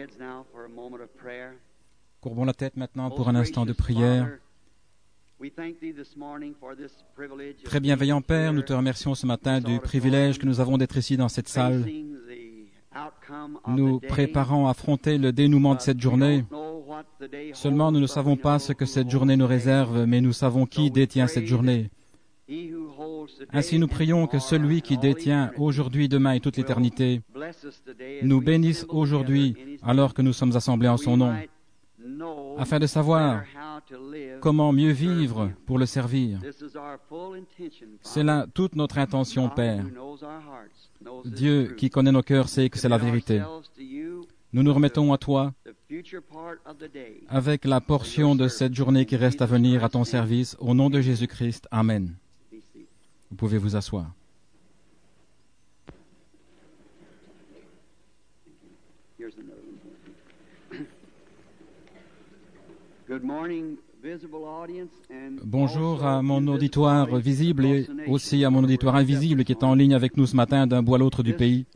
Courbons la tête maintenant pour un instant de prière. Très bienveillant Père, nous te remercions ce matin du privilège que nous avons d'être ici dans cette salle, nous préparant à affronter le dénouement de cette journée. Seulement, nous ne savons pas ce que cette journée nous réserve, mais nous savons qui détient cette journée. Ainsi, nous prions que celui qui détient aujourd'hui, demain et toute l'éternité nous bénisse aujourd'hui alors que nous sommes assemblés en son nom, afin de savoir comment mieux vivre pour le servir. C'est là toute notre intention, Père. Dieu qui connaît nos cœurs sait que c'est la vérité. Nous nous remettons à toi avec la portion de cette journée qui reste à venir à ton service. Au nom de Jésus-Christ, Amen. Vous pouvez vous asseoir. Bonjour à mon auditoire visible et aussi à mon auditoire invisible qui est en ligne avec nous ce matin d'un bout à l'autre du pays.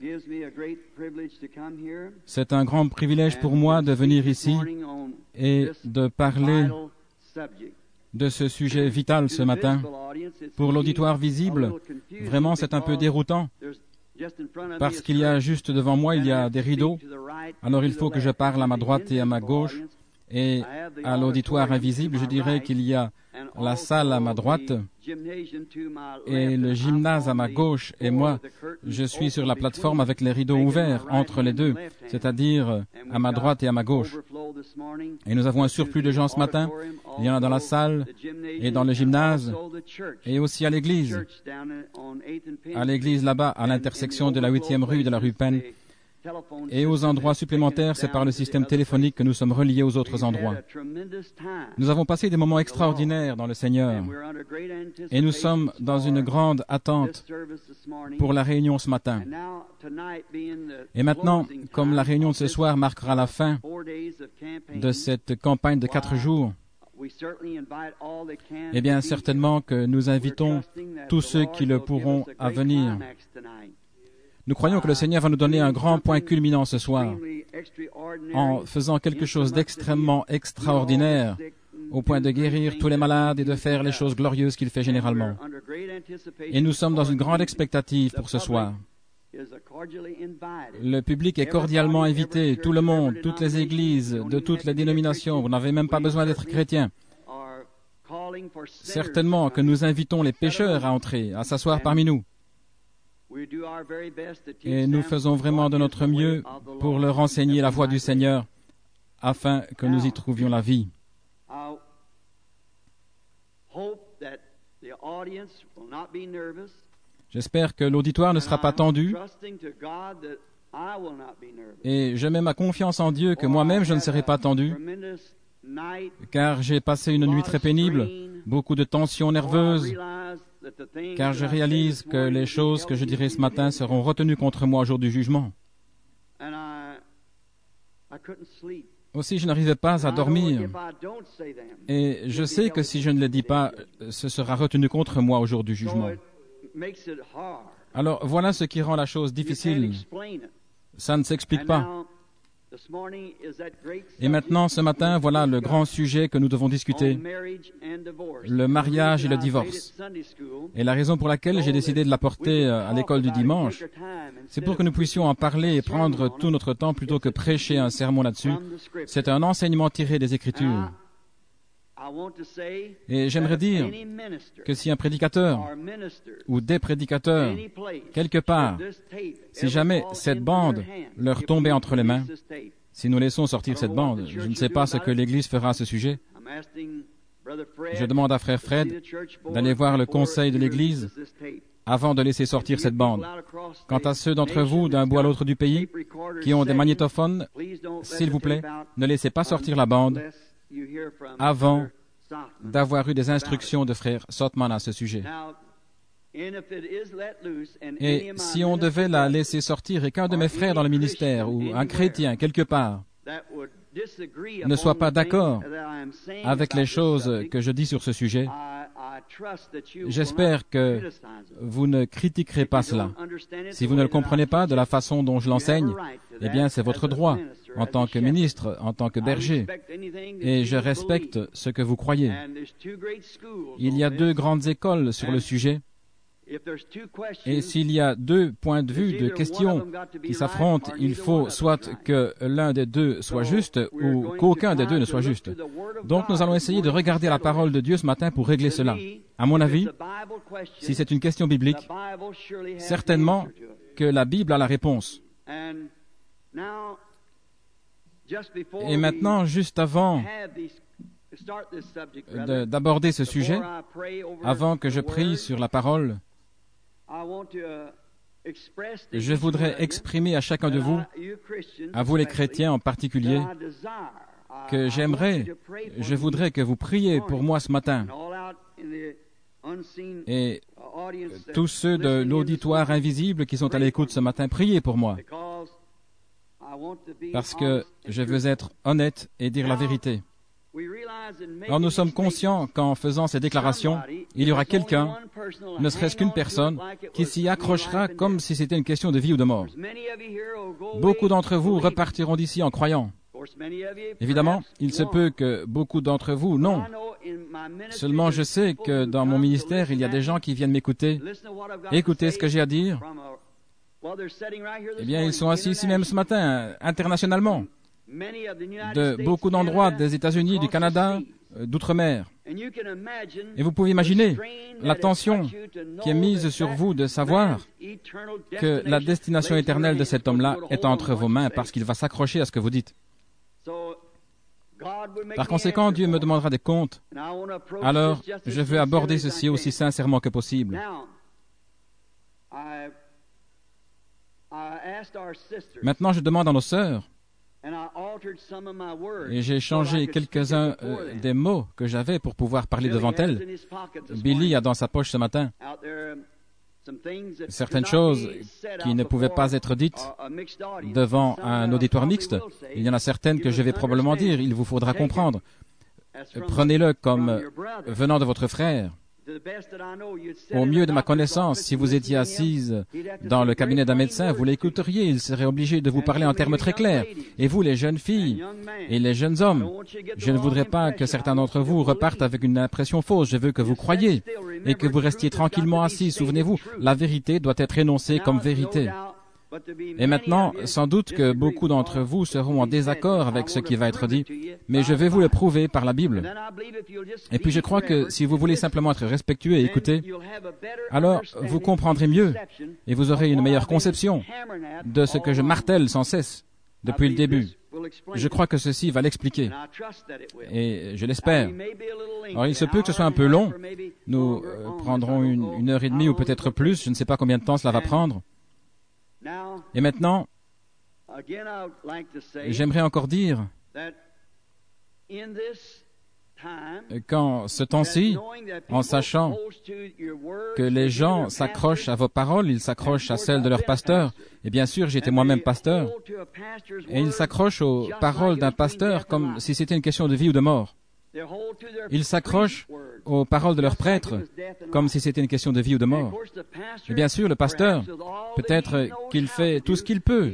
C'est un grand privilège pour moi de venir ici et de parler de ce sujet vital ce matin. Pour l'auditoire visible, vraiment c'est un peu déroutant parce qu'il y a juste devant moi, il y a des rideaux. Alors il faut que je parle à ma droite et à ma gauche. Et à l'auditoire invisible, je dirais qu'il y a la salle à ma droite et le gymnase à ma gauche. Et moi, je suis sur la plateforme avec les rideaux ouverts entre les deux, c'est-à-dire à ma droite et à ma gauche. Et nous avons un surplus de gens ce matin. Il y en a dans la salle et dans le gymnase et aussi à l'église là-bas, à l'intersection de la 8e rue et de la rue Penn. Et aux endroits supplémentaires, c'est par le système téléphonique que nous sommes reliés aux autres endroits. Nous avons passé des moments extraordinaires dans le Seigneur et nous sommes dans une grande attente pour la réunion ce matin. Et maintenant, comme la réunion de ce soir marquera la fin de cette campagne de 4 jours, eh bien certainement que nous invitons tous ceux qui le pourront à venir. Nous croyons que le Seigneur va nous donner un grand point culminant ce soir, en faisant quelque chose d'extrêmement extraordinaire, au point de guérir tous les malades et de faire les choses glorieuses qu'il fait généralement. Et nous sommes dans une grande expectative pour ce soir. Le public est cordialement invité, tout le monde, toutes les églises, de toutes les dénominations. Vous n'avez même pas besoin d'être chrétien. Certainement que nous invitons les pécheurs à entrer, à s'asseoir parmi nous. Et nous faisons vraiment de notre mieux pour leur enseigner la voie du Seigneur, afin que nous y trouvions la vie. J'espère que l'auditoire ne sera pas tendu, et je mets ma confiance en Dieu que moi-même je ne serai pas tendu, car j'ai passé une nuit très pénible, beaucoup de tensions nerveuses, car je réalise que les choses que je dirai ce matin seront retenues contre moi au jour du jugement. Aussi, je n'arrivais pas à dormir. Et je sais que si je ne les dis pas, ce sera retenu contre moi au jour du jugement. Alors, voilà ce qui rend la chose difficile. Ça ne s'explique pas. Et maintenant, ce matin, voilà le grand sujet que nous devons discuter, le mariage et le divorce. Et la raison pour laquelle j'ai décidé de l'apporter à l'école du dimanche, c'est pour que nous puissions en parler et prendre tout notre temps plutôt que prêcher un sermon là-dessus. C'est un enseignement tiré des Écritures. Et j'aimerais dire que si un prédicateur ou des prédicateurs, quelque part, si jamais cette bande leur tombait entre les mains, si nous laissons sortir cette bande, je ne sais pas ce que l'Église fera à ce sujet. Je demande à Frère Fred d'aller voir le conseil de l'Église avant de laisser sortir cette bande. Quant à ceux d'entre vous d'un bout à l'autre du pays qui ont des magnétophones, s'il vous plaît, ne laissez pas sortir la bande avant d'avoir eu des instructions de frère Sotman à ce sujet. Et si on devait la laisser sortir et qu'un de mes frères dans le ministère ou un chrétien quelque part ne soit pas d'accord avec les choses que je dis sur ce sujet, J'espère que vous ne critiquerez pas cela. Si vous ne le comprenez pas de la façon dont je l'enseigne, eh bien c'est votre droit en tant que ministre, en tant que berger. Et je respecte ce que vous croyez. Il y a 2 grandes écoles sur le sujet. Et s'il y a 2 points de vue, 2 questions qui s'affrontent, il faut soit que l'un des 2 soit juste ou qu'aucun des 2 ne soit juste. Donc nous allons essayer de regarder la parole de Dieu ce matin pour régler cela. À mon avis, si c'est une question biblique, certainement que la Bible a la réponse. Et maintenant, juste avant d'aborder ce sujet, avant que je prie sur la parole, je voudrais exprimer à chacun de vous, à vous les chrétiens en particulier, que je voudrais que vous priez pour moi ce matin. Et tous ceux de l'auditoire invisible qui sont à l'écoute ce matin, priez pour moi. Parce que je veux être honnête et dire la vérité. Alors nous sommes conscients qu'en faisant ces déclarations, il y aura quelqu'un, ne serait-ce qu'une personne, qui s'y accrochera comme si c'était une question de vie ou de mort. Beaucoup d'entre vous repartiront d'ici en croyant. Évidemment, il se peut que beaucoup d'entre vous, non. Seulement je sais que dans mon ministère, il y a des gens qui viennent m'écouter. Écoutez ce que j'ai à dire. Eh bien, ils sont assis ici même ce matin, internationalement, de beaucoup d'endroits des États-Unis, du Canada, d'outre-mer. Et vous pouvez imaginer la tension qui est mise sur vous de savoir que la destination éternelle de cet homme-là est entre vos mains parce qu'il va s'accrocher à ce que vous dites. Par conséquent, Dieu me demandera des comptes. Alors, je veux aborder ceci aussi sincèrement que possible. Maintenant, je demande à nos sœurs, et j'ai changé quelques-uns des mots que j'avais pour pouvoir parler devant elles. Billy a dans sa poche ce matin certaines choses qui ne pouvaient pas être dites devant un auditoire mixte. Il y en a certaines que je vais probablement dire. Il vous faudra comprendre. Prenez-le comme venant de votre frère. Au mieux de ma connaissance, si vous étiez assise dans le cabinet d'un médecin, vous l'écouteriez, il serait obligé de vous parler en termes très clairs. Et vous, les jeunes filles et les jeunes hommes, je ne voudrais pas que certains d'entre vous repartent avec une impression fausse. Je veux que vous croyiez et que vous restiez tranquillement assis. Souvenez-vous, la vérité doit être énoncée comme vérité. Et maintenant, sans doute que beaucoup d'entre vous seront en désaccord avec ce qui va être dit, mais je vais vous le prouver par la Bible. Et puis je crois que si vous voulez simplement être respectueux et écouter, alors vous comprendrez mieux et vous aurez une meilleure conception de ce que je martèle sans cesse depuis le début. Je crois que ceci va l'expliquer. Et je l'espère. Alors il se peut que ce soit un peu long. Nous prendrons une heure et demie ou peut-être plus. Je ne sais pas combien de temps cela va prendre. Et maintenant, j'aimerais encore dire qu'en ce temps-ci, en sachant que les gens s'accrochent à vos paroles, ils s'accrochent à celles de leur pasteur, et bien sûr, j'étais moi-même pasteur, et ils s'accrochent aux paroles d'un pasteur comme si c'était une question de vie ou de mort. Ils s'accrochent aux paroles de leur prêtre comme si c'était une question de vie ou de mort. Et bien sûr, le pasteur, peut-être qu'il fait tout ce qu'il peut.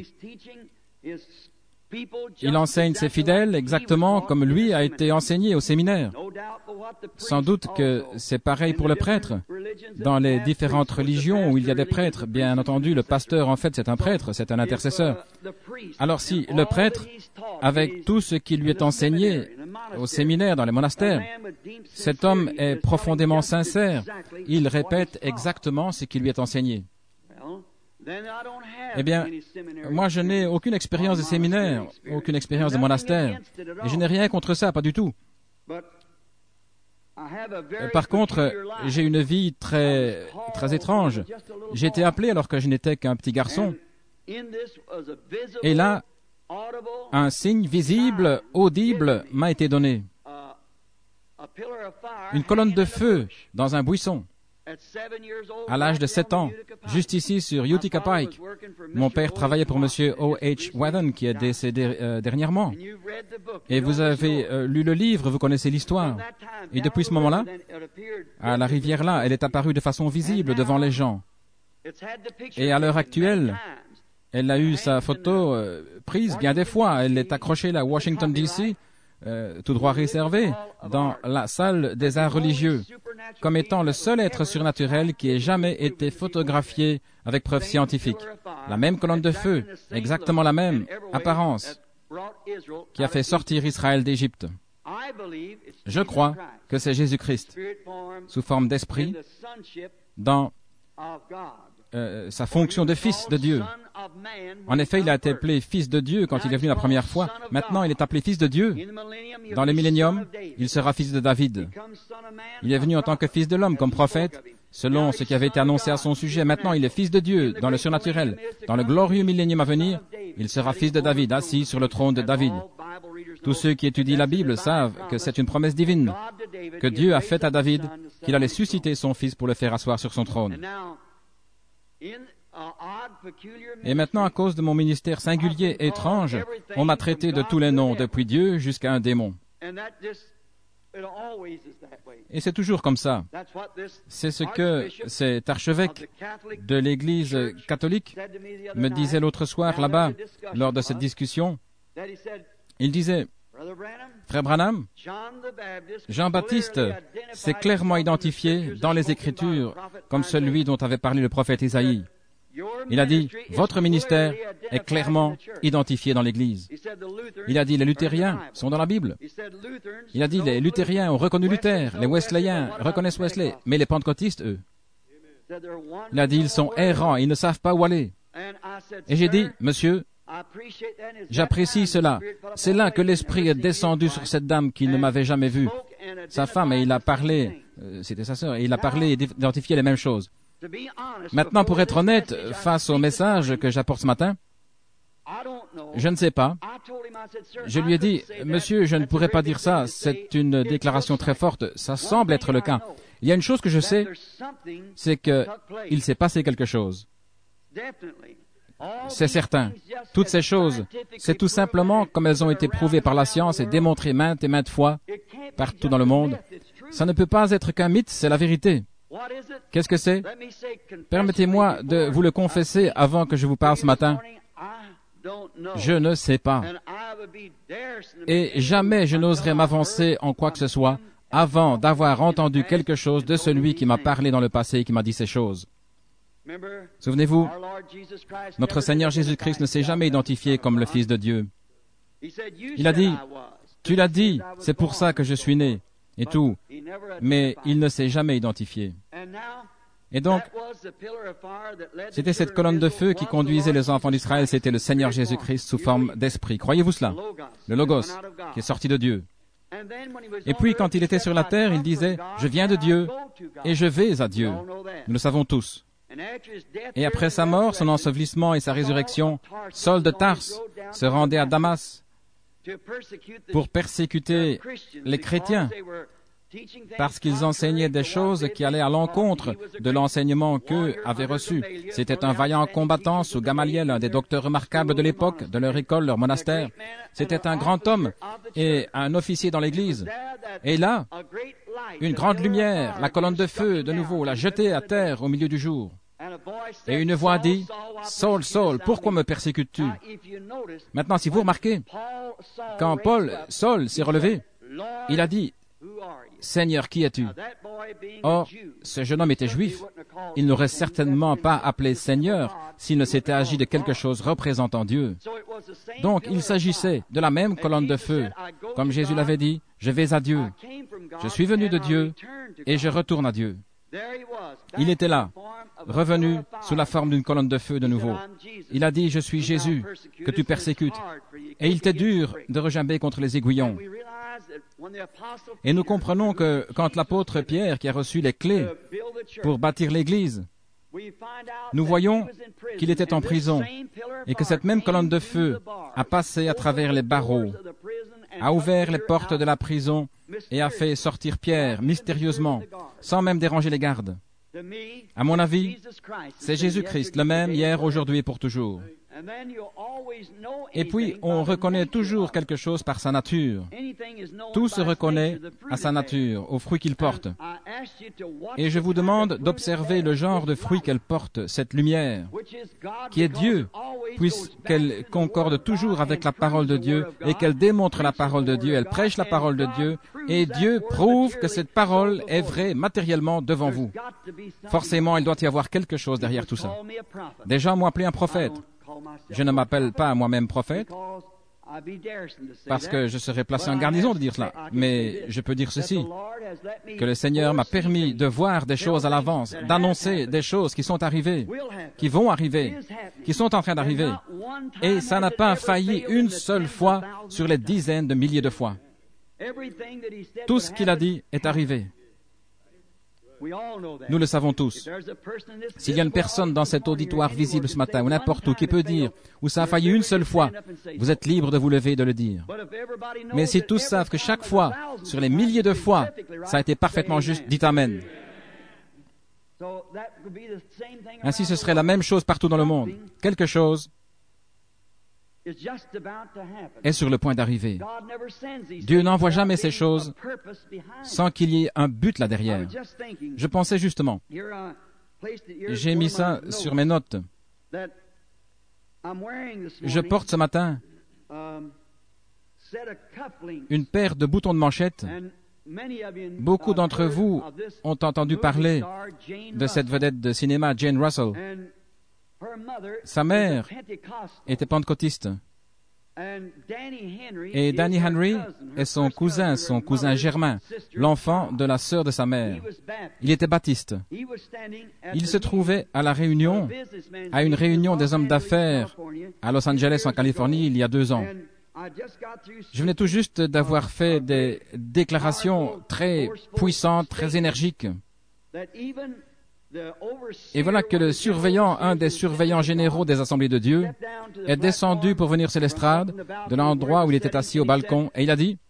Il enseigne ses fidèles exactement comme lui a été enseigné au séminaire. Sans doute que c'est pareil pour le prêtre. Dans les différentes religions où il y a des prêtres, bien entendu, le pasteur, en fait, c'est un prêtre, c'est un intercesseur. Alors si le prêtre, avec tout ce qui lui est enseigné au séminaire, dans les monastères, cet homme est profondément sincère, il répète exactement ce qui lui est enseigné. Eh bien, moi je n'ai aucune expérience de séminaire, aucune expérience de monastère, et je n'ai rien contre ça, pas du tout. Par contre, j'ai une vie très étrange. J'ai été appelé alors que je n'étais qu'un petit garçon. Et là, un signe visible, audible, m'a été donné. Une colonne de feu dans un buisson. À l'âge de 7 ans, juste ici sur Utica Pike, mon père travaillait pour M. O.H. Wathen, qui est décédé dernièrement. Et vous avez lu le livre, vous connaissez l'histoire. Et depuis ce moment-là, à la rivière là, elle est apparue de façon visible devant les gens. Et à l'heure actuelle, elle a eu sa photo prise bien des fois. Elle est accrochée là à Washington, D.C., tout droit réservé, dans la salle des arts religieux, comme étant le seul être surnaturel qui ait jamais été photographié avec preuves scientifiques. La même colonne de feu, exactement la même apparence, qui a fait sortir Israël d'Égypte. Je crois que c'est Jésus-Christ, sous forme d'esprit, dans sa fonction de fils de Dieu. En effet, il a été appelé fils de Dieu quand il est venu la première fois. Maintenant, il est appelé fils de Dieu. Dans le millénium, il sera fils de David. Il est venu en tant que fils de l'homme, comme prophète, selon ce qui avait été annoncé à son sujet. Maintenant, il est fils de Dieu, dans le surnaturel. Dans le glorieux millénium à venir, il sera fils de David, assis sur le trône de David. Tous ceux qui étudient la Bible savent que c'est une promesse divine, que Dieu a faite à David, qu'il allait susciter son fils pour le faire asseoir sur son trône. Et maintenant, à cause de mon ministère singulier et étrange, on m'a traité de tous les noms, depuis Dieu jusqu'à un démon. Et c'est toujours comme ça. C'est ce que cet archevêque de l'Église catholique me disait l'autre soir là-bas, lors de cette discussion. Il disait, « Frère Branham, Jean-Baptiste s'est clairement identifié dans les Écritures comme celui dont avait parlé le prophète Isaïe. Il a dit, votre ministère est clairement identifié dans l'Église. Il a dit, les luthériens sont dans la Bible. Il a dit, les luthériens ont reconnu Luther, les wesleyens reconnaissent Wesley, mais les pentecôtistes, eux. Il a dit, ils sont errants, ils ne savent pas où aller. Et j'ai dit, monsieur, j'apprécie cela. C'est là que l'Esprit est descendu sur cette dame qui ne m'avait jamais vue. Sa femme, et il a parlé, c'était sa sœur, et il a parlé et identifié les mêmes choses. Maintenant, pour être honnête, face au message que j'apporte ce matin, je ne sais pas. Je lui ai dit, monsieur, je ne pourrais pas dire ça, c'est une déclaration très forte, ça semble être le cas. Il y a une chose que je sais, c'est qu'il s'est passé quelque chose. C'est certain. Toutes ces choses, c'est tout simplement comme elles ont été prouvées par la science et démontrées maintes et maintes fois partout dans le monde. Ça ne peut pas être qu'un mythe, c'est la vérité. Qu'est-ce que c'est? Permettez-moi de vous le confesser avant que je vous parle ce matin. Je ne sais pas. Et jamais je n'oserais m'avancer en quoi que ce soit avant d'avoir entendu quelque chose de celui qui m'a parlé dans le passé et qui m'a dit ces choses. Souvenez-vous, notre Seigneur Jésus-Christ ne s'est jamais identifié comme le Fils de Dieu. Il a dit, « Tu l'as dit, c'est pour ça que je suis né. » et tout, mais il ne s'est jamais identifié. Et donc, c'était cette colonne de feu qui conduisait les enfants d'Israël, c'était le Seigneur Jésus-Christ sous forme d'esprit. Croyez-vous cela? Le Logos, qui est sorti de Dieu. Et puis, quand il était sur la terre, il disait, « Je viens de Dieu et je vais à Dieu. » Nous le savons tous. Et après sa mort, son ensevelissement et sa résurrection, Saul de Tarse se rendait à Damas pour persécuter les chrétiens parce qu'ils enseignaient des choses qui allaient à l'encontre de l'enseignement qu'eux avaient reçu. C'était un vaillant combattant sous Gamaliel, un des docteurs remarquables de l'époque, de leur école, leur monastère. C'était un grand homme et un officier dans l'Église. Et là, une grande lumière, la colonne de feu, de nouveau, l'a jeté à terre au milieu du jour. Et une voix dit, « Saul, Saul, pourquoi me persécutes-tu » Maintenant, si vous remarquez, quand Saul s'est relevé, il a dit, « Seigneur, qui es-tu » Or, ce jeune homme était juif. Il n'aurait certainement pas appelé Seigneur s'il ne s'était agi de quelque chose représentant Dieu. Donc, il s'agissait de la même colonne de feu. Comme Jésus l'avait dit, « Je vais à Dieu. Je suis venu de Dieu et je retourne à Dieu. » Il était là, revenu sous la forme d'une colonne de feu de nouveau. Il a dit, « Je suis Jésus, que tu persécutes. » Et il t'est dur de regimber contre les aiguillons. Et nous comprenons que quand l'apôtre Pierre, qui a reçu les clés pour bâtir l'Église, nous voyons qu'il était en prison et que cette même colonne de feu a passé à travers les barreaux, a ouvert les portes de la prison et a fait sortir Pierre mystérieusement, sans même déranger les gardes. À mon avis, c'est Jésus-Christ, le même hier, aujourd'hui et pour toujours. Et puis, on reconnaît toujours quelque chose par sa nature. Tout se reconnaît à sa nature, aux fruits qu'il porte. Et je vous demande d'observer le genre de fruits qu'elle porte, cette lumière, qui est Dieu, puisqu'elle concorde toujours avec la parole de Dieu et qu'elle démontre la parole de Dieu, elle prêche la parole de Dieu, et Dieu prouve que cette parole est vraie matériellement devant vous. Forcément, il doit y avoir quelque chose derrière tout ça. Des gens m'ont appelé un prophète. Je ne m'appelle pas moi-même prophète, parce que je serais placé en garnison de dire cela. Mais je peux dire ceci, que le Seigneur m'a permis de voir des choses à l'avance, d'annoncer des choses qui sont arrivées, qui vont arriver, qui sont en train d'arriver. Et ça n'a pas failli une seule fois sur les dizaines de milliers de fois. Tout ce qu'il a dit est arrivé. Nous le savons tous. S'il y a une personne dans cet auditoire visible ce matin, ou n'importe où, qui peut dire, où ça a failli une seule fois, vous êtes libre de vous lever et de le dire. Mais si tous savent que chaque fois, sur les milliers de fois, ça a été parfaitement juste, dites Amen. Ainsi, ce serait la même chose partout dans le monde. Quelque chose est sur le point d'arriver. Dieu n'envoie jamais ces choses sans qu'il y ait un but là derrière. Je pensais justement, j'ai mis ça sur mes notes. Je porte ce matin une paire de boutons de manchette. Beaucoup d'entre vous ont entendu parler de cette vedette de cinéma, Jane Russell. Sa mère était pentecôtiste. Et Danny Henry est son cousin germain, l'enfant de la sœur de sa mère. Il était baptiste. Il se trouvait à une réunion des hommes d'affaires à Los Angeles, en Californie, il y a 2 ans. Je venais tout juste d'avoir fait des déclarations très puissantes, très énergiques. Et voilà que un des surveillants généraux des Assemblées de Dieu, est descendu pour venir sur l'estrade, de l'endroit où il était assis au balcon, et il a dit,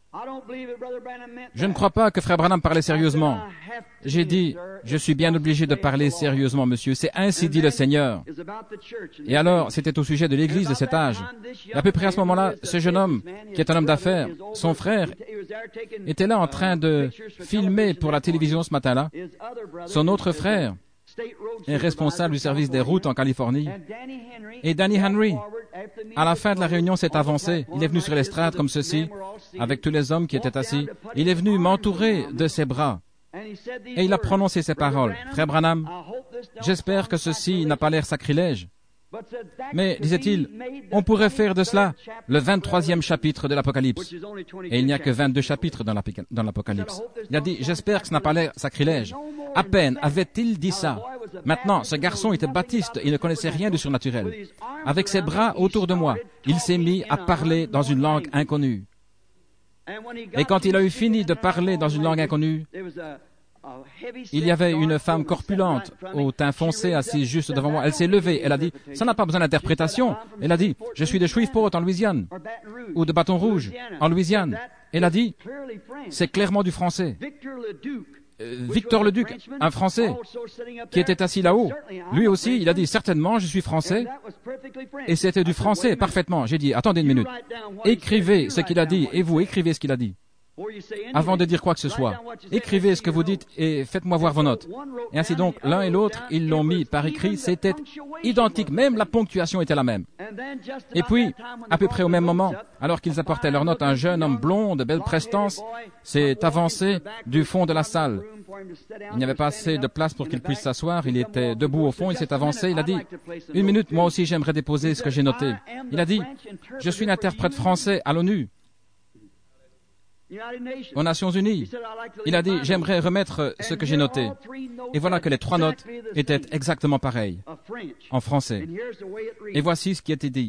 « Je ne crois pas que Frère Branham parlait sérieusement. » J'ai dit, « Je suis bien obligé de parler sérieusement, monsieur. C'est ainsi dit le Seigneur. » Et alors, c'était au sujet de l'Église de cet âge. Et à peu près à ce moment-là, ce jeune homme, qui est un homme d'affaires, son frère, était là en train de filmer pour la télévision ce matin-là. Son autre frère est responsable du service des routes en Californie. Et Danny Henry, à la fin de la réunion, s'est avancé. Il est venu sur l'estrade comme ceci, avec tous les hommes qui étaient assis. Il est venu m'entourer de ses bras. Et il a prononcé ces paroles. « Frère Branham, j'espère que ceci n'a pas l'air sacrilège. Mais, disait-il, on pourrait faire de cela le 23e chapitre de l'Apocalypse. Et il n'y a que 22 chapitres dans l'Apocalypse. Il a dit, j'espère que ce n'a pas l'air sacrilège. À peine avait-il dit ça. Maintenant, ce garçon était baptiste, il ne connaissait rien du surnaturel. Avec ses bras autour de moi, il s'est mis à parler dans une langue inconnue. Et quand il a eu fini de parler dans une langue inconnue, il y avait une femme corpulente, au teint foncé, assise juste devant moi. Elle s'est levée, elle a dit, ça n'a pas besoin d'interprétation. Elle a dit, je suis de Shreveport en Louisiane, ou de Baton Rouge en Louisiane. Elle a dit, c'est clairement du français. Victor Leduc, un Français, qui était assis là-haut, lui aussi, il a dit, certainement, je suis français, et c'était du français, parfaitement. J'ai dit, attendez une minute, écrivez ce qu'il a dit, et vous écrivez ce qu'il a dit. Avant de dire quoi que ce soit, écrivez ce que vous dites et faites-moi voir vos notes. Et ainsi donc, l'un et l'autre, ils l'ont mis par écrit, c'était identique, même la ponctuation était la même. Et puis, à peu près au même moment, alors qu'ils apportaient leurs notes, un jeune homme blond, de belle prestance, s'est avancé du fond de la salle. Il n'y avait pas assez de place pour qu'il puisse s'asseoir, il était debout au fond, il s'est avancé, il a dit, « Une minute, moi aussi j'aimerais déposer ce que j'ai noté. » Il a dit, « Je suis l'interprète français à l'ONU. » Aux Nations Unies. Il a dit, j'aimerais remettre ce que j'ai noté. Et voilà que les 3 notes étaient exactement pareilles, en français. Et voici ce qui était dit.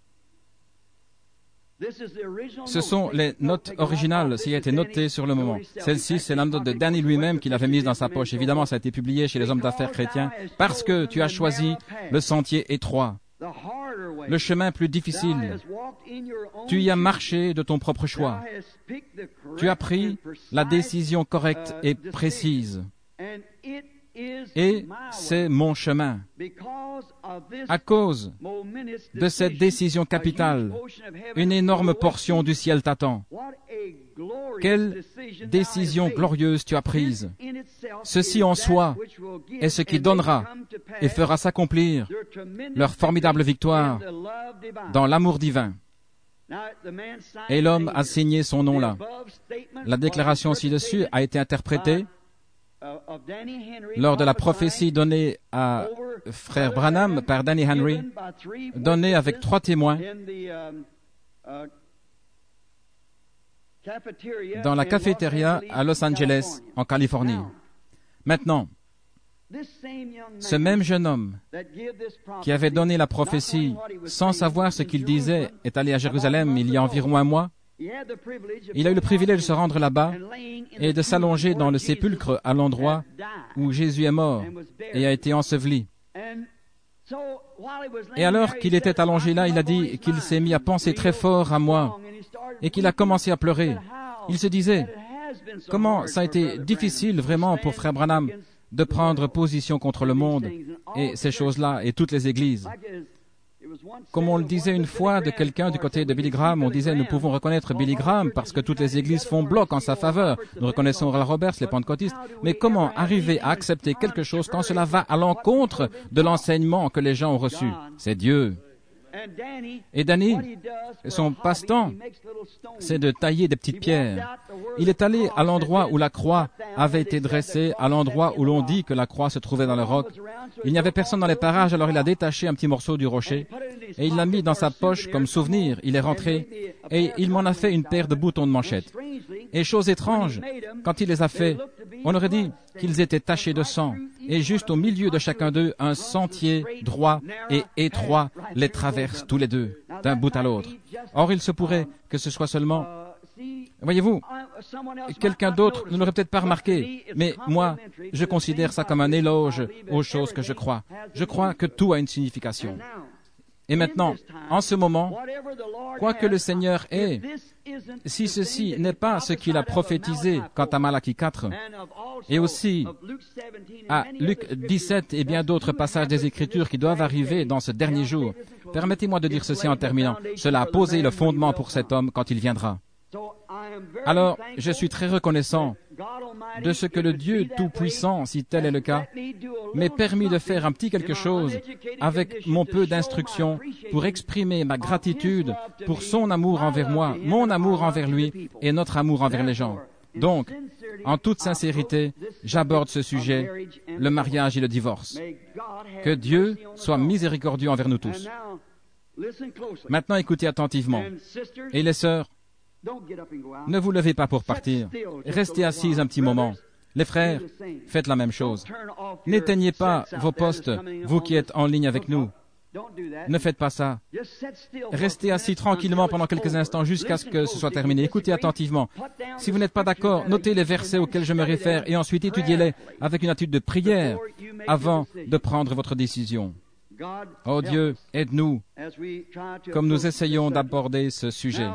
Ce sont les notes originales, qui a été notées sur le moment. Celle-ci, c'est la note de Danny lui-même qu'il avait mise dans sa poche. Évidemment, ça a été publié chez les hommes d'affaires chrétiens, parce que tu as choisi le sentier étroit, le chemin plus difficile. Tu y as marché de ton propre choix. Tu as pris la décision correcte et précise. et c'est mon chemin. À cause de cette décision capitale, une énorme portion du ciel t'attend. Quelle décision glorieuse tu as prise! Ceci en soi est ce qui donnera et fera s'accomplir leur formidable victoire dans l'amour divin. Et l'homme a signé son nom là. La déclaration ci-dessus a été interprétée lors de la prophétie donnée à frère Branham par Danny Henry, donnée avec 3 témoins dans la cafétéria à Los Angeles, en Californie. Maintenant, ce même jeune homme qui avait donné la prophétie sans savoir ce qu'il disait est allé à Jérusalem il y a environ un mois. Il a eu le privilège de se rendre là-bas et de s'allonger dans le sépulcre à l'endroit où Jésus est mort et a été enseveli. Et alors qu'il était allongé là, il a dit qu'il s'est mis à penser très fort à moi et qu'il a commencé à pleurer. Il se disait, comment ça a été difficile vraiment pour frère Branham de prendre position contre le monde et ces choses-là et toutes les églises. Comme on le disait une fois de quelqu'un du côté de Billy Graham, on disait nous pouvons reconnaître Billy Graham parce que toutes les églises font bloc en sa faveur. Nous reconnaissons Oral Roberts, les pentecôtistes, mais comment arriver à accepter quelque chose quand cela va à l'encontre de l'enseignement que les gens ont reçu? C'est Dieu. Et Danny, son passe-temps, c'est de tailler des petites pierres. Il est allé à l'endroit où la croix avait été dressée, à l'endroit où l'on dit que la croix se trouvait dans le roc. Il n'y avait personne dans les parages, alors il a détaché un petit morceau du rocher et il l'a mis dans sa poche comme souvenir. Il est rentré et il m'en a fait une paire de boutons de manchette. Et chose étrange, quand il les a faits, on aurait dit qu'ils étaient tachés de sang. Et juste au milieu de chacun d'eux, un sentier droit et étroit les traverse tous les deux, d'un bout à l'autre. Or, il se pourrait que ce soit seulement, voyez-vous, quelqu'un d'autre ne l'aurait peut-être pas remarqué, mais moi, je considère ça comme un éloge aux choses que je crois. Je crois que tout a une signification. Et maintenant, en ce moment, quoi que le Seigneur ait, si ceci n'est pas ce qu'il a prophétisé quant à Malachie 4, et aussi à Luc 17 et bien d'autres passages des Écritures qui doivent arriver dans ce dernier jour, permettez-moi de dire ceci en terminant. Cela a posé le fondement pour cet homme quand il viendra. Alors, je suis très reconnaissant de ce que le Dieu Tout-Puissant, si tel est le cas, m'ait permis de faire un petit quelque chose avec mon peu d'instruction pour exprimer ma gratitude pour son amour envers moi, mon amour envers lui et notre amour envers les gens. Donc, en toute sincérité, j'aborde ce sujet, le mariage et le divorce. Que Dieu soit miséricordieux envers nous tous. Maintenant, écoutez attentivement. Et les sœurs, ne vous levez pas pour partir. Restez assises un petit moment. Les frères, faites la même chose. N'éteignez pas vos postes, vous qui êtes en ligne avec nous. Ne faites pas ça. Restez assis tranquillement pendant quelques instants jusqu'à ce que ce soit terminé. Écoutez attentivement. Si vous n'êtes pas d'accord, notez les versets auxquels je me réfère et ensuite étudiez-les avec une attitude de prière avant de prendre votre décision. Oh Dieu, aide-nous comme nous essayons d'aborder ce sujet.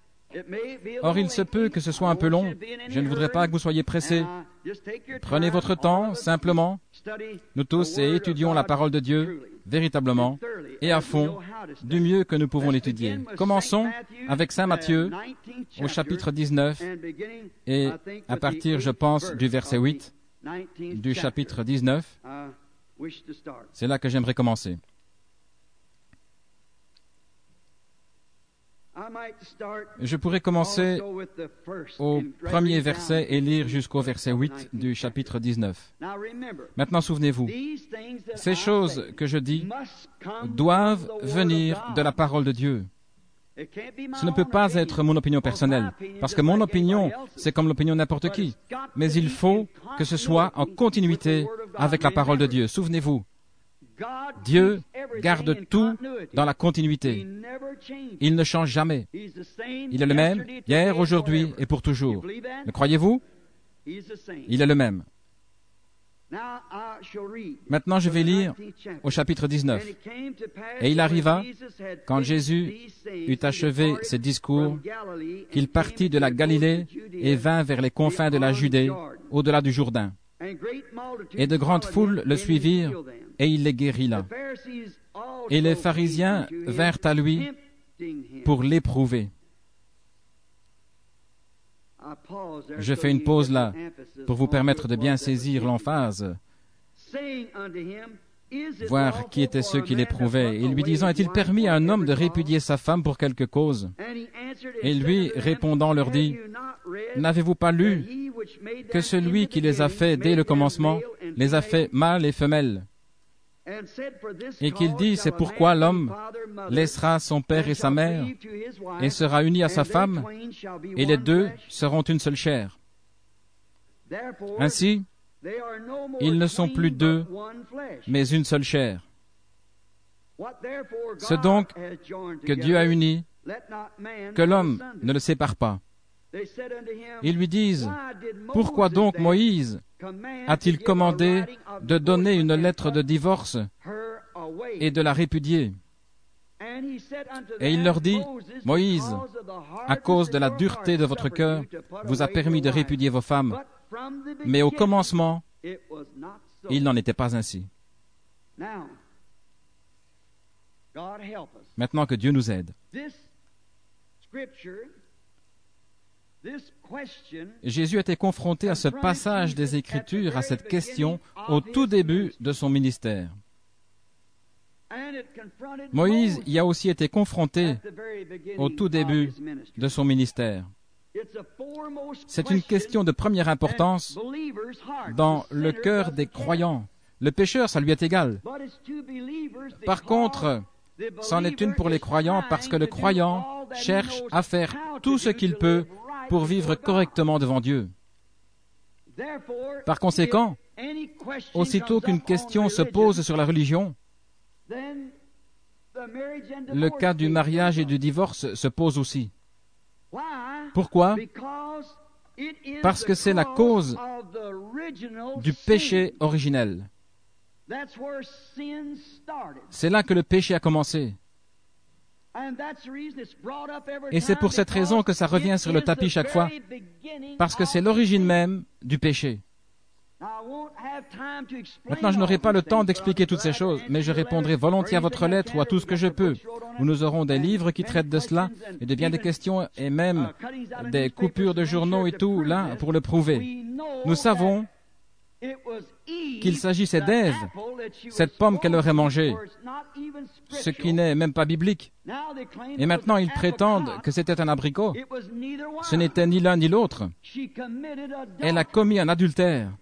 Or, il se peut que ce soit un peu long. Je ne voudrais pas que vous soyez pressés. Prenez votre temps, simplement. Nous tous étudions la parole de Dieu, véritablement, et à fond, du mieux que nous pouvons l'étudier. Commençons avec Saint Matthieu, au chapitre 19, et à partir, je pense, du verset 8, du chapitre 19, c'est là que j'aimerais commencer. Je pourrais commencer au premier verset et lire jusqu'au verset 8 du chapitre 19. Maintenant, souvenez-vous, ces choses que je dis doivent venir de la parole de Dieu. Ce ne peut pas être mon opinion personnelle, parce que mon opinion, c'est comme l'opinion de n'importe qui. Mais il faut que ce soit en continuité avec la parole de Dieu. Souvenez-vous, Dieu garde tout dans la continuité. Il ne change jamais. Il est le même hier, aujourd'hui et pour toujours. Le croyez-vous? Il est le même. Maintenant, je vais lire au chapitre 19. Et il arriva, quand Jésus eut achevé ses discours, qu'il partit de la Galilée et vint vers les confins de la Judée, au-delà du Jourdain. Et de grandes foules le suivirent, et il les guérit là. Et les pharisiens vinrent à lui pour l'éprouver. Je fais une pause là pour vous permettre de bien saisir l'emphase, voir qui étaient ceux qui l'éprouvaient, et lui disant, est-il permis à un homme de répudier sa femme pour quelque cause? Et lui, répondant, leur dit, n'avez-vous pas lu que celui qui les a faits dès le commencement les a faits mâles et femelles? Et qu'il dit, c'est pourquoi l'homme laissera son père et sa mère et sera uni à sa femme, et les deux seront une seule chair. Ainsi, ils ne sont plus deux, mais une seule chair. Ce donc que Dieu a uni, que l'homme ne le sépare pas. Ils lui disent, pourquoi donc Moïse a-t-il commandé de donner une lettre de divorce et de la répudier? Et il leur dit, Moïse, à cause de la dureté de votre cœur, vous a permis de répudier vos femmes, mais au commencement, il n'en était pas ainsi. Maintenant que Dieu nous aide. Jésus était confronté à ce passage des Écritures, à cette question, au tout début de son ministère. Moïse y a aussi été confronté au tout début de son ministère. C'est une question de première importance dans le cœur des croyants. Le pécheur, ça lui est égal. Par contre, c'en est une pour les croyants parce que le croyant cherche à faire tout ce qu'il peut pour vivre correctement devant Dieu. Par conséquent, aussitôt qu'une question se pose sur la religion, le cas du mariage et du divorce se pose aussi. Pourquoi? Parce que c'est la cause du péché originel. C'est là que le péché a commencé. Et c'est pour cette raison que ça revient sur le tapis chaque fois, parce que c'est l'origine même du péché. Maintenant, je n'aurai pas le temps d'expliquer toutes ces choses, mais je répondrai volontiers à votre lettre ou à tout ce que je peux. Nous aurons des livres qui traitent de cela, et de bien des questions, et même des coupures de journaux et tout, là, pour le prouver. Nous savons qu'il s'agissait d'Ève, cette pomme qu'elle aurait mangée, ce qui n'est même pas biblique. Et maintenant, ils prétendent que c'était un abricot. Ce n'était ni l'un ni l'autre. Elle a commis un adultère,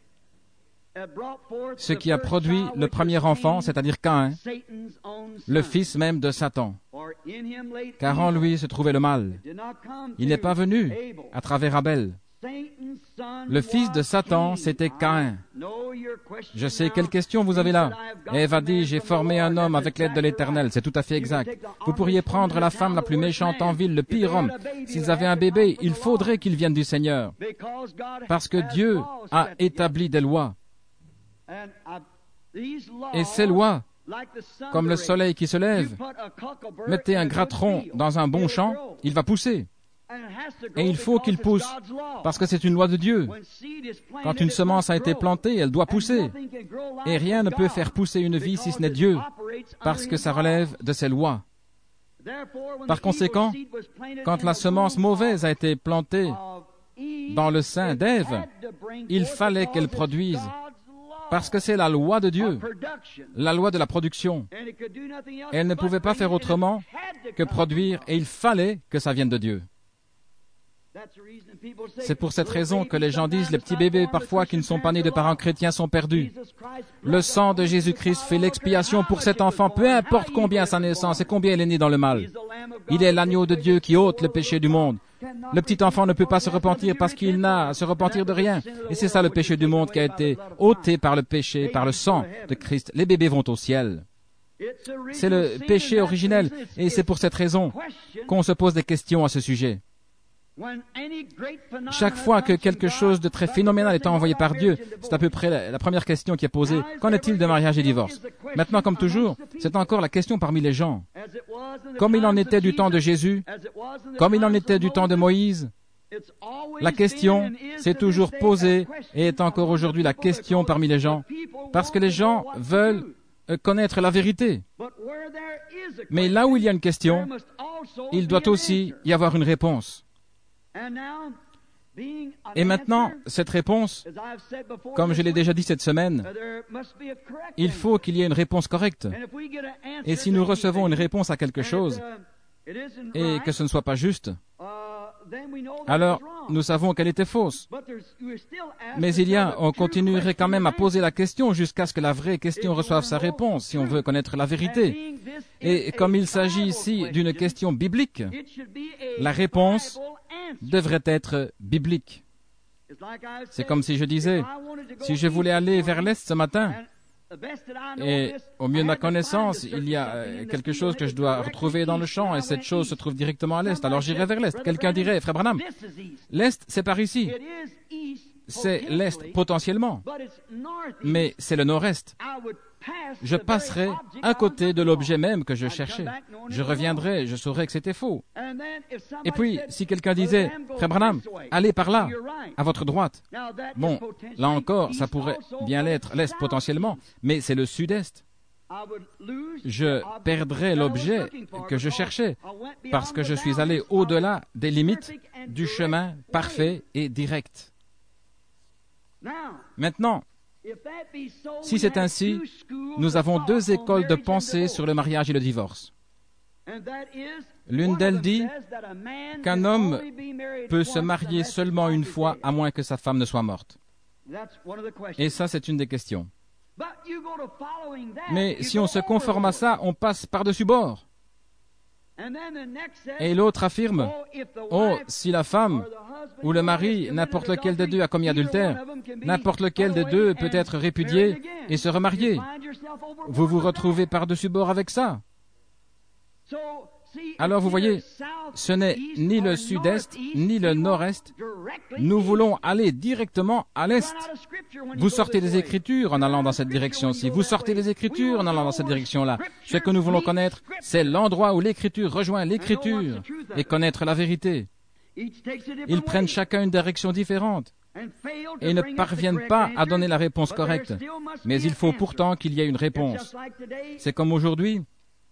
ce qui a produit le premier enfant, c'est-à-dire Caïn, le fils même de Satan. Car en lui se trouvait le mal. Il n'est pas venu à travers Abel. Le fils de Satan, c'était Caïn. Je sais quelle question vous avez là. Ève a dit, j'ai formé un homme avec l'aide de l'Éternel. C'est tout à fait exact. Vous pourriez prendre la femme la plus méchante en ville, le pire homme. S'ils avaient un bébé, il faudrait qu'il vienne du Seigneur. Parce que Dieu a établi des lois. Et ces lois, comme le soleil qui se lève, mettez un gratteron dans un bon champ, il va pousser. Et il faut qu'il pousse, parce que c'est une loi de Dieu. Quand une semence a été plantée, elle doit pousser. Et rien ne peut faire pousser une vie si ce n'est Dieu, parce que ça relève de ses lois. Par conséquent, quand la semence mauvaise a été plantée dans le sein d'Ève, il fallait qu'elle produise, parce que c'est la loi de Dieu, la loi de la production. Elle ne pouvait pas faire autrement que produire, et il fallait que ça vienne de Dieu. C'est pour cette raison que les gens disent, les petits bébés parfois qui ne sont pas nés de parents chrétiens sont perdus. Le sang de Jésus-Christ fait l'expiation pour cet enfant, peu importe combien sa naissance et combien il est né dans le mal. Il est l'agneau de Dieu qui ôte le péché du monde. Le petit enfant ne peut pas se repentir parce qu'il n'a à se repentir de rien. Et c'est ça le péché du monde qui a été ôté par le péché, par le sang de Christ. Les bébés vont au ciel. C'est le péché originel. Et c'est pour cette raison qu'on se pose des questions à ce sujet. Chaque fois que quelque chose de très phénoménal est envoyé par Dieu, c'est à peu près la première question qui est posée. Qu'en est-il de mariage et divorce? Maintenant, comme toujours, c'est encore la question parmi les gens. Comme il en était du temps de Jésus, comme il en était du temps de Moïse, La question s'est toujours posée et est encore aujourd'hui la question parmi les gens, parce que les gens veulent connaître la vérité. Mais là où il y a une question, il doit aussi y avoir une réponse. Et maintenant, cette réponse, comme je l'ai déjà dit cette semaine, il faut qu'il y ait une réponse correcte. Et si nous recevons une réponse à quelque chose et que ce ne soit pas juste, alors nous savons qu'elle était fausse. Mais on continuerait quand même à poser la question jusqu'à ce que la vraie question reçoive sa réponse, si on veut connaître la vérité. Et comme il s'agit ici d'une question biblique, la réponse devrait être biblique. C'est comme si je disais, si je voulais aller vers l'Est ce matin, et au mieux de ma connaissance, il y a quelque chose que je dois retrouver dans le champ, et cette chose se trouve directement à l'Est. Alors j'irai vers l'Est. Quelqu'un dirait, Frère Branham, l'Est, c'est par ici. C'est l'Est potentiellement, mais c'est le Nord-Est. Je passerai à côté de l'objet même que je cherchais. Je reviendrai, je saurai que c'était faux. Et puis, si quelqu'un disait, Frère Branham, allez par là, à votre droite. Bon, là encore, ça pourrait bien l'être l'Est potentiellement, mais c'est le Sud-Est. Je perdrai l'objet que je cherchais, parce que je suis allé au-delà des limites du chemin parfait et direct. Maintenant, si c'est ainsi, nous avons deux écoles de pensée sur le mariage et le divorce. L'une d'elles dit qu'un homme peut se marier seulement une fois à moins que sa femme ne soit morte. Et ça, c'est une des questions. Mais si on se conforme à ça, on passe par-dessus bord. Et l'autre affirme, oh, si la femme ou le mari, n'importe lequel des deux a commis adultère, n'importe lequel des deux peut être répudié et se remarier. Vous vous retrouvez par-dessus bord avec ça. Alors vous voyez, ce n'est ni le sud-est, ni le nord-est. Nous voulons aller directement à l'est. Vous sortez des Écritures en allant dans cette direction-ci. Vous sortez des Écritures en allant dans cette direction-là. Ce que nous voulons connaître, c'est l'endroit où l'Écriture rejoint l'Écriture et connaître la vérité. Ils prennent chacun une direction différente et ne parviennent pas à donner la réponse correcte. Mais il faut pourtant qu'il y ait une réponse. C'est comme aujourd'hui.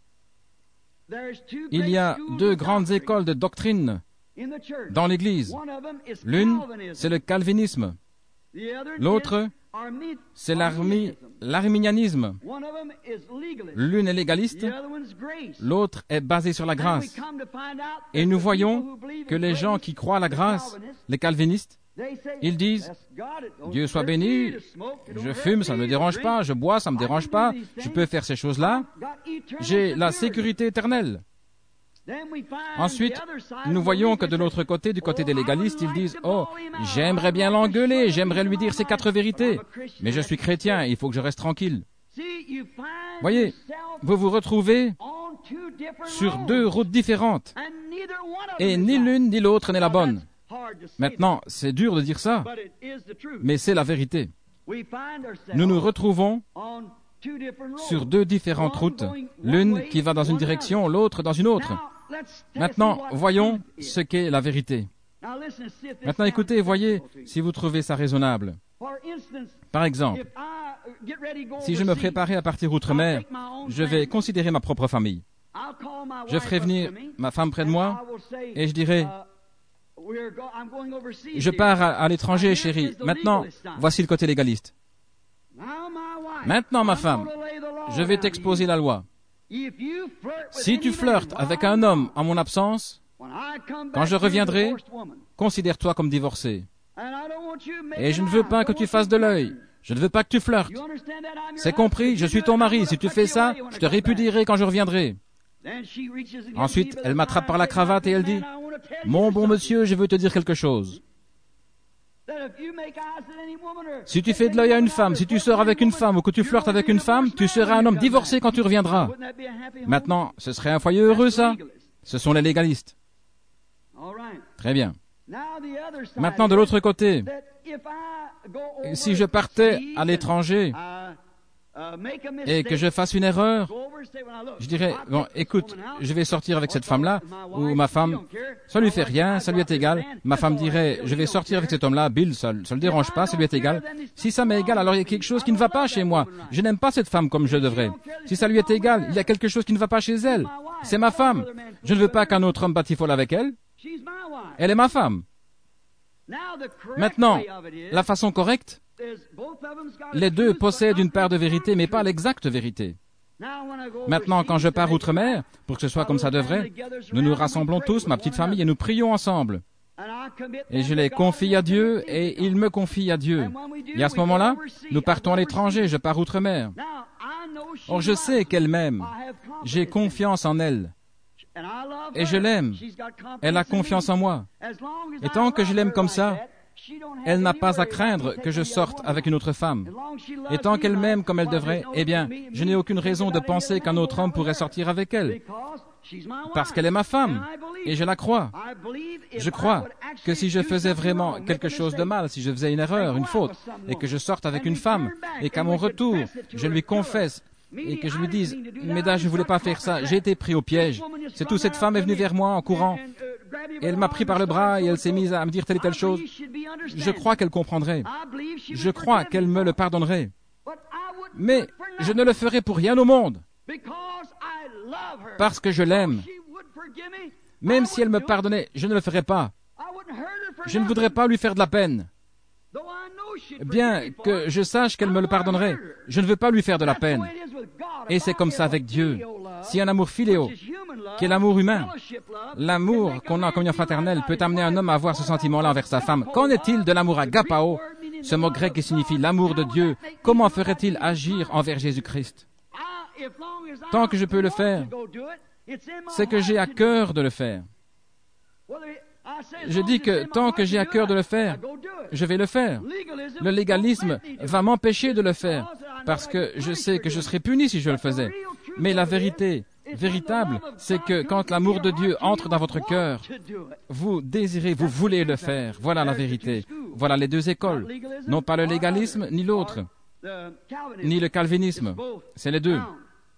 Il y a deux grandes écoles de doctrine dans l'Église. L'une, c'est le calvinisme. L'autre, c'est l'arminianisme. L'une est légaliste, l'autre est basée sur la grâce. Et nous voyons que les gens qui croient à la grâce, les calvinistes, ils disent, Dieu soit béni, je fume, ça ne me dérange pas, je bois, ça ne me dérange pas, je peux faire ces choses-là, j'ai la sécurité éternelle. Ensuite, nous voyons que de l'autre côté, du côté des légalistes, ils disent, oh, j'aimerais bien l'engueuler, j'aimerais lui dire ces 4 vérités, mais je suis chrétien, il faut que je reste tranquille. Voyez, vous vous retrouvez sur 2 routes différentes, et ni l'une ni l'autre n'est la bonne. Maintenant, c'est dur de dire ça, mais c'est la vérité. Nous nous retrouvons sur 2 différentes routes, l'une qui va dans une direction, l'autre dans une autre. Maintenant, voyons ce qu'est la vérité. Maintenant, écoutez, voyez si vous trouvez ça raisonnable. Par exemple, si je me préparais à partir outre-mer, je vais considérer ma propre famille. Je ferai venir ma femme près de moi et je dirai, je pars à l'étranger, chérie. Maintenant, voici le côté légaliste. Maintenant, ma femme, je vais t'exposer la loi. Si tu flirtes avec un homme en mon absence, quand je reviendrai, considère-toi comme divorcé. Et je ne veux pas que tu fasses de l'œil. Je ne veux pas que tu flirtes. C'est compris, je suis ton mari. Si tu fais ça, je te répudierai quand je reviendrai. Ensuite, elle m'attrape par la cravate et elle dit, « Mon bon monsieur, je veux te dire quelque chose. Si tu fais de l'œil à une femme, si tu sors avec une femme ou que tu flirtes avec une femme, tu seras un homme divorcé quand tu reviendras. » Maintenant, ce serait un foyer heureux, ça? Ce sont les légalistes. Très bien. Maintenant, de l'autre côté, si je partais à l'étranger, et que je fasse une erreur, je dirais, bon, écoute, je vais sortir avec cette femme-là, ou ma femme, ça lui fait rien, ça lui est égal. Ma femme dirait, je vais sortir avec cet homme-là, Bill, ça le dérange pas, ça lui est égal. Si ça m'est égal, alors il y a quelque chose qui ne va pas chez moi. Je n'aime pas cette femme comme je devrais. Si ça lui est égal, il y a quelque chose qui ne va pas chez elle. C'est ma femme. Je ne veux pas qu'un autre homme batifole avec elle. Elle est ma femme. Maintenant, la façon correcte, les deux possèdent une part de vérité, mais pas l'exacte vérité. Maintenant, quand je pars outre-mer, pour que ce soit comme ça devrait, nous nous rassemblons tous, ma petite famille, et nous prions ensemble. Et je les confie à Dieu, et il me confie à Dieu. Et à ce moment-là, nous partons à l'étranger, je pars outre-mer. Or, je sais qu'elle m'aime. J'ai confiance en elle. Et je l'aime. Elle a confiance en moi. Et tant que je l'aime comme ça, elle n'a pas à craindre que je sorte avec une autre femme. Et tant qu'elle m'aime comme elle devrait, eh bien, je n'ai aucune raison de penser qu'un autre homme pourrait sortir avec elle. Parce qu'elle est ma femme, et je la crois. Je crois que si je faisais vraiment quelque chose de mal, si je faisais une erreur, une faute, et que je sorte avec une femme, et qu'à mon retour, je lui confesse, et que je lui dise, « Mesdames, je ne voulais pas faire ça, j'ai été pris au piège. » C'est tout, cette femme est venue vers moi en courant, et elle m'a pris par le bras, et elle s'est mise à me dire telle et telle chose. Je crois qu'elle comprendrait. Je crois qu'elle me le pardonnerait. Mais je ne le ferai pour rien au monde. Parce que je l'aime. Même si elle me pardonnait, je ne le ferai pas. Je ne voudrais pas lui faire de la peine. Bien que je sache qu'elle me le pardonnerait, je ne veux pas lui faire de la peine. Et c'est comme ça avec Dieu. Si un amour philéo, qui est l'amour humain, l'amour qu'on a en communion fraternelle, peut amener un homme à avoir ce sentiment-là envers sa femme, qu'en est-il de l'amour agapao, ce mot grec qui signifie l'amour de Dieu? Comment ferait-il agir envers Jésus-Christ? Tant que je peux le faire, c'est que j'ai à cœur de le faire. Je dis que tant que j'ai à cœur de le faire, je vais le faire. Le légalisme va m'empêcher de le faire, parce que je sais que je serais puni si je le faisais. Mais la vérité véritable, c'est que quand l'amour de Dieu entre dans votre cœur, vous désirez, vous voulez le faire. Voilà la vérité. Voilà les deux écoles. Non pas le légalisme, ni l'autre, ni le calvinisme. C'est les deux.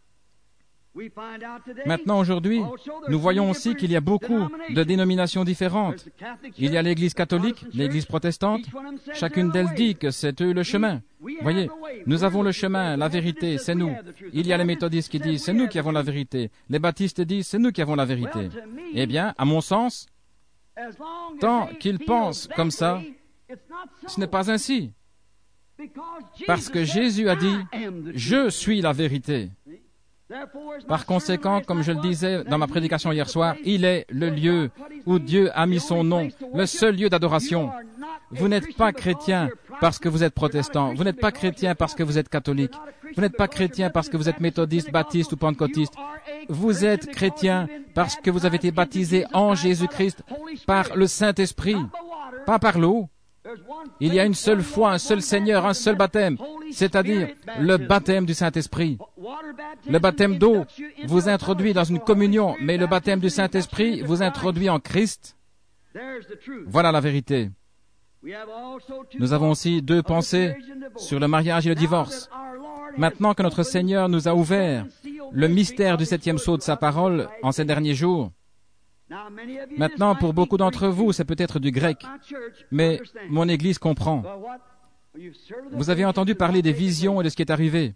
Maintenant, aujourd'hui, nous voyons aussi qu'il y a beaucoup de dénominations différentes. Il y a l'Église catholique, l'Église protestante. Chacune d'elles dit que c'est eux le chemin. Voyez, nous avons le chemin, la vérité, c'est nous. Il y a les méthodistes qui disent, c'est nous qui avons la vérité. Les baptistes disent, c'est nous qui avons la vérité. Eh bien, à mon sens, tant qu'ils pensent comme ça, ce n'est pas ainsi. Parce que Jésus a dit, je suis la vérité. Par conséquent, comme je le disais dans ma prédication hier soir, il est le lieu où Dieu a mis son nom, le seul lieu d'adoration. Vous n'êtes pas chrétien parce que vous êtes protestant, vous n'êtes pas chrétien parce que vous êtes catholique, vous n'êtes pas chrétien parce que vous êtes méthodiste, baptiste ou pentecôtiste. Vous êtes chrétien parce que vous avez été baptisé en Jésus-Christ par le Saint-Esprit, pas par l'eau. Il y a une seule foi, un seul Seigneur, un seul baptême, c'est-à-dire le baptême du Saint-Esprit. Le baptême d'eau vous introduit dans une communion, mais le baptême du Saint-Esprit vous introduit en Christ. Voilà la vérité. Nous avons aussi deux pensées sur le mariage et le divorce. Maintenant que notre Seigneur nous a ouvert le mystère du 7e sceau de sa parole en ces derniers jours, maintenant, pour beaucoup d'entre vous, c'est peut-être du grec, mais mon Église comprend. Vous avez entendu parler des visions et de ce qui est arrivé.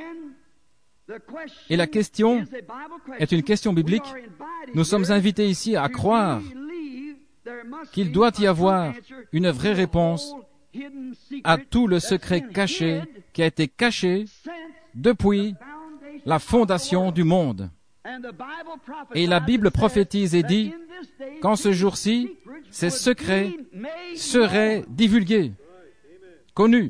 Et la question est une question biblique. Nous sommes invités ici à croire qu'il doit y avoir une vraie réponse à tout le secret caché qui a été caché depuis la fondation du monde. Et la Bible prophétise et dit qu'en ce jour-ci, ces secrets seraient divulgués, connus.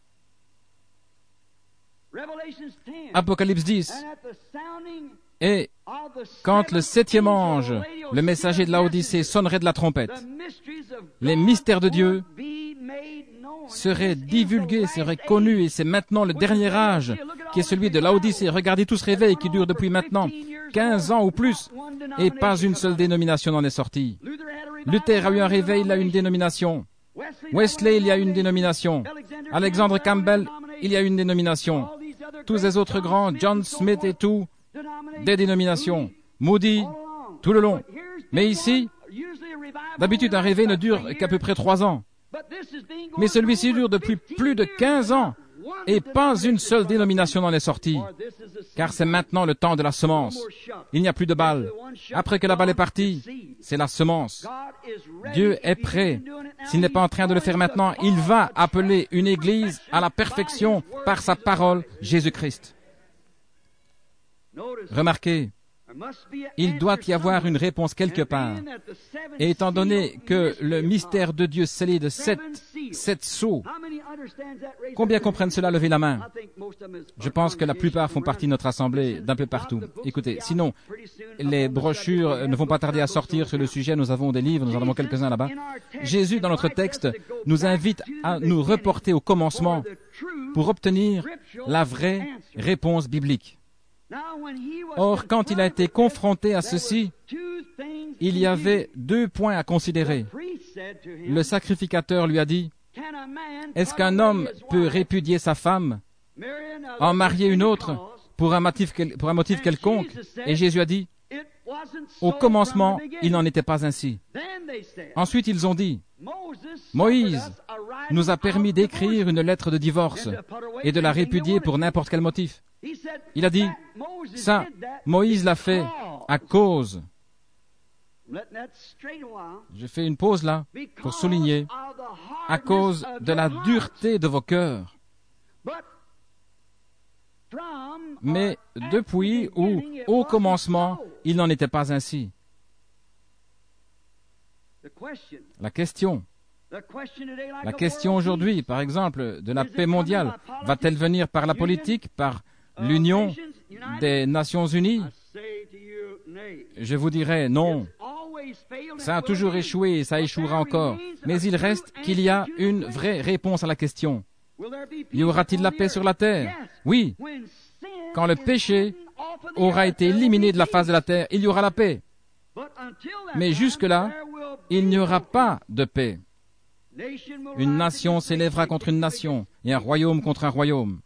Apocalypse 10. Et quand le 7e ange, le messager de Laodicée, sonnerait de la trompette, les mystères de Dieu seraient divulgués, seraient connus, et c'est maintenant le dernier âge qui est celui de Laodicée. Regardez tout ce réveil qui dure depuis maintenant 15 ans ou plus, et pas une seule dénomination n'en est sortie. Luther a eu un réveil, il a eu une dénomination. Wesley, il y a eu une dénomination. Alexander Campbell, il y a eu une dénomination. tous les autres grands, John Smith et tout, des dénominations, Moody, tout le long. Mais ici, d'habitude, un réveil ne dure qu'à peu près 3 ans. Mais celui-ci dure depuis plus de 15 ans et pas une seule dénomination n'en est sortie. Car c'est maintenant le temps de la semence. Il n'y a plus de balle. Après que la balle est partie, c'est la semence. Dieu est prêt. S'il n'est pas en train de le faire maintenant, il va appeler une église à la perfection par sa parole, Jésus-Christ. Remarquez, il doit y avoir une réponse quelque part. Et étant donné que le mystère de Dieu scellé de 7 sceaux, combien comprennent cela? Levez la main. Je pense que la plupart font partie de notre assemblée d'un peu partout. Écoutez, sinon, les brochures ne vont pas tarder à sortir sur le sujet. Nous avons des livres, nous en avons quelques-uns là-bas. Jésus, dans notre texte, nous invite à nous reporter au commencement pour obtenir la vraie réponse biblique. Or, quand il a été confronté à ceci, il y avait 2 points à considérer. Le sacrificateur lui a dit, « Est-ce qu'un homme peut répudier sa femme, en marier une autre pour un motif quelconque ?» Et Jésus a dit, « Au commencement, il n'en était pas ainsi. » Ensuite, ils ont dit, « Moïse nous a permis d'écrire une lettre de divorce et de la répudier pour n'importe quel motif. » Il a dit, ça, Moïse l'a fait à cause. Je fais une pause là pour souligner, à cause de la dureté de vos cœurs. Mais depuis ou au commencement, il n'en était pas ainsi. La question aujourd'hui, par exemple, de la paix mondiale, va-t-elle venir par la politique, par l'Union des Nations Unies? Je vous dirais non. Ça a toujours échoué et ça échouera encore. Mais il reste qu'il y a une vraie réponse à la question. Y aura-t-il la paix sur la terre? Oui. Quand le péché aura été éliminé de la face de la terre, il y aura la paix. Mais jusque-là, il n'y aura pas de paix. Une nation s'élèvera contre une nation et un royaume contre un royaume.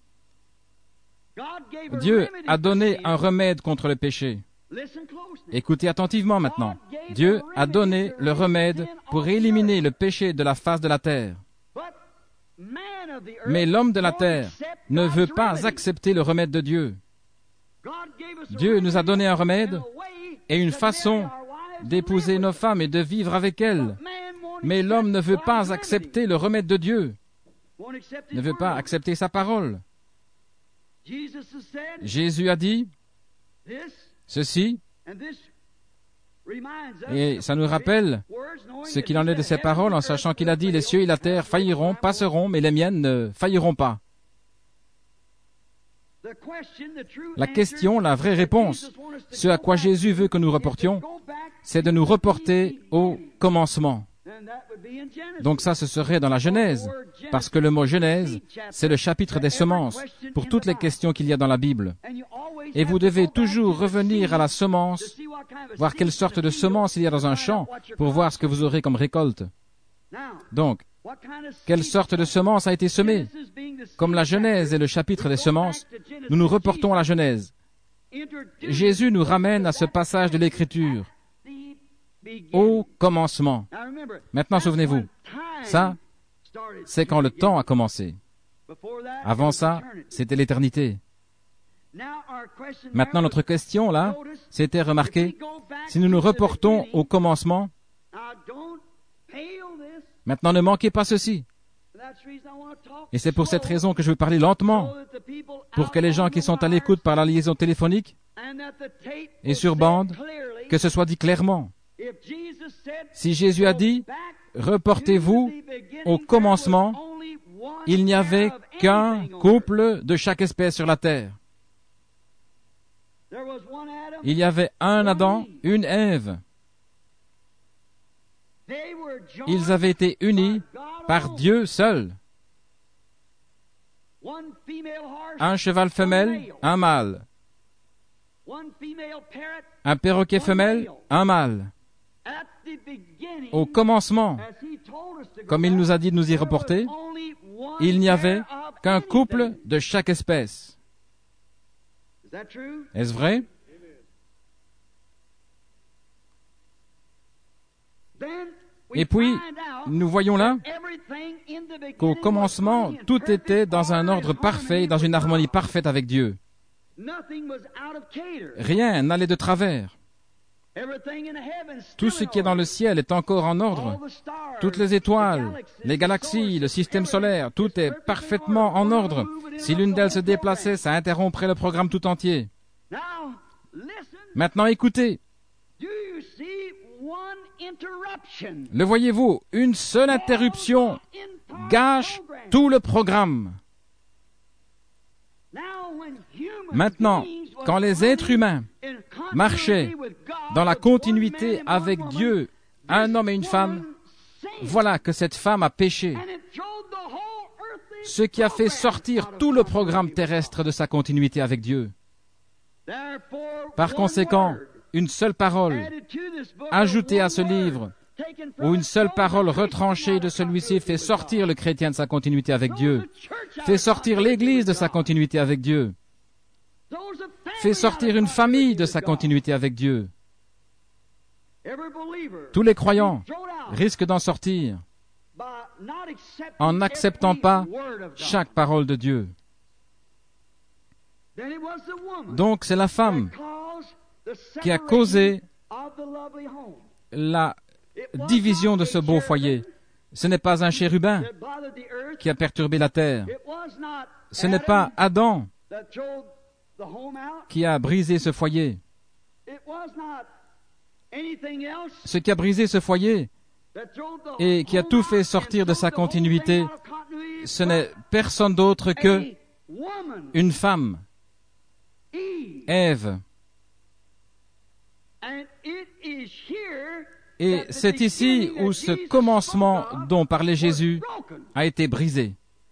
Dieu a donné un remède contre le péché. Écoutez attentivement maintenant. Dieu a donné le remède pour éliminer le péché de la face de la terre. Mais l'homme de la terre ne veut pas accepter le remède de Dieu. Dieu nous a donné un remède et une façon d'épouser nos femmes et de vivre avec elles. Mais l'homme ne veut pas accepter le remède de Dieu, ne veut pas accepter sa parole. Jésus a dit ceci, et ça nous rappelle ce qu'il en est de ses paroles, en sachant qu'il a dit, les cieux et la terre failliront, passeront, mais les miennes ne failliront pas. La question, la vraie réponse, ce à quoi Jésus veut que nous reportions, c'est de nous reporter au commencement. Donc ça, ce serait dans la Genèse, parce que le mot Genèse, c'est le chapitre des semences, pour toutes les questions qu'il y a dans la Bible. Et vous devez toujours revenir à la semence, voir quelle sorte de semence il y a dans un champ, pour voir ce que vous aurez comme récolte. Donc, quelle sorte de semence a été semée? Comme la Genèse est le chapitre des semences, nous nous reportons à la Genèse. Jésus nous ramène à ce passage de l'Écriture. Au commencement. Maintenant, souvenez-vous, ça, c'est quand le temps a commencé. Avant ça, c'était l'éternité. Maintenant, notre question, là, c'était, remarquez, si nous nous reportons au commencement, maintenant, ne manquez pas ceci. Et c'est pour cette raison que je veux parler lentement, pour que les gens qui sont à l'écoute par la liaison téléphonique et sur bande, que ce soit dit clairement. Si Jésus a dit, reportez-vous au commencement, il n'y avait qu'un couple de chaque espèce sur la terre. Il y avait un Adam, une Ève. Ils avaient été unis par Dieu seul. Un cheval femelle, un mâle. Un perroquet femelle, un mâle. Au commencement, comme il nous a dit de nous y reporter, il n'y avait qu'un couple de chaque espèce. Est-ce vrai? Et puis, nous voyons là qu'au commencement, tout était dans un ordre parfait, dans une harmonie parfaite avec Dieu. Rien n'allait de travers. Tout ce qui est dans le ciel est encore en ordre. Toutes les étoiles, les galaxies, le système solaire, tout est parfaitement en ordre. Si l'une d'elles se déplaçait, ça interromprait le programme tout entier. Maintenant, écoutez. Le voyez-vous, une seule interruption gâche tout le programme. Maintenant, quand les êtres humains marchaient dans la continuité avec Dieu, un homme et une femme, voilà que cette femme a péché, ce qui a fait sortir tout le programme terrestre de sa continuité avec Dieu. Par conséquent, une seule parole ajoutée à ce livre, ou une seule parole retranchée de celui-ci fait sortir le chrétien de sa continuité avec Dieu, fait sortir l'Église de sa continuité avec Dieu, fait sortir une famille de sa continuité avec Dieu. Tous les croyants risquent d'en sortir en n'acceptant pas chaque parole de Dieu. Donc c'est la femme qui a causé la division de ce beau foyer. Ce n'est pas un chérubin qui a perturbé la terre. Ce n'est pas Adam qui a brisé ce foyer. Ce qui a brisé ce foyer et qui a tout fait sortir de sa continuité, ce n'est personne d'autre que une femme, Ève. Et c'est ici où ce commencement dont parlait Jésus a été brisé.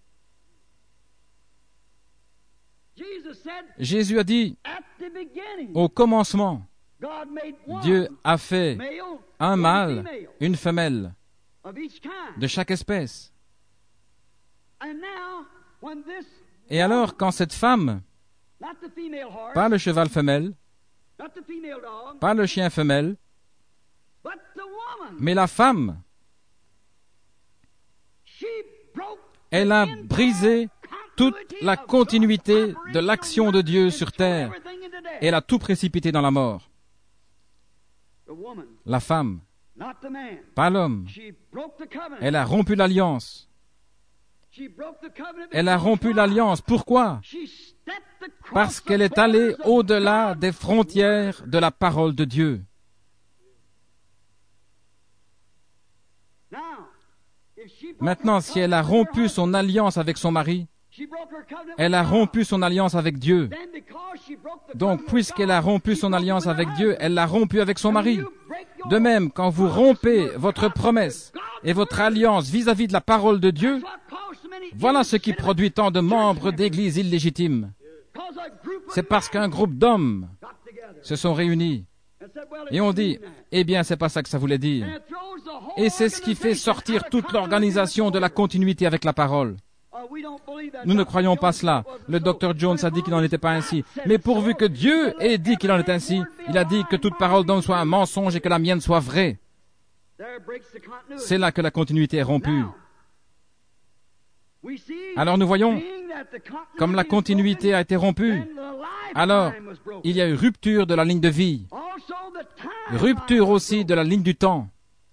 Jésus a dit, au commencement, Dieu a fait un mâle, une femelle, de chaque espèce. Et alors, quand cette femme, pas le cheval femelle, pas le chien femelle, mais la femme, elle a brisé toute la continuité de l'action de Dieu sur terre. Elle a tout précipité dans la mort. La femme, pas l'homme. Elle a rompu l'alliance. Elle a rompu l'alliance. Pourquoi? Parce qu'elle est allée au-delà des frontières de la parole de Dieu. Maintenant, si elle a rompu son alliance avec son mari, elle a rompu son alliance avec Dieu. Donc, puisqu'elle a rompu son alliance avec Dieu, elle l'a rompu avec son mari. De même, quand vous rompez votre promesse et votre alliance vis-à-vis de la parole de Dieu, voilà ce qui produit tant de membres d'églises illégitimes. C'est parce qu'un groupe d'hommes se sont réunis et ont dit, eh bien, c'est pas ça que ça voulait dire. Et c'est ce qui fait sortir toute l'organisation de la continuité avec la parole. Nous ne croyons pas cela. Le docteur Jones a dit qu'il n'en était pas ainsi. Mais pourvu que Dieu ait dit qu'il en est ainsi, il a dit que toute parole d'homme soit un mensonge et que la mienne soit vraie. C'est là que la continuité est rompue. Alors nous voyons, comme la continuité a été rompue, alors il y a eu rupture de la ligne de vie, rupture aussi de la ligne du temps,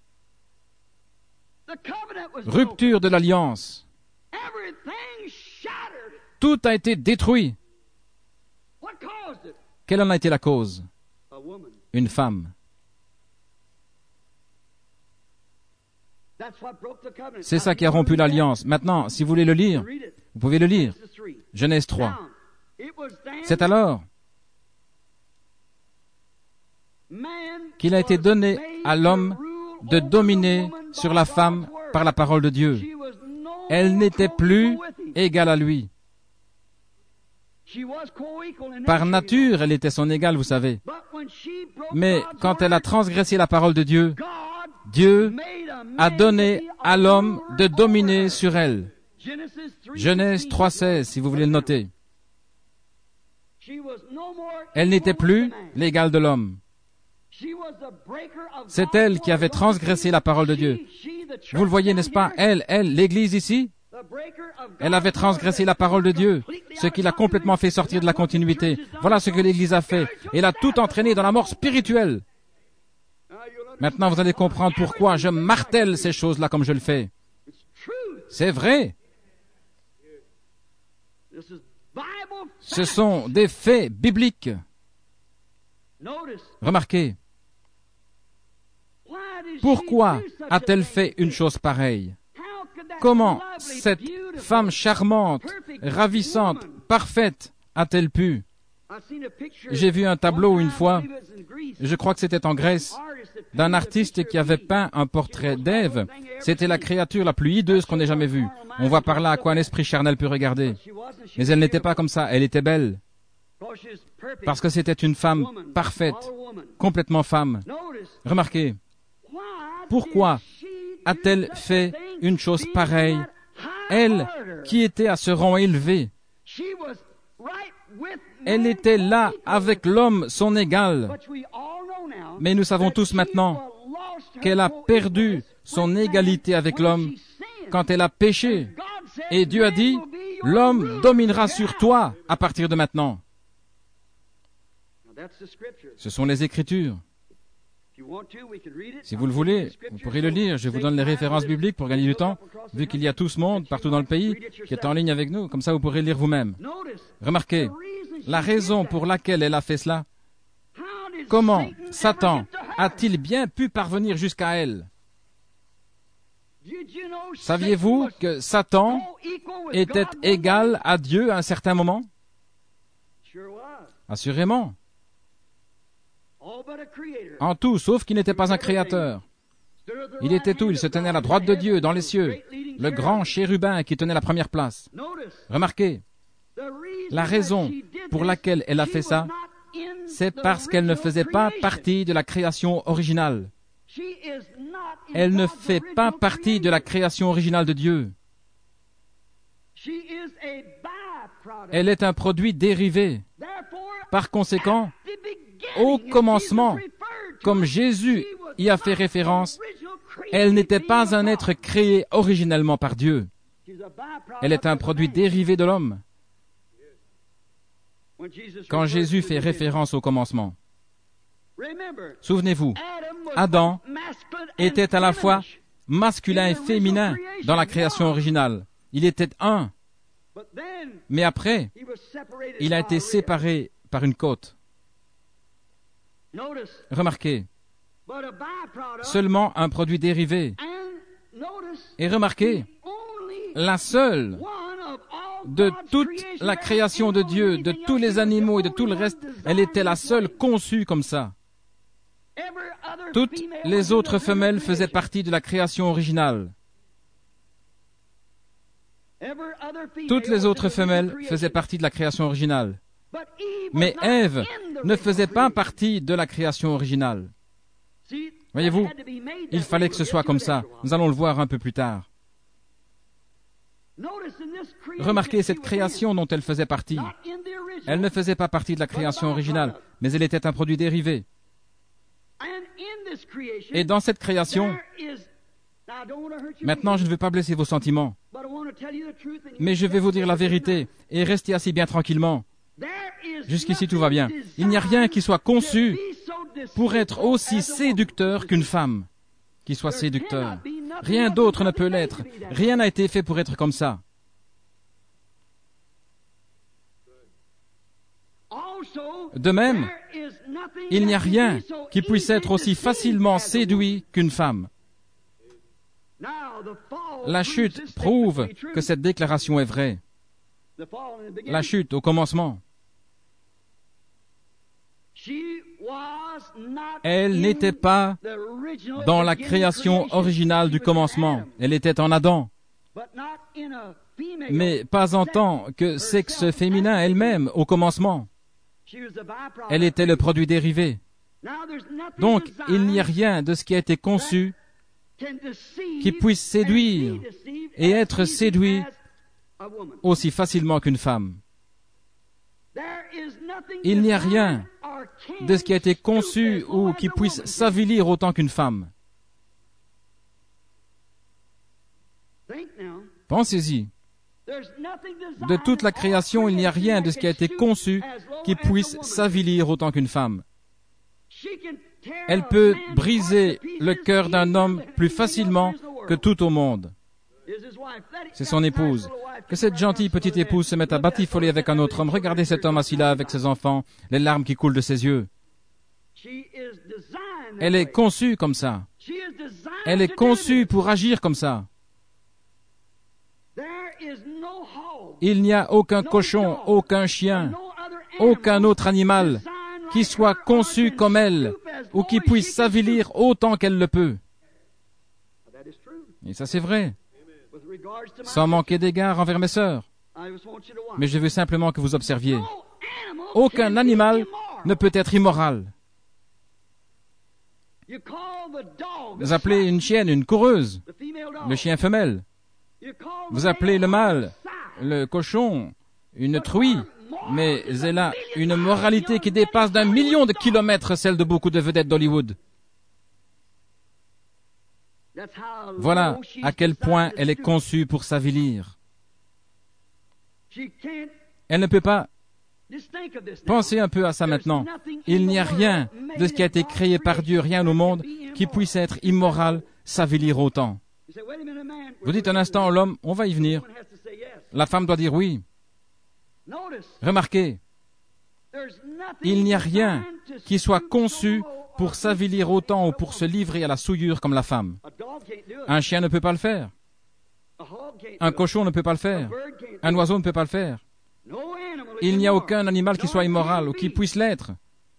rupture de l'alliance. Tout a été détruit. Quelle en a été la cause? Une femme. C'est ça qui a rompu l'alliance. Maintenant, si vous voulez le lire, vous pouvez le lire. Genèse 3. C'est alors qu'il a été donné à l'homme de dominer sur la femme par la parole de Dieu. Elle n'était plus égale à lui. Par nature, elle était son égale, vous savez. Mais quand elle a transgressé la parole de Dieu, Dieu a donné à l'homme de dominer sur elle. Genèse 3,16, si vous voulez le noter. Elle n'était plus l'égale de l'homme. C'est elle qui avait transgressé la parole de Dieu. Vous le voyez, n'est-ce pas? Elle, l'Église ici, elle avait transgressé la parole de Dieu, ce qui l'a complètement fait sortir de la continuité. Voilà ce que l'Église a fait. Elle a tout entraîné dans la mort spirituelle. Maintenant, vous allez comprendre pourquoi je martèle ces choses-là comme je le fais. C'est vrai. Ce sont des faits bibliques. Remarquez. Pourquoi a-t-elle fait une chose pareille? Comment cette femme charmante, ravissante, parfaite a-t-elle pu? J'ai vu un tableau une fois, je crois que c'était en Grèce, d'un artiste qui avait peint un portrait d'Ève. C'était la créature la plus hideuse qu'on ait jamais vue. On voit par là à quoi un esprit charnel peut regarder. Mais elle n'était pas comme ça, elle était belle. Parce que c'était une femme parfaite, complètement femme. Remarquez, pourquoi a-t-elle fait une chose pareille? Elle, qui était à ce rang élevé, elle était là avec l'homme, son égal. Mais nous savons tous maintenant qu'elle a perdu son égalité avec l'homme quand elle a péché. Et Dieu a dit, l'homme dominera sur toi à partir de maintenant. Ce sont les Écritures. Si vous le voulez, vous pourrez le lire. Je vous donne les références bibliques pour gagner du temps, vu qu'il y a tout ce monde partout dans le pays qui est en ligne avec nous. Comme ça, vous pourrez le lire vous-même. Remarquez, la raison pour laquelle elle a fait cela. Comment Satan a-t-il bien pu parvenir jusqu'à elle? Saviez-vous que Satan était égal à Dieu à un certain moment? Assurément. En tout, sauf qu'il n'était pas un créateur. Il était tout, il se tenait à la droite de Dieu, dans les cieux, le grand chérubin qui tenait la première place. Remarquez, la raison pour laquelle elle a fait ça, c'est parce qu'elle ne faisait pas partie de la création originale. Elle ne fait pas partie de la création originale de Dieu. Elle est un produit dérivé. Par conséquent, au commencement, comme Jésus y a fait référence, elle n'était pas un être créé originellement par Dieu. Elle est un produit dérivé de l'homme. Quand Jésus fait référence au commencement, souvenez-vous, Adam était à la fois masculin et féminin dans la création originale. Il était un. Mais après, il a été séparé par une côte. Remarquez, seulement un produit dérivé. Et remarquez, la seule de toute la création de Dieu, de tous les animaux et de tout le reste, elle était la seule conçue comme ça. Toutes les autres femelles faisaient partie de la création originale. Toutes les autres femelles faisaient partie de la création originale. Mais Ève ne faisait pas partie de la création originale. Voyez-vous, il fallait que ce soit comme ça. Nous allons le voir un peu plus tard. Remarquez cette création dont elle faisait partie. Elle ne faisait pas partie de la création originale, mais elle était un produit dérivé. Et dans cette création, maintenant je ne veux pas blesser vos sentiments, mais je vais vous dire la vérité, et restez assis bien tranquillement. Jusqu'ici tout va bien. Il n'y a rien qui soit conçu pour être aussi séducteur qu'une femme qui soit séducteur. Rien d'autre ne peut l'être. Rien n'a été fait pour être comme ça. De même, il n'y a rien qui puisse être aussi facilement séduit qu'une femme. La chute prouve que cette déclaration est vraie. La chute au commencement. Elle n'était pas dans la création originale du commencement. Elle était en Adam. Mais pas en tant que sexe féminin elle-même au commencement. Elle était le produit dérivé. Donc, il n'y a rien de ce qui a été conçu qui puisse séduire et être séduit aussi facilement qu'une femme. Il n'y a rien de ce qui a été conçu ou qui puisse s'avilir autant qu'une femme. Pensez-y. De toute la création, il n'y a rien de ce qui a été conçu qui puisse s'avilir autant qu'une femme. Elle peut briser le cœur d'un homme plus facilement que tout au monde. C'est son épouse. Que cette gentille petite épouse se mette à batifoler avec un autre homme. Regardez cet homme assis là avec ses enfants, les larmes qui coulent de ses yeux. Elle est conçue comme ça. Elle est conçue pour agir comme ça. Il n'y a aucun cochon, aucun chien, aucun autre animal qui soit conçu comme elle ou qui puisse s'avilir autant qu'elle le peut. Et ça, c'est vrai. Sans manquer d'égard envers mes sœurs. Mais je veux simplement que vous observiez. Aucun animal ne peut être immoral. Vous appelez une chienne une coureuse, le chien femelle. Vous appelez le mâle, le cochon, une truie, mais elle a une moralité qui dépasse d'1 million de kilomètres celle de beaucoup de vedettes d'Hollywood. Voilà à quel point elle est conçue pour s'avilir. Elle ne peut pas. Pensez un peu à ça maintenant. Il n'y a rien de ce qui a été créé par Dieu, rien au monde, qui puisse être immoral, s'avilir autant. Vous dites un instant, l'homme, on va y venir. La femme doit dire oui. Remarquez, il n'y a rien qui soit conçu pour s'avilir autant ou pour se livrer à la souillure comme la femme. Un chien ne peut pas le faire. Un cochon ne peut pas le faire. Un oiseau ne peut pas le faire. Il n'y a aucun animal qui soit immoral ou qui puisse l'être.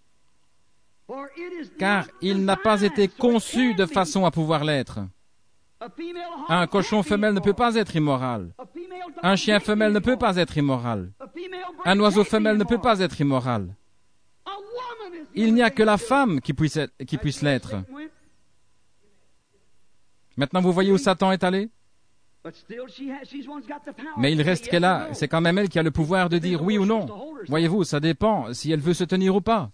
Car il n'a pas été conçu de façon à pouvoir l'être. Un cochon femelle ne peut pas être immoral. Un chien femelle ne peut pas être immoral. Un oiseau femelle ne peut pas être immoral. Il n'y a que la femme qui puisse l'être. Maintenant, vous voyez où Satan est allé? Mais il reste qu'elle a, c'est quand même elle qui a le pouvoir de dire oui ou non. Voyez-vous, ça dépend si elle veut se tenir ou pas.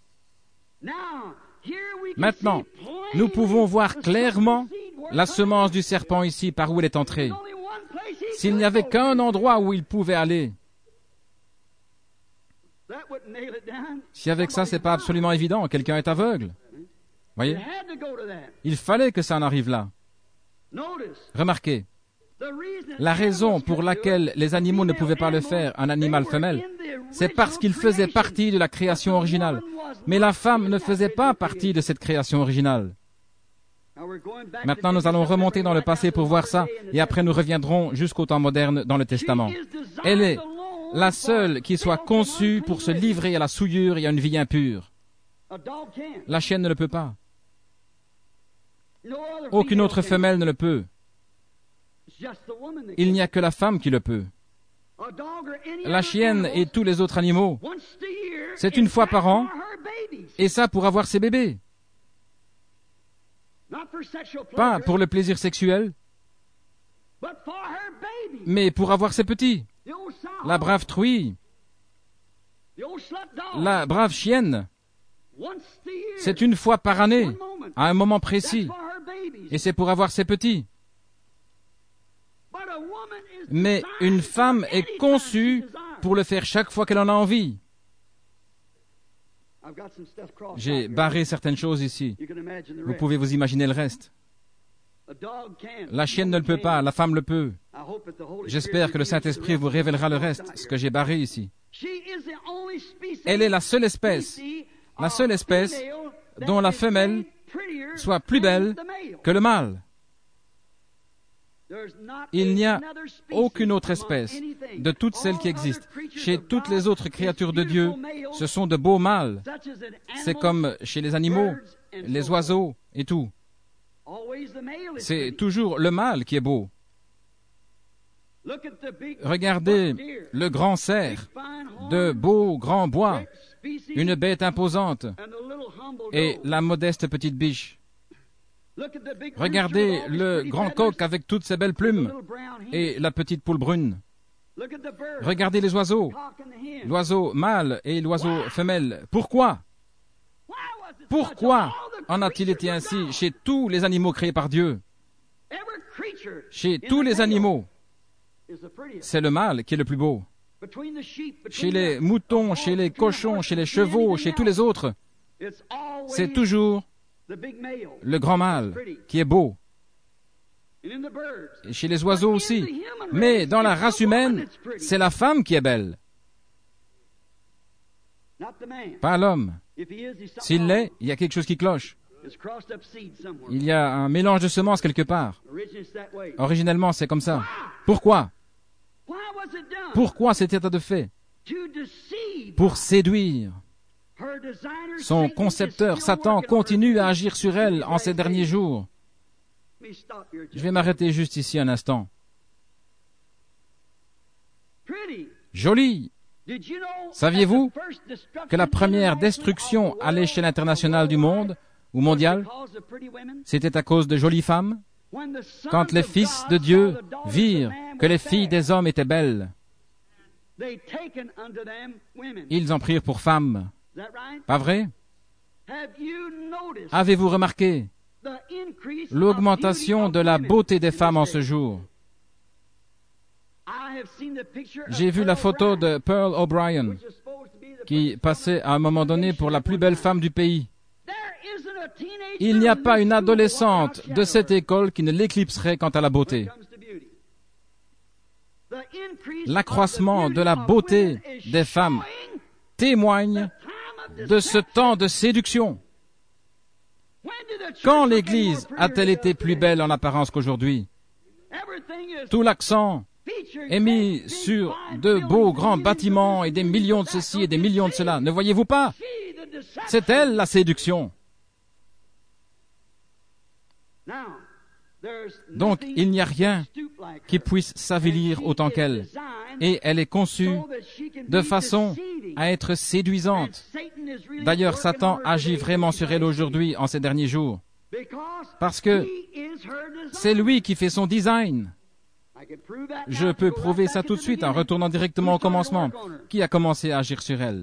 Maintenant, nous pouvons voir clairement la semence du serpent ici, par où elle est entrée. S'il n'y avait qu'un endroit où il pouvait aller, si avec ça, c'est pas absolument évident, quelqu'un est aveugle. Voyez? Il fallait que ça en arrive là. Remarquez, la raison pour laquelle les animaux ne pouvaient pas le faire, un animal femelle, c'est parce qu'il faisait partie de la création originale. Mais la femme ne faisait pas partie de cette création originale. Maintenant, nous allons remonter dans le passé pour voir ça, et après nous reviendrons jusqu'au temps moderne dans le Testament. Elle est la seule qui soit conçue pour se livrer à la souillure et à une vie impure. La chienne ne le peut pas. Aucune autre femelle ne le peut. Il n'y a que la femme qui le peut. La chienne et tous les autres animaux, c'est une fois par an, et ça pour avoir ses bébés. Pas pour le plaisir sexuel, mais pour avoir ses petits. La brave truie, la brave chienne, c'est une fois par année, à un moment précis, et c'est pour avoir ses petits. Mais une femme est conçue pour le faire chaque fois qu'elle en a envie. J'ai barré certaines choses ici. Vous pouvez vous imaginer le reste. La chienne ne le peut pas, la femme le peut. J'espère que le Saint-Esprit vous révélera le reste, ce que j'ai barré ici. Elle est la seule espèce dont la femelle soit plus belle que le mâle. Il n'y a aucune autre espèce de toutes celles qui existent. Chez toutes les autres créatures de Dieu, ce sont de beaux mâles. C'est comme chez les animaux, les oiseaux et tout. C'est toujours le mâle qui est beau. Regardez le grand cerf, de beaux grands bois, une bête imposante et la modeste petite biche. Regardez le grand coq avec toutes ses belles plumes et la petite poule brune. Regardez les oiseaux, l'oiseau mâle et l'oiseau femelle. Pourquoi? Pourquoi en a-t-il été ainsi chez tous les animaux créés par Dieu? Chez tous les animaux, c'est le mâle qui est le plus beau. Chez les moutons, chez les cochons, chez les chevaux, chez tous les autres, c'est toujours le grand mâle qui est beau. Et chez les oiseaux aussi. Mais dans la race humaine, c'est la femme qui est belle, pas l'homme. S'il l'est, il y a quelque chose qui cloche. Il y a un mélange de semences quelque part. Originellement, c'est comme ça. Pourquoi? Pourquoi cet état de fait? Pour séduire. Son concepteur, Satan, continue à agir sur elle en ces derniers jours. Je vais m'arrêter juste ici un instant. Joli. Saviez-vous que la première destruction à l'échelle internationale du monde, ou mondiale, c'était à cause de jolies femmes? Quand les fils de Dieu virent que les filles des hommes étaient belles, ils en prirent pour femmes. Pas vrai? Avez-vous remarqué l'augmentation de la beauté des femmes en ce jour? J'ai vu la photo de Pearl O'Brien, qui passait à un moment donné pour la plus belle femme du pays. Il n'y a pas une adolescente de cette école qui ne l'éclipserait quant à la beauté. L'accroissement de la beauté des femmes témoigne de ce temps de séduction. Quand l'Église a-t-elle été plus belle en apparence qu'aujourd'hui? Tout l'accent est mis sur de beaux grands bâtiments et des millions de ceci et des millions de cela. Ne voyez-vous pas? C'est elle la séduction. Donc, il n'y a rien qui puisse s'avilir autant qu'elle. Et elle est conçue de façon à être séduisante. D'ailleurs, Satan agit vraiment sur elle aujourd'hui, en ces derniers jours. Parce que c'est lui qui fait son design. Je peux prouver ça tout de suite en retournant directement au commencement. Qui a commencé à agir sur elle?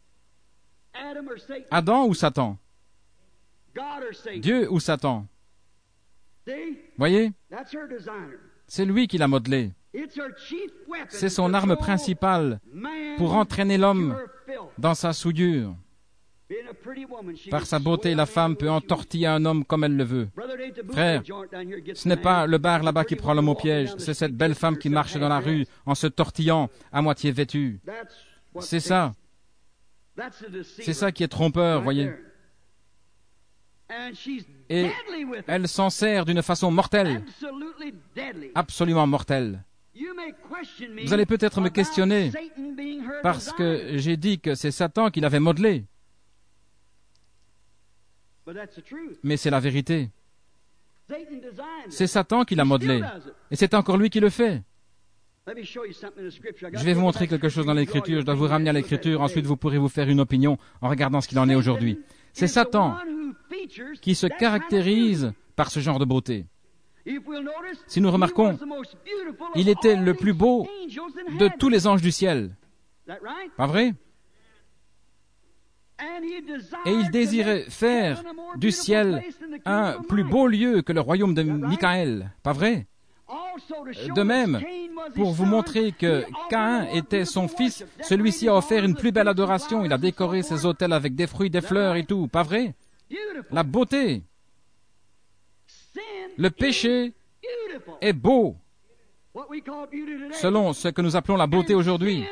Adam ou Satan? Dieu ou Satan? Voyez? C'est lui qui l'a modelé. C'est son arme principale pour entraîner l'homme dans sa souillure. Par sa beauté, la femme peut entortiller un homme comme elle le veut. Frère, ce n'est pas le bar là-bas qui prend l'homme au piège, c'est cette belle femme qui marche dans la rue en se tortillant, à moitié vêtue. C'est ça. C'est ça qui est trompeur, voyez. Et elle s'en sert d'une façon mortelle, absolument mortelle. Vous allez peut-être me questionner parce que j'ai dit que c'est Satan qui l'avait modelé. Mais c'est la vérité. C'est Satan qui l'a modelé. Et c'est encore lui qui le fait. Je vais vous montrer quelque chose dans l'Écriture. Je dois vous ramener à l'Écriture. Ensuite, vous pourrez vous faire une opinion en regardant ce qu'il en est aujourd'hui. C'est Satan qui se caractérise par ce genre de beauté. Si nous remarquons, il était le plus beau de tous les anges du ciel. Pas vrai? Et il désirait faire du ciel un plus beau lieu que le royaume de Michaël. Pas vrai? De même, pour vous montrer que Caïn était son fils, celui-ci a offert une plus belle adoration. Il a décoré ses autels avec des fruits, des fleurs et tout. Pas vrai? La beauté. Le péché est beau, selon ce que nous appelons la beauté aujourd'hui.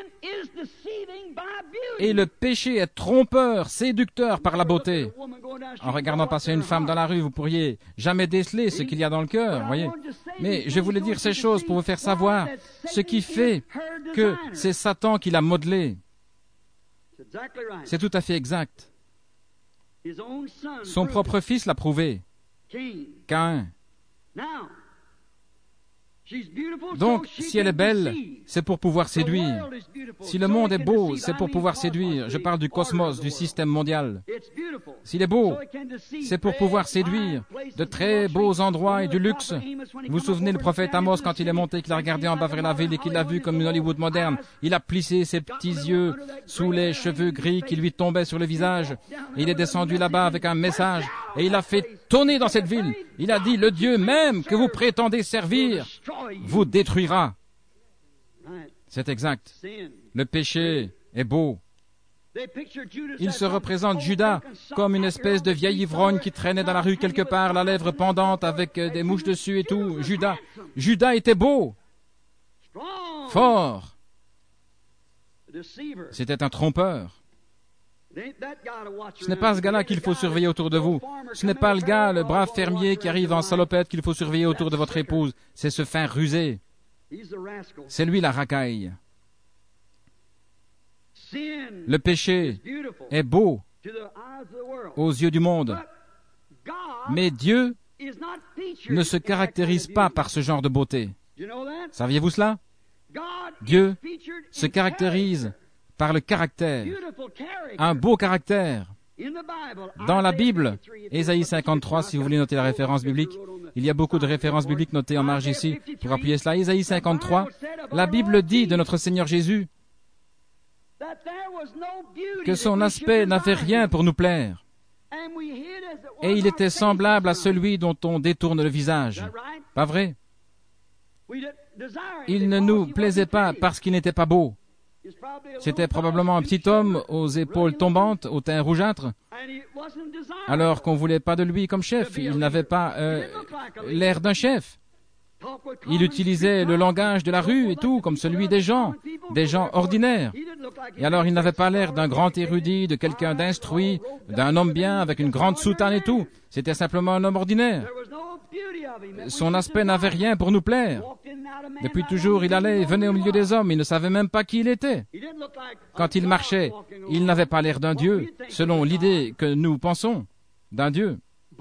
Et le péché est trompeur, séducteur par la beauté. En regardant passer une femme dans la rue, vous pourriez jamais déceler ce qu'il y a dans le cœur, voyez. Mais je voulais dire ces choses pour vous faire savoir ce qui fait que c'est Satan qui l'a modelé. C'est tout à fait exact. Son propre fils l'a prouvé. Caïn. Donc, si elle est belle, c'est pour pouvoir séduire. Si le monde est beau, c'est pour pouvoir séduire. Je parle du cosmos, du système mondial. S'il est beau, c'est pour pouvoir séduire. De très beaux endroits et du luxe. Vous vous souvenez le prophète Amos quand il est monté, qu'il a regardé en bas vers la ville et qu'il l'a vu comme une Hollywood moderne. Il a plissé ses petits yeux sous les cheveux gris qui lui tombaient sur le visage. Et il est descendu là-bas avec un message et il a fait tonner dans cette ville. Il a dit, le Dieu même que vous prétendez servir vous détruira. C'est exact. Le péché est beau. Il se représente Judas comme une espèce de vieil ivrogne qui traînait dans la rue quelque part, la lèvre pendante avec des mouches dessus et tout. Judas était beau, fort. C'était un trompeur. Ce n'est pas ce gars-là qu'il faut surveiller autour de vous. Ce n'est pas le gars, le brave fermier qui arrive en salopette qu'il faut surveiller autour de votre épouse. C'est ce fin rusé. C'est lui la racaille. Le péché est beau aux yeux du monde. Mais Dieu ne se caractérise pas par ce genre de beauté. Saviez-vous cela? Dieu se caractérise par le caractère, un beau caractère. Dans la Bible, Ésaïe 53, si vous voulez noter la référence biblique, il y a beaucoup de références bibliques notées en marge ici pour appuyer cela. Ésaïe 53, la Bible dit de notre Seigneur Jésus que son aspect n'avait rien pour nous plaire. Et il était semblable à celui dont on détourne le visage. Pas vrai? Il ne nous plaisait pas parce qu'il n'était pas beau. C'était probablement un petit homme aux épaules tombantes, au teint rougeâtre, alors qu'on ne voulait pas de lui comme chef. Il n'avait pas l'air d'un chef. Il utilisait le langage de la rue et tout, comme celui des gens ordinaires. Et alors il n'avait pas l'air d'un grand érudit, de quelqu'un d'instruit, d'un homme bien, avec une grande soutane et tout. C'était simplement un homme ordinaire. Son aspect n'avait rien pour nous plaire. Depuis toujours, il allait et venait au milieu des hommes. Il ne savait même pas qui il était. Quand il marchait, il n'avait pas l'air d'un Dieu, selon l'idée que nous pensons d'un Dieu.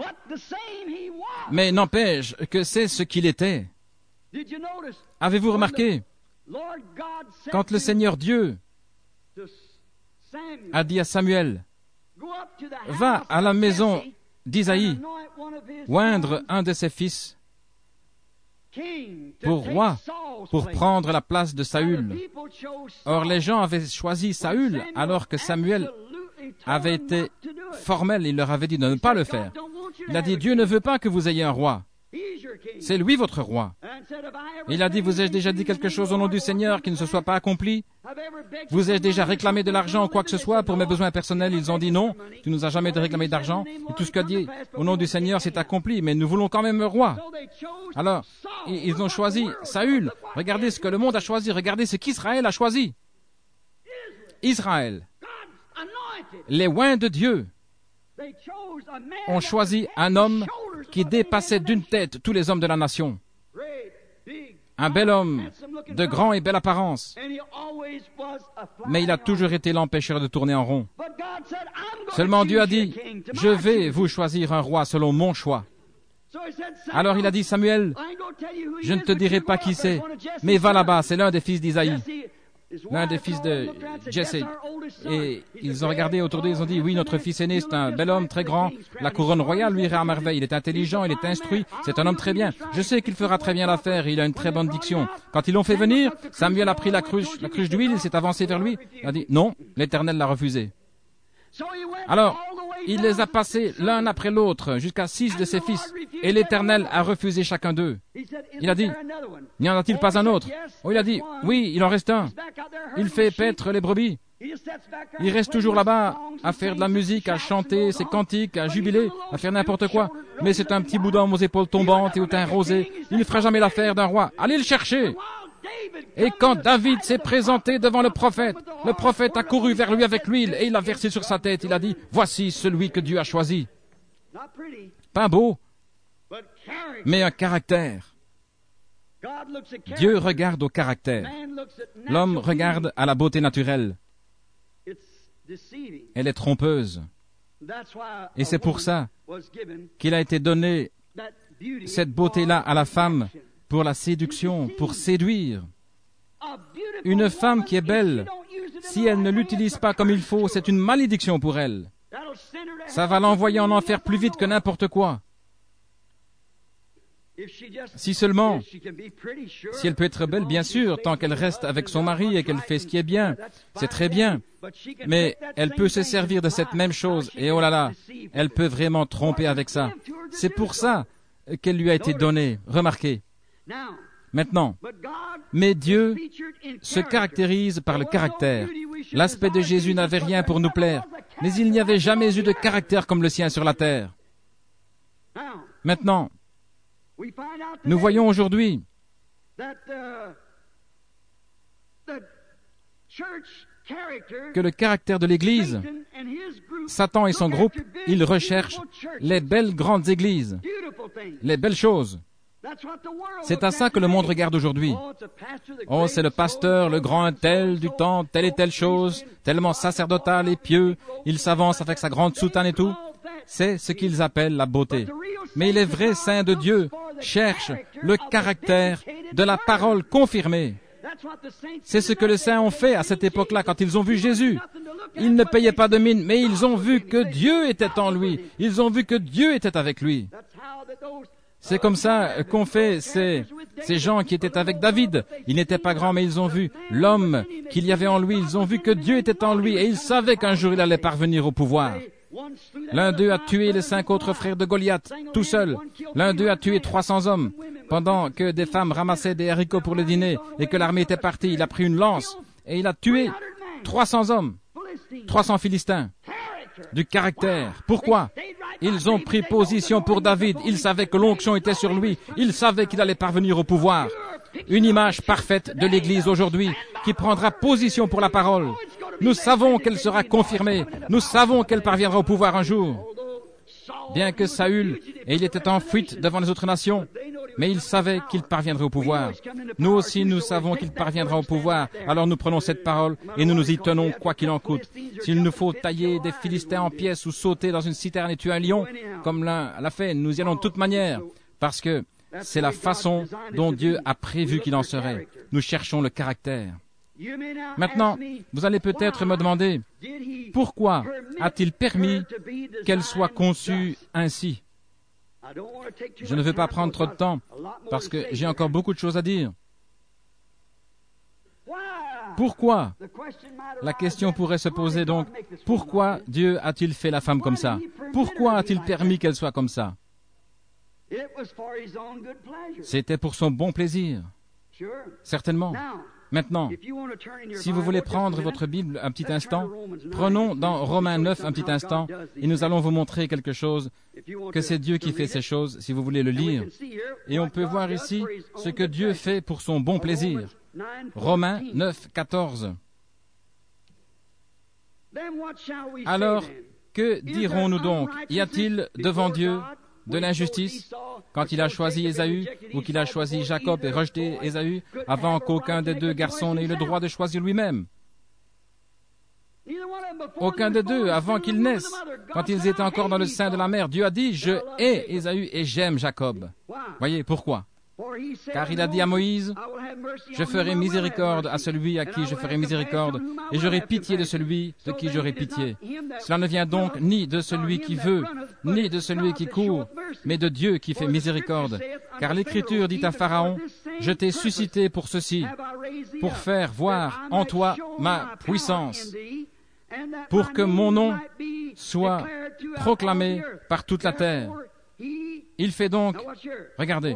Mais n'empêche que c'est ce qu'il était. Avez-vous remarqué, quand le Seigneur Dieu a dit à Samuel, « Va à la maison d'Isaïe, oindre un de ses fils pour roi, pour prendre la place de Saül. » Or, les gens avaient choisi Saül, alors que Samuel avait été formel, il leur avait dit de ne pas le faire. Il a dit, Dieu ne veut pas que vous ayez un roi. C'est lui votre roi. Il a dit, vous ai-je déjà dit quelque chose au nom du Seigneur qui ne se soit pas accompli? Vous ai-je déjà réclamé de l'argent ou quoi que ce soit pour mes besoins personnels? Ils ont dit non, tu nous as jamais réclamé d'argent. Et tout ce qu'a dit au nom du Seigneur s'est accompli, mais nous voulons quand même un roi. Alors, ils ont choisi Saül. Regardez ce que le monde a choisi, regardez ce qu'Israël a choisi. Israël, les oints de Dieu, ont choisi un homme qui dépassait d'une tête tous les hommes de la nation. Un bel homme, de grand et belle apparence. Mais il a toujours été l'empêcheur de tourner en rond. Seulement Dieu a dit, je vais vous choisir un roi selon mon choix. Alors il a dit, Samuel, je ne te dirai pas qui c'est, mais va là-bas, c'est l'un des fils d'Isaïe, l'un des fils de Jesse. Et ils ont regardé autour d'eux, ils ont dit, oui, notre fils aîné, c'est un bel homme très grand. La couronne royale lui irait à merveille. Il est intelligent, il est instruit, c'est un homme très bien. Je sais qu'il fera très bien l'affaire, il a une très bonne diction. Quand ils l'ont fait venir, Samuel a pris la cruche d'huile, il s'est avancé vers lui. Il a dit, non, l'Éternel l'a refusé. Alors, il les a passés l'un après l'autre, jusqu'à 6 de ses fils, et l'Éternel a refusé chacun d'eux. Il a dit, n'y en a-t-il pas un autre? Oh, il a dit, oui, il en reste un. Il fait paître les brebis. Il reste toujours là-bas à faire de la musique, à chanter ses cantiques, à jubiler, à faire n'importe quoi. Mais c'est un petit bout d'homme aux épaules tombantes et au teint rosé. Il ne fera jamais l'affaire d'un roi. Allez le chercher. Et quand David s'est présenté devant le prophète a couru vers lui avec l'huile et il l'a versé sur sa tête. Il a dit, voici celui que Dieu a choisi. Pas beau, mais un caractère. Dieu regarde au caractère. L'homme regarde à la beauté naturelle. Elle est trompeuse. Et c'est pour ça qu'il a été donné cette beauté-là à la femme pour la séduction, pour séduire. Une femme qui est belle, si elle ne l'utilise pas comme il faut, c'est une malédiction pour elle. Ça va l'envoyer en enfer plus vite que n'importe quoi. Si seulement, si elle peut être belle, bien sûr, tant qu'elle reste avec son mari et qu'elle fait ce qui est bien, c'est très bien. Mais elle peut se servir de cette même chose, et oh là là, elle peut vraiment tromper avec ça. C'est pour ça qu'elle lui a été donnée. Remarquez. Maintenant, mais Dieu se caractérise par le caractère. L'aspect de Jésus n'avait rien pour nous plaire, mais il n'y avait jamais eu de caractère comme le sien sur la terre. Maintenant, nous voyons aujourd'hui que le caractère de l'Église, Satan et son groupe, ils recherchent les belles grandes églises, les belles choses. C'est à ça que le monde regarde aujourd'hui. Oh, c'est le pasteur, le grand tel du temps, telle et telle chose, tellement sacerdotal et pieux, il s'avance avec sa grande soutane et tout. C'est ce qu'ils appellent la beauté. Mais les vrais saints de Dieu cherchent le caractère de la parole confirmée. C'est ce que les saints ont fait à cette époque-là quand ils ont vu Jésus. Ils ne payaient pas de mine, mais ils ont vu que Dieu était en lui. Ils ont vu que Dieu était avec lui. C'est comme ça qu'ont fait ces gens qui étaient avec David. Ils n'étaient pas grands, mais ils ont vu l'homme qu'il y avait en lui. Ils ont vu que Dieu était en lui et ils savaient qu'un jour il allait parvenir au pouvoir. L'un d'eux a tué les 5 autres frères de Goliath, tout seul. L'un d'eux a tué 300 hommes. Pendant que des femmes ramassaient des haricots pour le dîner et que l'armée était partie, il a pris une lance et il a tué 300 hommes, 300 Philistins. Du caractère. Pourquoi? Ils ont pris position pour David. Ils savaient que l'onction était sur lui. Ils savaient qu'il allait parvenir au pouvoir. Une image parfaite de l'Église aujourd'hui qui prendra position pour la parole. Nous savons qu'elle sera confirmée. Nous savons qu'elle parviendra au pouvoir un jour. Bien que Saül, et il était en fuite devant les autres nations, mais il savait qu'il parviendrait au pouvoir. Nous aussi, nous savons qu'il parviendra au pouvoir. Alors nous prenons cette parole et nous nous y tenons quoi qu'il en coûte. S'il nous faut tailler des Philistins en pièces ou sauter dans une citerne et tuer un lion, comme l'un l'a fait, nous y allons de toute manière, parce que c'est la façon dont Dieu a prévu qu'il en serait. Nous cherchons le caractère. Maintenant, vous allez peut-être me demander, pourquoi a-t-il permis qu'elle soit conçue ainsi? Je ne veux pas prendre trop de temps, parce que j'ai encore beaucoup de choses à dire. Pourquoi? La question pourrait se poser donc, pourquoi Dieu a-t-il fait la femme comme ça? Pourquoi a-t-il permis qu'elle soit comme ça? C'était pour son bon plaisir. Certainement. Maintenant, si vous voulez prendre votre Bible un petit instant, prenons dans Romains 9 un petit instant et nous allons vous montrer quelque chose, que c'est Dieu qui fait ces choses, si vous voulez le lire. Et on peut voir ici ce que Dieu fait pour son bon plaisir. Romains 9, 14. Alors, que dirons-nous donc? Y a-t-il devant Dieu de l'injustice quand il a choisi Ésaü ou qu'il a choisi Jacob et rejeté Ésaü avant qu'aucun des deux garçons n'ait eu le droit de choisir lui-même? Aucun des deux, avant qu'ils naissent, quand ils étaient encore dans le sein de la mère, Dieu a dit, je hais Ésaü et j'aime Jacob. Voyez, pourquoi? Car il a dit à Moïse, je ferai miséricorde à celui à qui je ferai miséricorde, et j'aurai pitié de celui de qui j'aurai pitié. Cela ne vient donc ni de celui qui veut, ni de celui qui court, mais de Dieu qui fait miséricorde. Car l'Écriture dit à Pharaon, je t'ai suscité pour ceci, pour faire voir en toi ma puissance, pour que mon nom soit proclamé par toute la terre. Il fait donc, regardez,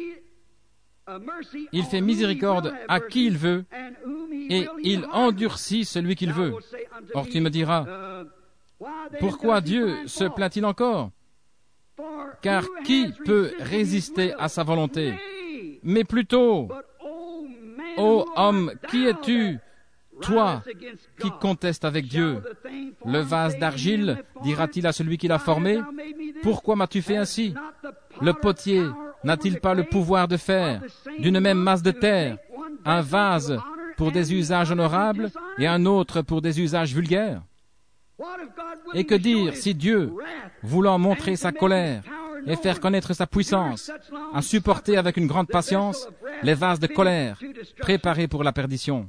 il fait miséricorde à qui il veut et il endurcit celui qu'il veut. Or tu me diras, pourquoi Dieu se plaint-il encore? Car qui peut résister à sa volonté? Mais plutôt, ô homme, qui es-tu, toi, qui contestes avec Dieu? Le vase d'argile, dira-t-il à celui qui l'a formé, pourquoi m'as-tu fait ainsi? Le potier n'a-t-il pas le pouvoir de faire, d'une même masse de terre, un vase pour des usages honorables et un autre pour des usages vulgaires? Et que dire si Dieu, voulant montrer sa colère et faire connaître sa puissance, à supporter avec une grande patience les vases de colère préparés pour la perdition,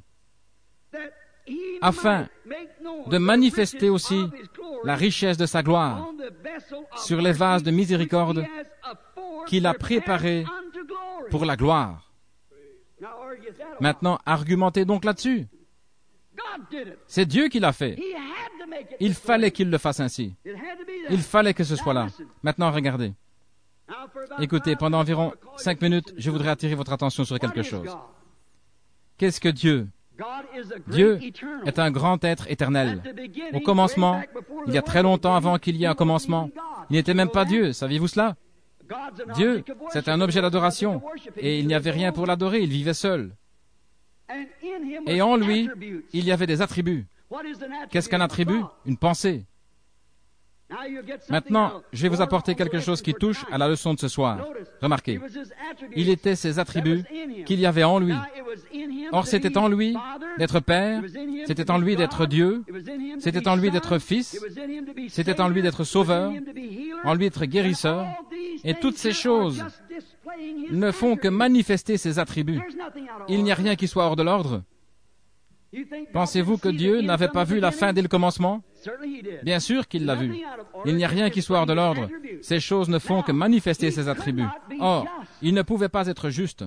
afin de manifester aussi la richesse de sa gloire sur les vases de miséricorde qu'il a préparés pour la gloire. Maintenant, argumentez donc là-dessus. C'est Dieu qui l'a fait. Il fallait qu'il le fasse ainsi. Il fallait que ce soit là. Maintenant, regardez. Écoutez, pendant environ 5 minutes, je voudrais attirer votre attention sur quelque chose. Qu'est-ce que Dieu? Dieu est un grand être éternel. Au commencement, il y a très longtemps avant qu'il y ait un commencement, il n'était même pas Dieu, saviez-vous cela? Dieu, c'est un objet d'adoration, et il n'y avait rien pour l'adorer, il vivait seul. Et en lui, il y avait des attributs. Qu'est-ce qu'un attribut? Une pensée. Maintenant, je vais vous apporter quelque chose qui touche à la leçon de ce soir. Remarquez, il était ces attributs qu'il y avait en lui. Or, c'était en lui d'être Père, c'était en lui d'être Dieu, c'était en lui d'être Fils, c'était en lui d'être Sauveur, en lui d'être guérisseur, et toutes ces choses ne font que manifester ces attributs. Il n'y a rien qui soit hors de l'ordre. Pensez-vous que Dieu n'avait pas vu la fin dès le commencement? Bien sûr qu'il l'a vu. Il n'y a rien qui soit hors de l'ordre. Ces choses ne font que manifester ses attributs. Or, il ne pouvait pas être juste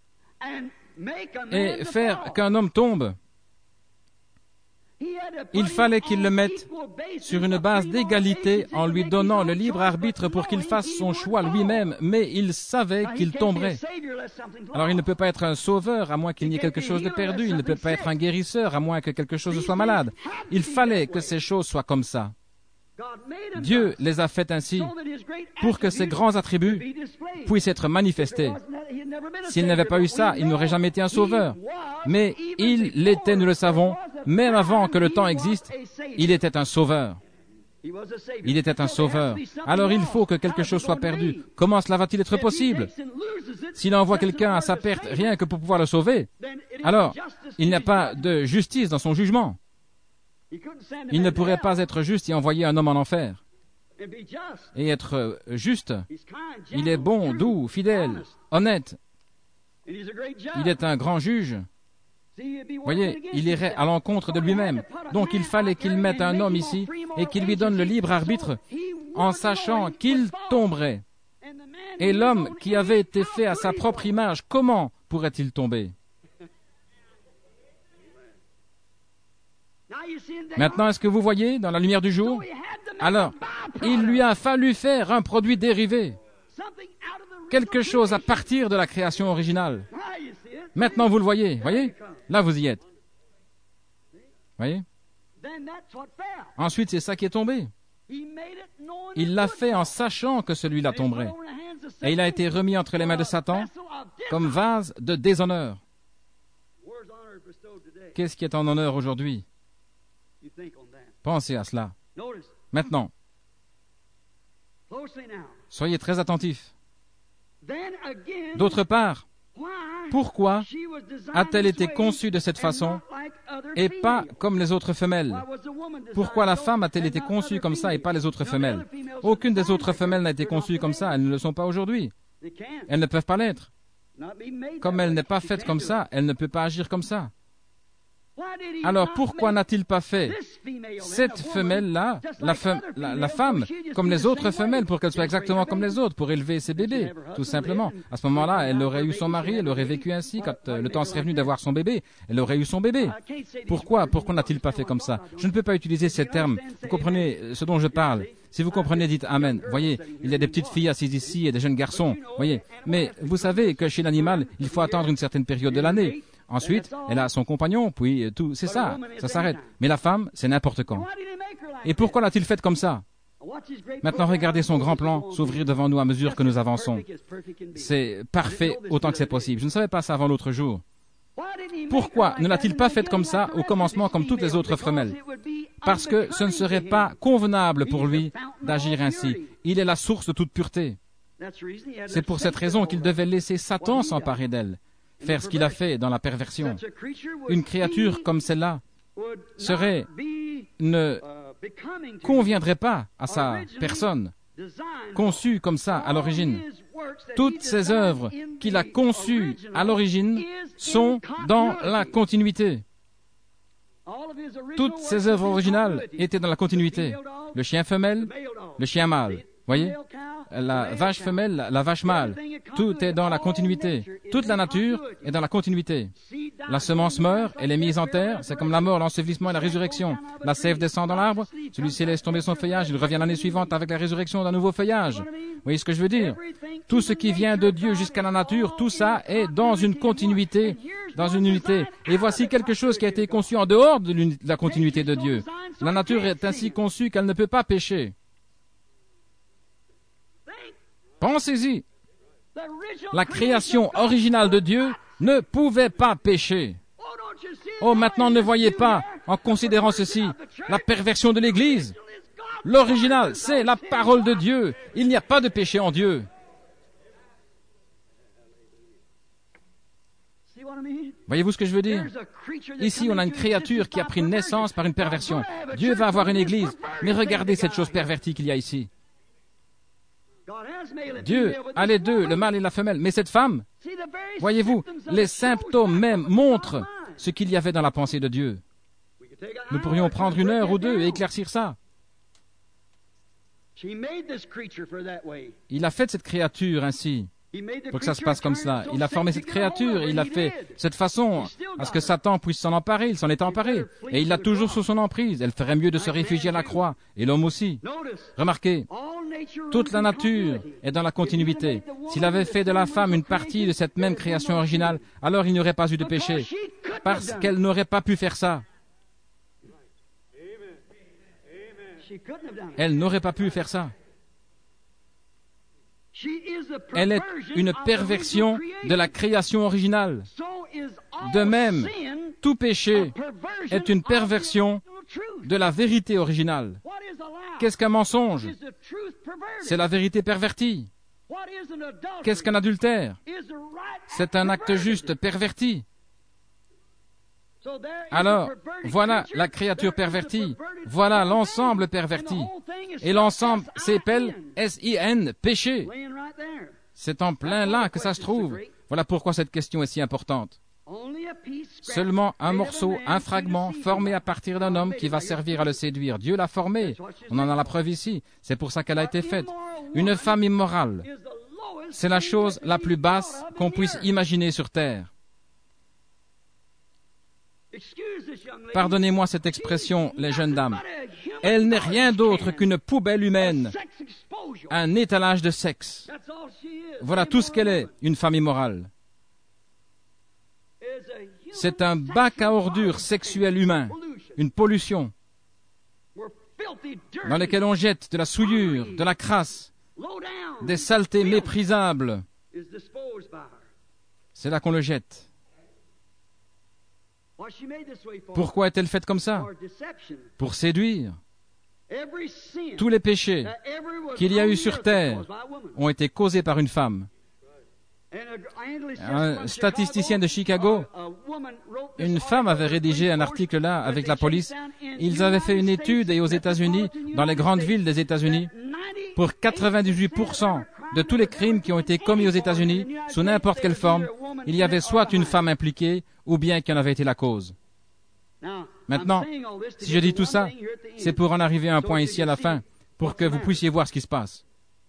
et faire qu'un homme tombe. Il fallait qu'il le mette sur une base d'égalité en lui donnant le libre arbitre pour qu'il fasse son choix lui-même, mais il savait qu'il tomberait. Alors il ne peut pas être un sauveur à moins qu'il n'y ait quelque chose de perdu, il ne peut pas être un guérisseur à moins que quelque chose soit malade. Il fallait que ces choses soient comme ça. Dieu les a faites ainsi pour que ces grands attributs puissent être manifestés. S'il n'avait pas eu ça, il n'aurait jamais été un sauveur. Mais il l'était, nous le savons, même avant que le temps existe, il était un sauveur. Il était un sauveur. Alors il faut que quelque chose soit perdu. Comment cela va-t-il être possible? S'il envoie quelqu'un à sa perte rien que pour pouvoir le sauver, alors il n'y a pas de justice dans son jugement. Il ne pourrait pas être juste et envoyer un homme en enfer. Et être juste, il est bon, doux, fidèle, honnête. Il est un grand juge. Voyez, il irait à l'encontre de lui-même. Donc il fallait qu'il mette un homme ici et qu'il lui donne le libre arbitre en sachant qu'il tomberait. Et l'homme qui avait été fait à sa propre image, comment pourrait-il tomber? Maintenant, est-ce que vous voyez dans la lumière du jour? Alors, il lui a fallu faire un produit dérivé, quelque chose à partir de la création originale. Maintenant, vous le voyez, là, vous y êtes. Voyez? Ensuite, c'est ça qui est tombé. Il l'a fait en sachant que celui-là tomberait. Et il a été remis entre les mains de Satan comme vase de déshonneur. Qu'est-ce qui est en honneur aujourd'hui? Pensez à cela. Maintenant, soyez très attentifs. D'autre part, pourquoi a-t-elle été conçue de cette façon et pas comme les autres femelles? Pourquoi la femme a-t-elle été conçue comme ça et pas les autres femelles? Aucune des autres femelles n'a été conçue comme ça, elles ne le sont pas aujourd'hui. Elles ne peuvent pas l'être. Comme elle n'est pas faite comme ça, elle ne peut pas agir comme ça. Alors pourquoi n'a-t-il pas fait cette femelle-là, la femme, comme les autres femelles, pour qu'elle soit exactement comme les autres, pour élever ses bébés, tout simplement? À ce moment-là, elle aurait eu son mari, elle aurait vécu ainsi, quand le temps serait venu d'avoir son bébé, elle aurait eu son bébé. Pourquoi n'a-t-il pas fait comme ça? Je ne peux pas utiliser ces termes. Vous comprenez ce dont je parle? Si vous comprenez, dites Amen. Voyez, il y a des petites filles assises ici et des jeunes garçons. Voyez, mais vous savez que chez l'animal, il faut attendre une certaine période de l'année. Ensuite, elle a son compagnon, puis tout, c'est ça s'arrête. Mais la femme, c'est n'importe quand. Et pourquoi l'a-t-il faite comme ça? Maintenant, regardez son grand plan s'ouvrir devant nous à mesure que nous avançons. C'est parfait autant que c'est possible. Je ne savais pas ça avant l'autre jour. Pourquoi ne l'a-t-il pas faite comme ça au commencement comme toutes les autres femelles? Parce que ce ne serait pas convenable pour lui d'agir ainsi. Il est la source de toute pureté. C'est pour cette raison qu'il devait laisser Satan s'emparer d'elle, faire ce qu'il a fait dans la perversion. Une créature comme celle-là ne conviendrait pas à sa personne. conçu comme ça à l'origine. Toutes ces œuvres qu'il a conçues à l'origine sont dans la continuité. Toutes ces œuvres originales étaient dans la continuité. Le chien femelle, le chien mâle. Voyez? La vache femelle, la vache mâle. Tout est dans la continuité. Toute la nature est dans la continuité. La semence meurt, elle est mise en terre. C'est comme la mort, l'ensevelissement et la résurrection. La sève descend dans l'arbre, celui-ci laisse tomber son feuillage, il revient l'année suivante avec la résurrection d'un nouveau feuillage. Vous voyez ce que je veux dire? Tout ce qui vient de Dieu jusqu'à la nature, tout ça est dans une continuité, dans une unité. Et voici quelque chose qui a été conçu en dehors de la continuité de Dieu. La nature est ainsi conçue qu'elle ne peut pas pécher. Pensez-y. La création originale de Dieu ne pouvait pas pécher. Oh, maintenant ne voyez pas, en considérant ceci, la perversion de l'Église. L'original, c'est la parole de Dieu. Il n'y a pas de péché en Dieu. Voyez-vous ce que je veux dire? Ici, on a une créature qui a pris naissance par une perversion. Dieu va avoir une Église, mais regardez cette chose pervertie qu'il y a ici. Dieu a les deux, le mâle et la femelle. Mais cette femme, voyez-vous, les symptômes même montrent ce qu'il y avait dans la pensée de Dieu. Nous pourrions prendre 1 heure ou 2 et éclaircir ça. Il a fait cette créature ainsi, pour que ça se passe comme cela. Il a formé cette créature, et il l'a fait de cette façon à ce que Satan puisse s'en emparer. Il s'en est emparé, et il l'a toujours sous son emprise. Elle ferait mieux de se réfugier à la croix, et l'homme aussi. Remarquez, toute la nature est dans la continuité. S'il avait fait de la femme une partie de cette même création originale, alors il n'y aurait pas eu de péché, parce qu'elle n'aurait pas pu faire ça. Elle n'aurait pas pu faire ça. Elle est une perversion de la création originale. De même, tout péché est une perversion de la vérité originale. Qu'est-ce qu'un mensonge? C'est la vérité pervertie. Qu'est-ce qu'un adultère? C'est un acte juste perverti. Alors, voilà la créature pervertie, voilà l'ensemble perverti. Et l'ensemble s'appelle S-I-N, péché. C'est en plein là que ça se trouve. Voilà pourquoi cette question est si importante. Seulement un morceau, un fragment formé à partir d'un homme qui va servir à le séduire. Dieu l'a formé. On en a la preuve ici. C'est pour ça qu'elle a été faite. Une femme immorale, c'est la chose la plus basse qu'on puisse imaginer sur terre. Pardonnez-moi cette expression, les jeunes dames. Elle n'est rien d'autre qu'une poubelle humaine, un étalage de sexe. Voilà tout ce qu'elle est, une femme immorale. C'est un bac à ordures sexuel humain, une pollution, dans lequel on jette de la souillure, de la crasse, des saletés méprisables. C'est là qu'on le jette. Pourquoi est-elle faite comme ça? Pour séduire. Tous les péchés qu'il y a eu sur terre ont été causés par une femme. Un statisticien de Chicago, une femme avait rédigé un article là avec la police. Ils avaient fait une étude et aux États-Unis, dans les grandes villes des États-Unis, pour 98% de tous les crimes qui ont été commis aux États-Unis, sous n'importe quelle forme, il y avait soit une femme impliquée, ou bien qui en avait été la cause. Maintenant, si je dis tout ça, c'est pour en arriver à un point ici à la fin, pour que vous puissiez voir ce qui se passe.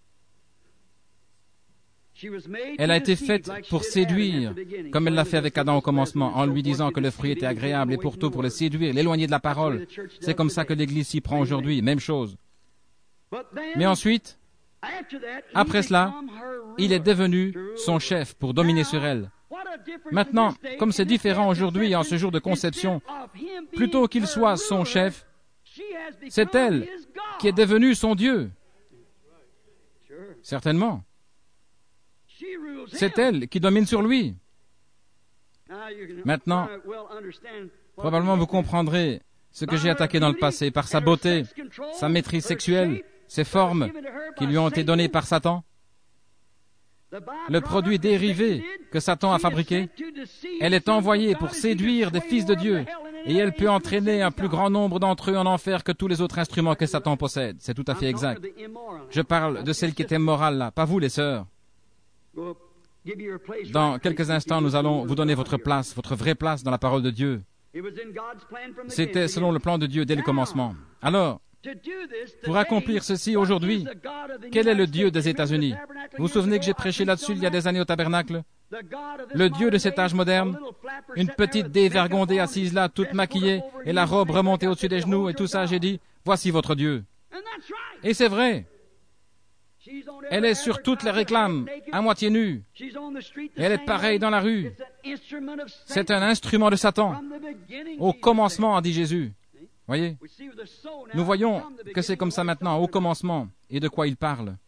Elle a été faite pour séduire, comme elle l'a fait avec Adam au commencement, en lui disant que le fruit était agréable et pour tout, pour le séduire, l'éloigner de la parole. C'est comme ça que l'Église s'y prend aujourd'hui, même chose. Mais ensuite, après cela, il est devenu son chef pour dominer sur elle. Maintenant, comme c'est différent aujourd'hui en ce jour de conception, plutôt qu'il soit son chef, c'est elle qui est devenue son Dieu. Certainement. C'est elle qui domine sur lui. Maintenant, probablement vous comprendrez ce que j'ai attaqué dans le passé par sa beauté, sa maîtrise sexuelle, ses formes qui lui ont été données par Satan. Le produit dérivé que Satan a fabriqué, elle est envoyée pour séduire des fils de Dieu. et elle peut entraîner un plus grand nombre d'entre eux en enfer que tous les autres instruments que Satan possède. C'est tout à fait exact. Je parle de celle qui était morale là, pas vous les sœurs. Dans quelques instants, nous allons vous donner votre place, votre vraie place dans la parole de Dieu. C'était selon le plan de Dieu dès le commencement. Alors, pour accomplir ceci aujourd'hui, quel est le Dieu des États-Unis? Vous vous souvenez que j'ai prêché là-dessus il y a des années au tabernacle? Le Dieu de cet âge moderne, une petite dévergondée assise là, toute maquillée, et la robe remontée au-dessus des genoux, et tout ça, j'ai dit, voici votre Dieu. Et c'est vrai. Elle est sur toutes les réclames, à moitié nue. Et elle est pareille dans la rue. C'est un instrument de Satan. Au commencement, a dit Jésus. Voyez? Nous voyons que c'est comme ça maintenant, au commencement, et de quoi il parle.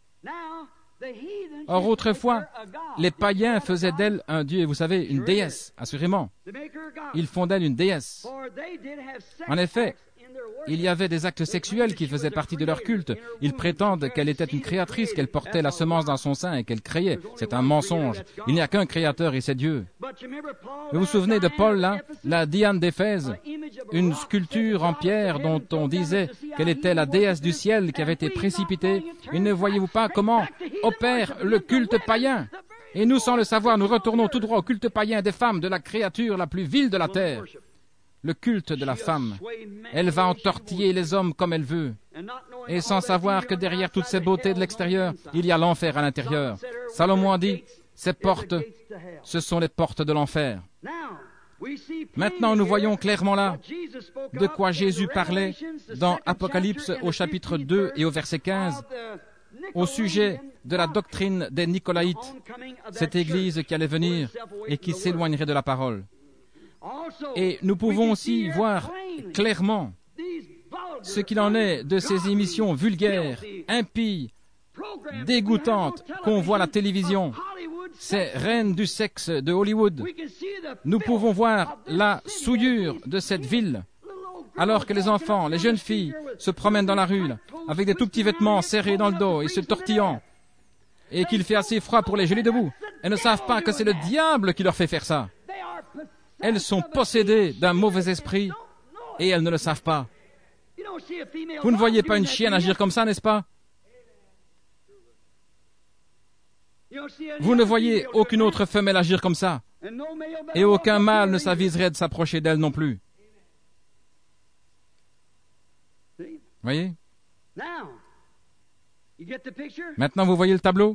Or, autrefois, les païens faisaient d'elle un dieu, et vous savez, une déesse, assurément. Ils font d'elle une déesse. En effet, il y avait des actes sexuels qui faisaait partie de leur culte. Ils prétendent qu'elle était une créatrice, qu'elle portait la semence dans son sein et qu'elle créait. C'est un mensonge. Il n'y a qu'un créateur et c'est Dieu. Vous vous souvenez de Paul, là, la Diane d'Éphèse, une sculpture en pierre dont on disait qu'elle était la déesse du ciel qui avait été précipitée. Et ne voyez-vous pas comment opère le culte païen? Et nous, sans le savoir, nous retournons tout droit au culte païen des femmes, de la créature la plus vile de la terre. Le culte de la femme. Elle va entortiller les hommes comme elle veut. Et sans savoir que derrière toutes ces beautés de l'extérieur, il y a l'enfer à l'intérieur. Salomon a dit, ces portes, ce sont les portes de l'enfer. Maintenant, nous voyons clairement là de quoi Jésus parlait dans Apocalypse au chapitre 2 et au verset 15, au sujet de la doctrine des Nicolaïtes, cette église qui allait venir et qui s'éloignerait de la parole. Et nous pouvons aussi voir clairement ce qu'il en est de ces émissions vulgaires, impies, dégoûtantes qu'on voit à la télévision, ces reines du sexe de Hollywood. Nous pouvons voir la souillure de cette ville, alors que les enfants, les jeunes filles se promènent dans la rue là, avec des tout petits vêtements serrés dans le dos et se tortillant, et qu'il fait assez froid pour les geler debout. Elles ne savent pas que c'est le diable qui leur fait faire ça. Elles sont possédées d'un mauvais esprit et elles ne le savent pas. Vous ne voyez pas une chienne agir comme ça, n'est-ce pas? Vous ne voyez aucune autre femelle agir comme ça. Et aucun mâle ne s'aviserait de s'approcher d'elle non plus. Voyez? Maintenant, vous voyez le tableau?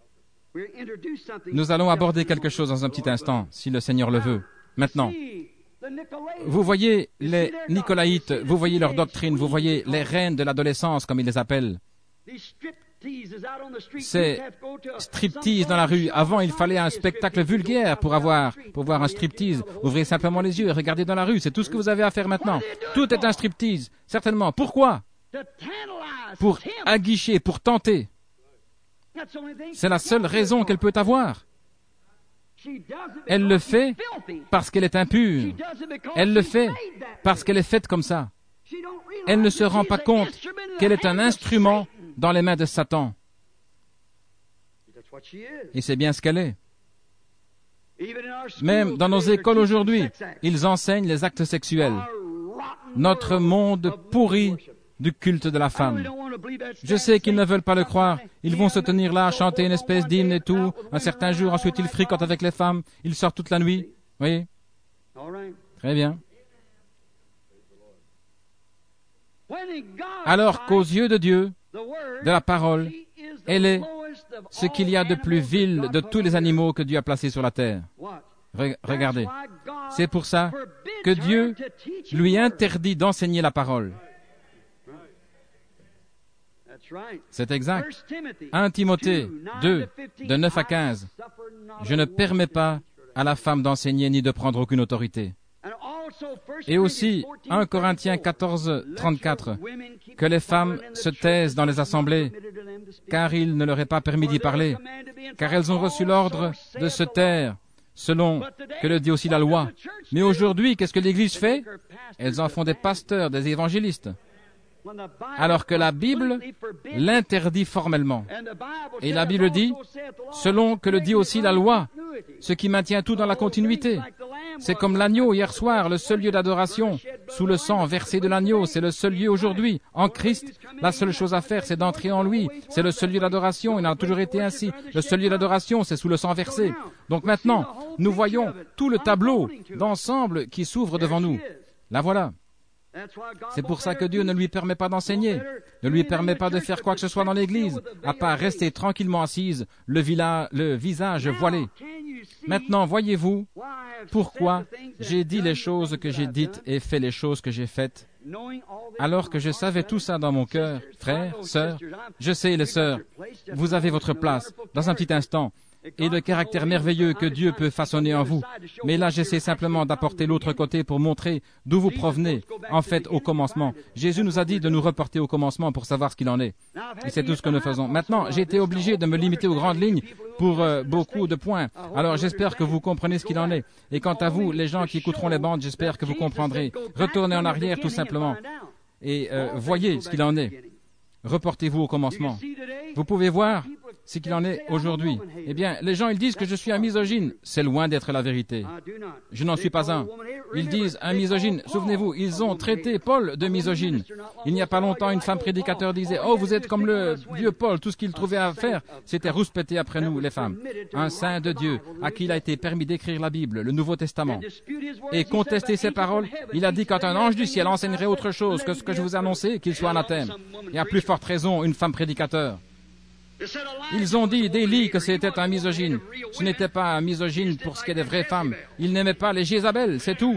Nous allons aborder quelque chose dans un petit instant, si le Seigneur le veut. Maintenant, vous voyez les Nicolaïtes, vous voyez leur doctrine, vous voyez les reines de l'adolescence, comme ils les appellent. C'est striptease dans la rue. Avant, il fallait un spectacle vulgaire pour voir un striptease. Ouvrez simplement les yeux et regardez dans la rue. C'est tout ce que vous avez à faire maintenant. Tout est un striptease, certainement. Pourquoi? Pour aguicher, pour tenter. C'est la seule raison qu'elle peut avoir. Elle le fait parce qu'elle est impure. Elle le fait parce qu'elle est faite comme ça. Elle ne se rend pas compte qu'elle est un instrument dans les mains de Satan. Et c'est bien ce qu'elle est. Même dans nos écoles aujourd'hui, ils enseignent les actes sexuels. Notre monde pourri du culte de la femme. Je sais qu'ils ne veulent pas le croire. Ils vont se tenir là, chanter une espèce d'hymne et tout. Un certain jour, ensuite, ils fricotent avec les femmes. Ils sortent toute la nuit. Voyez? Très bien. Alors qu'aux yeux de Dieu, de la parole, elle est ce qu'il y a de plus vil de tous les animaux que Dieu a placés sur la terre. Regardez. C'est pour ça que Dieu lui interdit d'enseigner la parole. C'est exact. 1 Timothée 2, de 9 à 15. Je ne permets pas à la femme d'enseigner ni de prendre aucune autorité. Et aussi 1 Corinthiens 14, 34. Que les femmes se taisent dans les assemblées, car il ne leur est pas permis d'y parler, car elles ont reçu l'ordre de se taire, selon que le dit aussi la loi. Mais aujourd'hui, qu'est-ce que l'Église fait? Elles en font des pasteurs, des évangélistes. Alors que la Bible l'interdit formellement. Et la Bible dit, selon que le dit aussi la loi, ce qui maintient tout dans la continuité. C'est comme l'agneau hier soir, le seul lieu d'adoration, sous le sang versé de l'agneau, c'est le seul lieu aujourd'hui. En Christ, la seule chose à faire, c'est d'entrer en lui. C'est le seul lieu d'adoration, il a toujours été ainsi. Le seul lieu d'adoration, c'est sous le sang versé. Donc maintenant, nous voyons tout le tableau d'ensemble qui s'ouvre devant nous. La voilà. C'est pour ça que Dieu ne lui permet pas d'enseigner, ne lui permet pas de faire quoi que ce soit dans l'Église, à part rester tranquillement assise, le visage voilé. Maintenant, voyez-vous pourquoi j'ai dit les choses que j'ai dites et fait les choses que j'ai faites, alors que je savais tout ça dans mon cœur. Frères, sœurs, je sais les sœurs, vous avez votre place dans un petit instant, et le caractère merveilleux que Dieu peut façonner en vous. Mais là, j'essaie simplement d'apporter l'autre côté pour montrer d'où vous provenez, en fait, au commencement. Jésus nous a dit de nous reporter au commencement pour savoir ce qu'il en est. Et c'est tout ce que nous faisons. Maintenant, j'ai été obligé de me limiter aux grandes lignes pour beaucoup de points. Alors, j'espère que vous comprenez ce qu'il en est. Et quant à vous, les gens qui écouteront les bandes, j'espère que vous comprendrez. Retournez en arrière, tout simplement, et voyez ce qu'il en est. Reportez-vous au commencement. Vous pouvez voir ce qu'il en est aujourd'hui. Eh bien, les gens, ils disent que je suis un misogyne. C'est loin d'être la vérité. Je n'en suis pas un. Ils disent un misogyne. Souvenez-vous, ils ont traité Paul de misogyne. Il n'y a pas longtemps, une femme prédicateur disait « Oh, vous êtes comme le vieux Paul. Tout ce qu'il trouvait à faire, c'était rouspéter après nous, les femmes. » Un saint de Dieu, à qui il a été permis d'écrire la Bible, le Nouveau Testament. Et contester ses paroles, il a dit quand un ange du ciel enseignerait autre chose que ce que je vous ai annoncé, qu'il soit anathème. Et à plus forte raison, une femme prédicateur. Ils ont dit d'Élie que c'était un misogyne. Ce n'était pas un misogyne pour ce qui est des vraies femmes. Il n'aimait pas les Jézabel, c'est tout.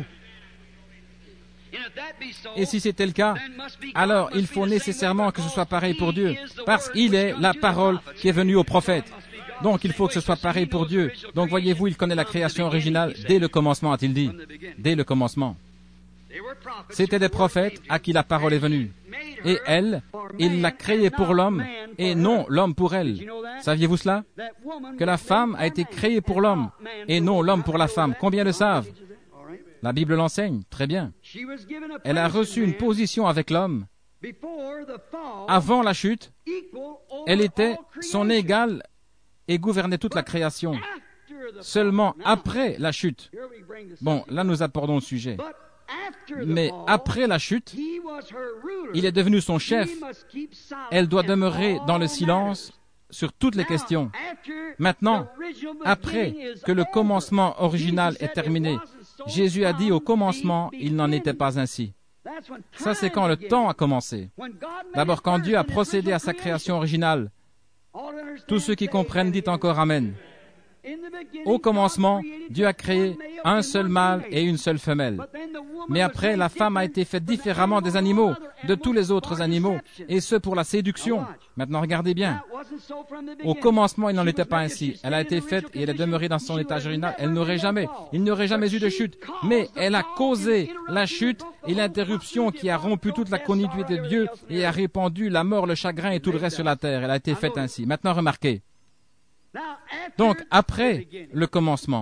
Et si c'était le cas, alors il faut nécessairement que ce soit pareil pour Dieu, parce qu'il est la parole qui est venue au prophète. Donc il faut que ce soit pareil pour Dieu. Donc voyez-vous, il connaît la création originale dès le commencement, a-t-il dit. Dès le commencement. C'était des prophètes à qui la parole est venue. Et elle, il l'a créée pour l'homme, et non l'homme pour elle. Saviez-vous cela? Que la femme a été créée pour l'homme, et non l'homme pour la femme. Combien le savent? La Bible l'enseigne, très bien. Elle a reçu une position avec l'homme. Avant la chute, elle était son égale et gouvernait toute la création. Seulement après la chute. Bon, là nous abordons le sujet. Mais après la chute, il est devenu son chef. Elle doit demeurer dans le silence sur toutes les questions. Maintenant, après que le commencement original est terminé, Jésus a dit au commencement, il n'en était pas ainsi. Ça, c'est quand le temps a commencé. D'abord, quand Dieu a procédé à sa création originale. Tous ceux qui comprennent, dites encore Amen. Au commencement, Dieu a créé un seul mâle et une seule femelle. Mais après, la femme a été faite différemment des animaux, de tous les autres animaux, et ce pour la séduction. Maintenant, regardez bien. Au commencement, il n'en était pas ainsi. Elle a été faite et elle est demeurée dans son état original. Il n'y aurait jamais eu de chute. Mais elle a causé la chute et l'interruption qui a rompu toute la continuité de Dieu et a répandu la mort, le chagrin et tout le reste sur la terre. Elle a été faite ainsi. Maintenant, remarquez. Donc, après le commencement,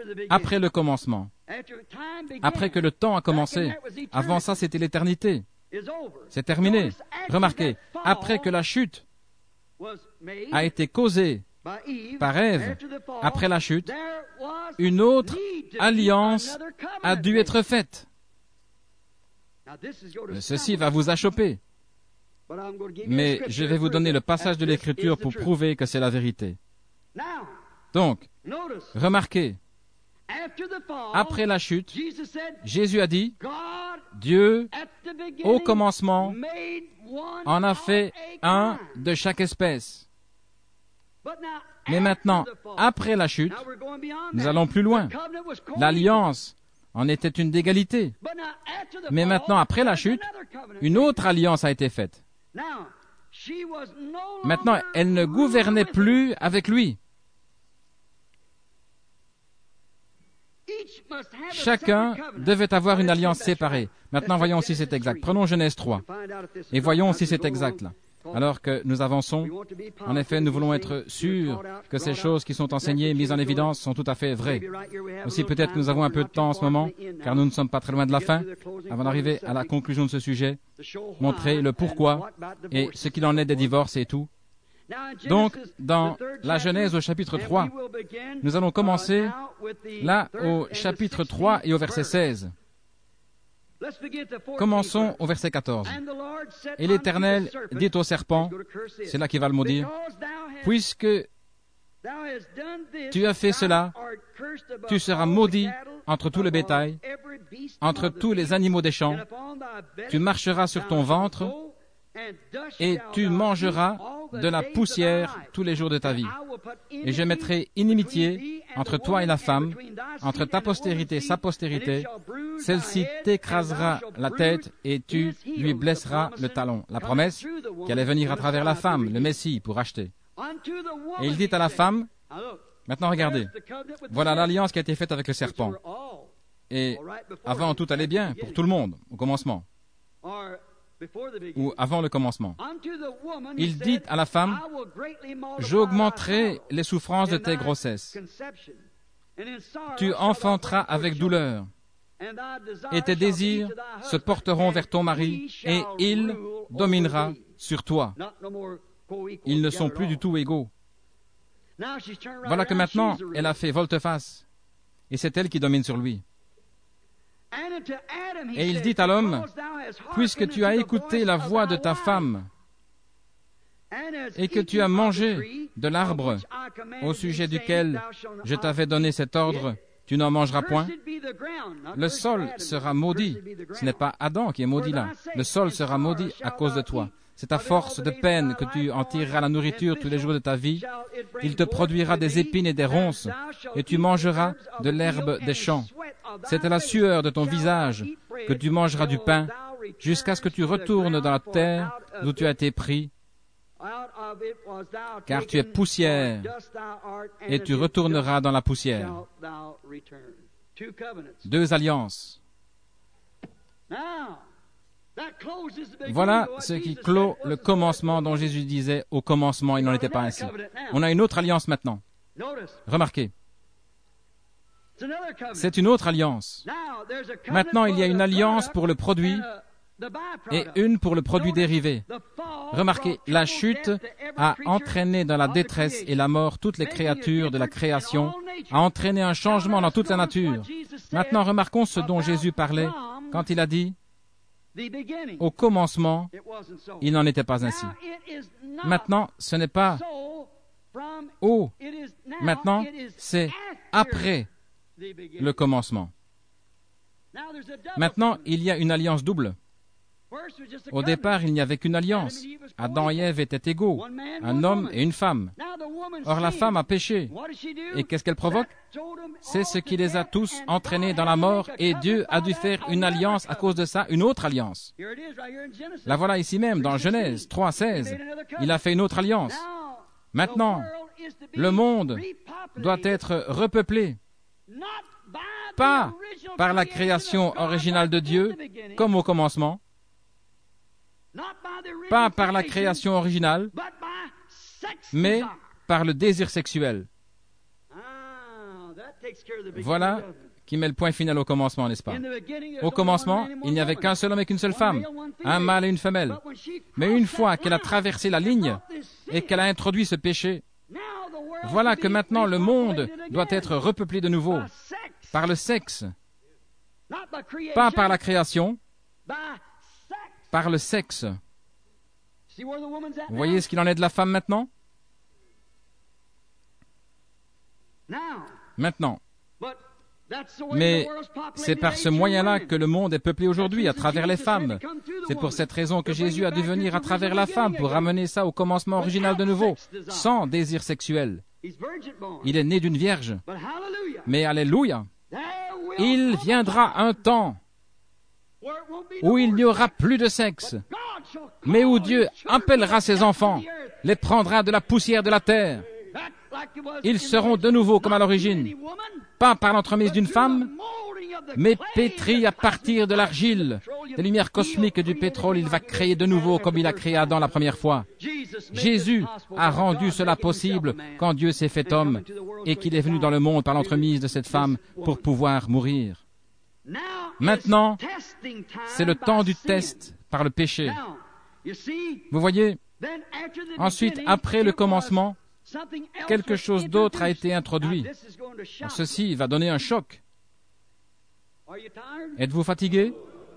après que le temps a commencé, avant ça, c'était l'éternité. C'est terminé. Remarquez, après que la chute a été causée par Ève, après la chute, une autre alliance a dû être faite. Ceci va vous achoper. Mais je vais vous donner le passage de l'Écriture pour prouver que c'est la vérité. Donc, remarquez, après la chute, Jésus a dit, Dieu, au commencement, en a fait un de chaque espèce. Mais maintenant, après la chute, nous allons plus loin. L'alliance en était une d'égalité. Mais maintenant, après la chute, une autre alliance a été faite. Maintenant, elle ne gouvernait plus avec lui. Chacun devait avoir une alliance séparée. Maintenant, voyons si c'est exact. Prenons Genèse 3 et voyons si c'est exact là. Alors que nous avançons, en effet, nous voulons être sûrs que ces choses qui sont enseignées, mises en évidence, sont tout à fait vraies. Aussi, peut-être que nous avons un peu de temps en ce moment, car nous ne sommes pas très loin de la fin, avant d'arriver à la conclusion de ce sujet, montrer le pourquoi et ce qu'il en est des divorces et tout. Donc, dans la Genèse au chapitre 3, nous allons commencer là au chapitre 3 et au verset 16. Commençons au verset 14. Et l'Éternel dit au serpent, c'est là qu'il va le maudire, puisque tu as fait cela, tu seras maudit entre tout le bétail, entre tous les animaux des champs, tu marcheras sur ton ventre et tu mangeras de la poussière tous les jours de ta vie. Et je mettrai inimitié entre toi et la femme, entre ta postérité et sa postérité. Celle-ci t'écrasera la tête et tu lui blesseras le talon. La promesse qui allait venir à travers la femme, le Messie, pour acheter. Et il dit à la femme, maintenant regardez, voilà l'alliance qui a été faite avec le serpent. Et avant, tout allait bien pour tout le monde, au commencement. Ou avant le commencement. Il dit à la femme, j'augmenterai les souffrances de tes grossesses. Tu enfanteras avec douleur. Et tes désirs se porteront vers ton mari, et il dominera sur toi. Ils ne sont plus du tout égaux. Voilà que maintenant, elle a fait volte-face, et c'est elle qui domine sur lui. Et il dit à l'homme, puisque tu as écouté la voix de ta femme, et que tu as mangé de l'arbre au sujet duquel je t'avais donné cet ordre, tu n'en mangeras point. Le sol sera maudit. Ce n'est pas Adam qui est maudit là. Le sol sera maudit à cause de toi. C'est à force de peine que tu en tireras la nourriture tous les jours de ta vie. Il te produira des épines et des ronces, et tu mangeras de l'herbe des champs. C'est à la sueur de ton visage que tu mangeras du pain, jusqu'à ce que tu retournes dans la terre d'où tu as été pris, car tu es poussière, et tu retourneras dans la poussière. 2 alliances. Voilà ce qui clôt le commencement dont Jésus disait au commencement, il n'en était pas ainsi. On a une autre alliance maintenant. Remarquez. C'est une autre alliance. Maintenant, il y a une alliance pour le produit et une pour le produit dérivé. Remarquez, la chute a entraîné dans la détresse et la mort toutes les créatures de la création, a entraîné un changement dans toute la nature. Maintenant, remarquons ce dont Jésus parlait quand il a dit « Au commencement, il n'en était pas ainsi. » Maintenant, ce n'est pas « au », maintenant, c'est « après » le commencement. Maintenant, il y a une alliance double. Au départ, il n'y avait qu'une alliance. Adam et Ève étaient égaux, un homme et une femme. Or, la femme a péché. Et qu'est-ce qu'elle provoque? C'est ce qui les a tous entraînés dans la mort, et Dieu a dû faire une alliance à cause de ça, une autre alliance. La voilà ici même, dans Genèse 3:16. Il a fait une autre alliance. Maintenant, le monde doit être repeuplé, pas par la création originale de Dieu, comme au commencement, pas par la création originale, mais par le désir sexuel. Voilà qui met le point final au commencement, n'est-ce pas? Au commencement, il n'y avait qu'un seul homme et qu'une seule femme, un mâle et une femelle. Mais une fois qu'elle a traversé la ligne et qu'elle a introduit ce péché, voilà que maintenant le monde doit être repeuplé de nouveau par le sexe, pas par la création, par le sexe. Vous voyez ce qu'il en est de la femme maintenant? Maintenant. Mais c'est par ce moyen-là que le monde est peuplé aujourd'hui, à travers les femmes. C'est pour cette raison que Jésus a dû venir à travers la femme pour ramener ça au commencement original de nouveau, sans désir sexuel. Il est né d'une vierge. Mais alléluia, il viendra un temps où il n'y aura plus de sexe, mais où Dieu appellera ses enfants, les prendra de la poussière de la terre. Ils seront de nouveau comme à l'origine, pas par l'entremise d'une femme, mais pétris à partir de l'argile, des lumières cosmiques et du pétrole. Il va créer de nouveau comme il a créé Adam la première fois. Jésus a rendu cela possible quand Dieu s'est fait homme et qu'il est venu dans le monde par l'entremise de cette femme pour pouvoir mourir. Maintenant, c'est le temps du test par le péché. Vous voyez, Ensuite, après le commencement, quelque chose d'autre a été introduit. Ceci va donner un choc. Êtes-vous fatigué?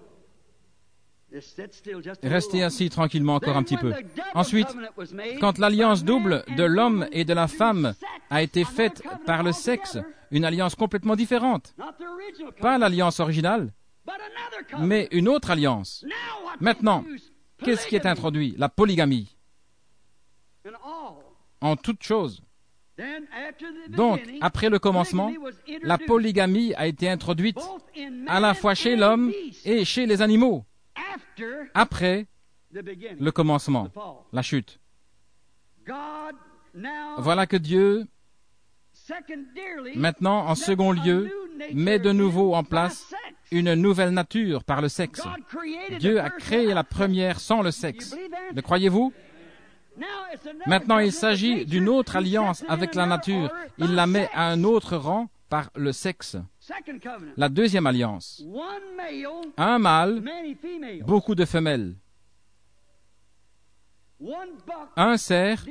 Restez assis tranquillement encore un petit peu. Ensuite, quand l'alliance double de l'homme et de la femme a été faite par le sexe, une alliance complètement différente, pas l'alliance originale, mais une autre alliance. Maintenant, qu'est-ce qui est introduit? La polygamie. En toute chose. Donc, après le commencement, la polygamie a été introduite à la fois chez l'homme et chez les animaux. Après le commencement, la chute. Voilà que Dieu, maintenant, en second lieu, met de nouveau en place une nouvelle nature par le sexe. Dieu a créé la première sans le sexe. Le croyez-vous? Maintenant, il s'agit d'une autre alliance avec la nature. Il la met à un autre rang par le sexe. La deuxième alliance. Un mâle, beaucoup de femelles. Un cerf,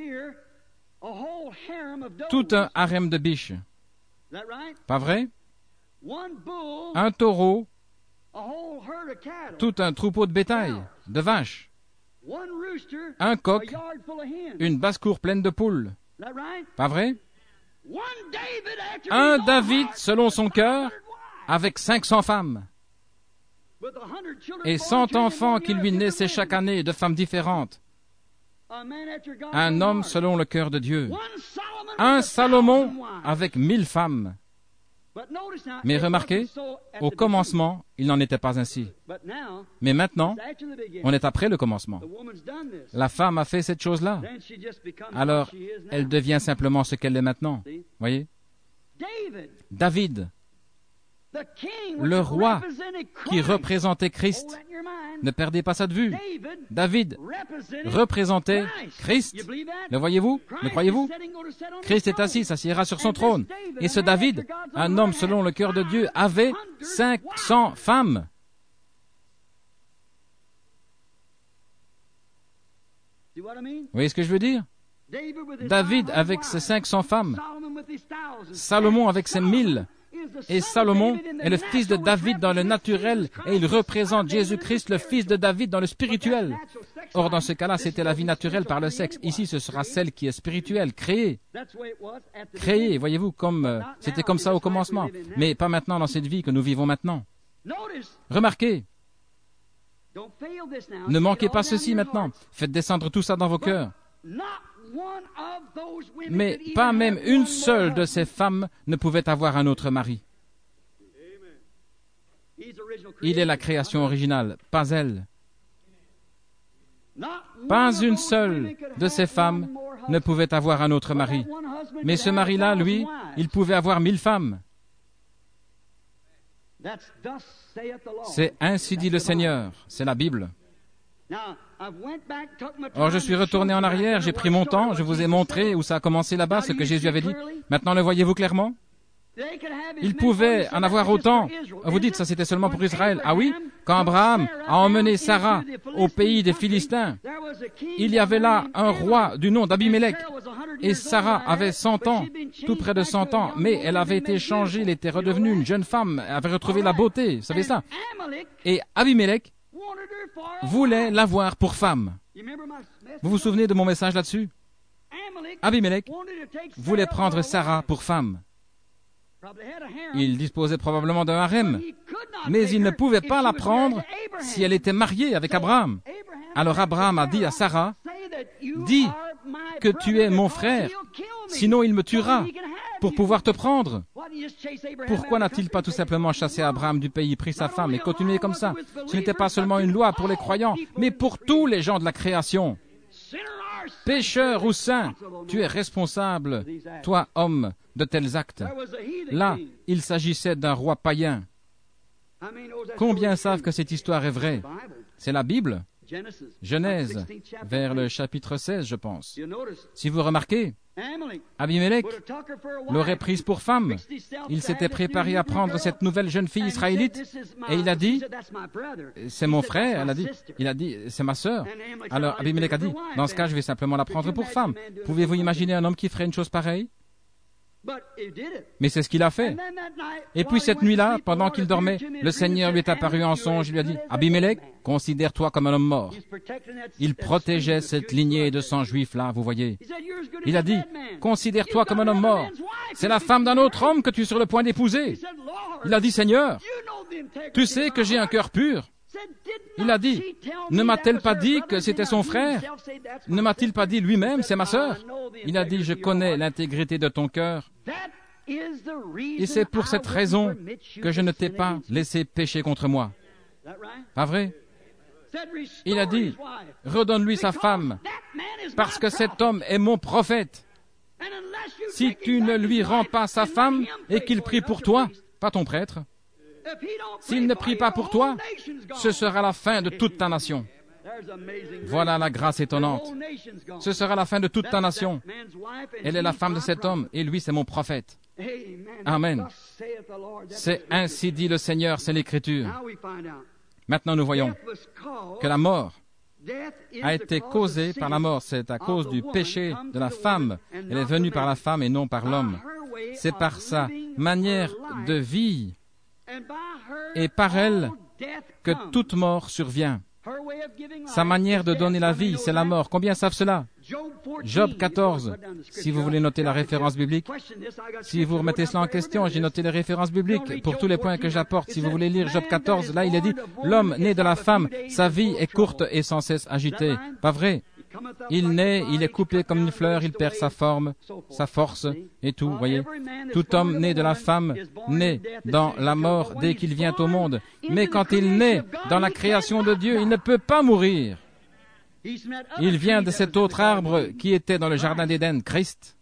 tout un harem de biches. Pas vrai? Un taureau, tout un troupeau de bétail, de vaches. Un coq, une basse-cour pleine de poules. Pas vrai? Un David, selon son cœur, avec 500 femmes. Et 100 enfants qui lui naissaient chaque année de femmes différentes. Un homme selon le cœur de Dieu. Un Salomon avec 1000 femmes. Mais remarquez, au commencement, il n'en était pas ainsi. Mais maintenant, on est après le commencement. La femme a fait cette chose-là. Alors, elle devient simplement ce qu'elle est maintenant. Voyez? David, le roi qui représentait Christ. Ne perdez pas ça de vue. David représentait Christ. Le voyez-vous? Le croyez-vous? Christ est assis, s'assiera sur son trône. Et ce David, un homme selon le cœur de Dieu, avait 500 femmes. Vous voyez ce que je veux dire? David avec ses 500 femmes, Salomon avec ses 1000. Et Salomon est le fils de David dans le naturel et il représente Jésus-Christ, le fils de David, dans le spirituel. Or, dans ce cas-là, c'était la vie naturelle par le sexe. Ici, ce sera celle qui est spirituelle, créée. Créée, voyez-vous, c'était comme ça au commencement. Mais pas maintenant dans cette vie que nous vivons maintenant. Remarquez, ne manquez pas ceci maintenant. Faites descendre tout ça dans vos cœurs. Mais pas même une seule de ces femmes ne pouvait avoir un autre mari. Il est la création originale, pas elle. Pas une seule de ces femmes ne pouvait avoir un autre mari. Mais ce mari-là, lui, il pouvait avoir 1000 femmes. C'est ainsi dit le Seigneur, c'est la Bible. Or, je suis retourné en arrière, j'ai pris mon temps, je vous ai montré où ça a commencé là-bas, ce que Jésus avait dit. Maintenant, le voyez-vous clairement? Il pouvait en avoir autant. Vous dites, ça c'était seulement pour Israël. Ah oui? Quand Abraham a emmené Sarah au pays des Philistins, il y avait là un roi du nom d'Abimélec. Et Sarah avait 100 ans, tout près de 100 ans, mais elle avait été changée, elle était redevenue une jeune femme, elle avait retrouvé la beauté, vous savez ça? Et Abimélec voulait l'avoir pour femme. Vous vous souvenez de mon message là-dessus? Abimélec voulait prendre Sarah pour femme. Il disposait probablement d'un harem, mais il ne pouvait pas la prendre si elle était mariée avec Abraham. Alors Abraham a dit à Sarah, « Dis que tu es mon frère, sinon il me tuera pour pouvoir te prendre. » Pourquoi n'a-t-il pas tout simplement chassé Abraham du pays, pris sa femme et continué comme ça? Ce n'était pas seulement une loi pour les croyants, mais pour tous les gens de la création. Pécheur ou saint, tu es responsable, toi homme, de tels actes. Là, il s'agissait d'un roi païen. Combien savent que cette histoire est vraie? C'est la Bible. Genèse, vers le chapitre 16, je pense. Si vous remarquez, Abimelech l'aurait prise pour femme. Il s'était préparé à prendre cette nouvelle jeune fille israélite et il a dit, c'est mon frère, il a dit, c'est ma sœur. Alors Abimelech a dit, dans ce cas, je vais simplement la prendre pour femme. Pouvez-vous imaginer un homme qui ferait une chose pareille? Mais c'est ce qu'il a fait. Et puis cette nuit-là, pendant qu'il dormait, le Seigneur lui est apparu en songe, il lui a dit, Abimelech, considère-toi comme un homme mort. Il protégeait cette lignée de sang juif-là, vous voyez. Il a dit, considère-toi comme un homme mort. C'est la femme d'un autre homme que tu es sur le point d'épouser. Il a dit, Seigneur, tu sais que j'ai un cœur pur. Il a dit, ne m'a-t-elle pas dit que c'était son frère? Ne m'a-t-il pas dit lui-même, c'est ma sœur? Il a dit, je connais l'intégrité de ton cœur. Et c'est pour cette raison que je ne t'ai pas laissé pécher contre moi. Pas vrai? Il a dit, redonne-lui sa femme, parce que cet homme est mon prophète. Si tu ne lui rends pas sa femme et qu'il prie pour toi, pas ton prêtre, s'il ne prie pas pour toi, ce sera la fin de toute ta nation. Voilà la grâce étonnante. Ce sera la fin de toute ta nation. Elle est la femme de cet homme, et lui, c'est mon prophète. Amen. C'est ainsi dit le Seigneur, c'est l'Écriture. Maintenant, nous voyons que la mort a été causée par la mort. C'est à cause du péché de la femme. Elle est venue par la femme et non par l'homme. C'est par sa manière de vie et par elle que toute mort survient. Sa manière de donner la vie, c'est la mort. Combien savent cela? Job 14, si vous voulez noter la référence biblique. Si vous remettez cela en question, j'ai noté les références bibliques pour tous les points que j'apporte. Si vous voulez lire Job 14, là il est dit, l'homme né de la femme, sa vie est courte et sans cesse agitée. Pas vrai? Il naît, il est coupé comme une fleur, il perd sa forme, sa force et tout, voyez. Tout homme né de la femme naît dans la mort dès qu'il vient au monde. Mais quand il naît dans la création de Dieu, il ne peut pas mourir. Il vient de cet autre arbre qui était dans le jardin d'Éden, Christ.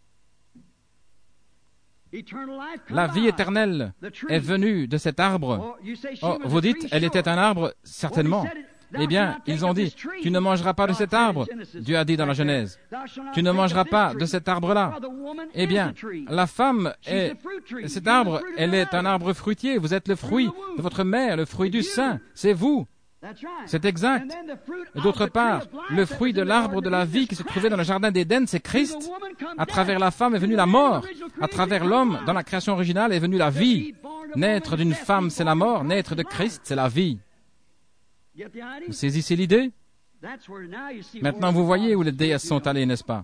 La vie éternelle est venue de cet arbre. Oh, vous dites, elle était un arbre? Certainement. Eh bien, ils ont dit, tu ne mangeras pas de cet arbre. Dieu a dit dans la Genèse, tu ne mangeras pas de cet arbre-là. Eh bien, la femme est, cet arbre, elle est un arbre fruitier. Vous êtes le fruit de votre mère, le fruit du sein. C'est vous. C'est exact. D'autre part, le fruit de l'arbre de la vie qui se trouvait dans le jardin d'Éden, c'est Christ. À travers la femme est venue la mort. À travers l'homme, dans la création originale, est venue la vie. Naître d'une femme, c'est la mort. Naître de Christ, c'est la vie. Vous saisissez l'idée? Maintenant, vous voyez où les déesses sont allées, n'est-ce pas?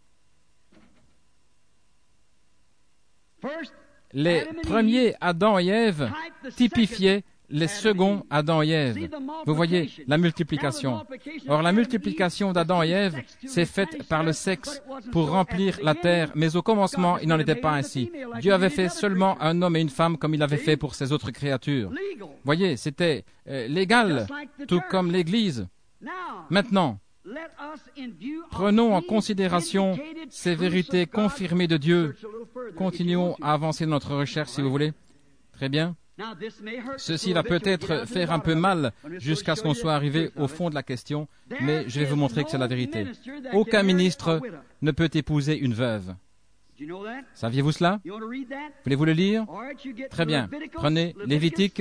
Les premiers Adam et Ève typifiaient les seconds Adam et Ève. Vous voyez, la multiplication. Or, la multiplication d'Adam et Ève s'est faite par le sexe pour remplir la terre, mais au commencement, il n'en était pas ainsi. Dieu avait fait seulement un homme et une femme comme il avait fait pour ses autres créatures. Voyez, c'était légal, tout comme l'Église. Maintenant, prenons en considération ces vérités confirmées de Dieu. Continuons à avancer dans notre recherche, si vous voulez. Très bien. Ceci va peut-être faire un peu mal jusqu'à ce qu'on soit arrivé au fond de la question, mais je vais vous montrer que c'est la vérité. Aucun ministre ne peut épouser une veuve. Saviez-vous cela? Voulez-vous le lire? Très bien. Prenez Lévitique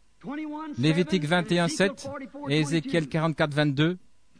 21:7 et Ézéchiel 44:22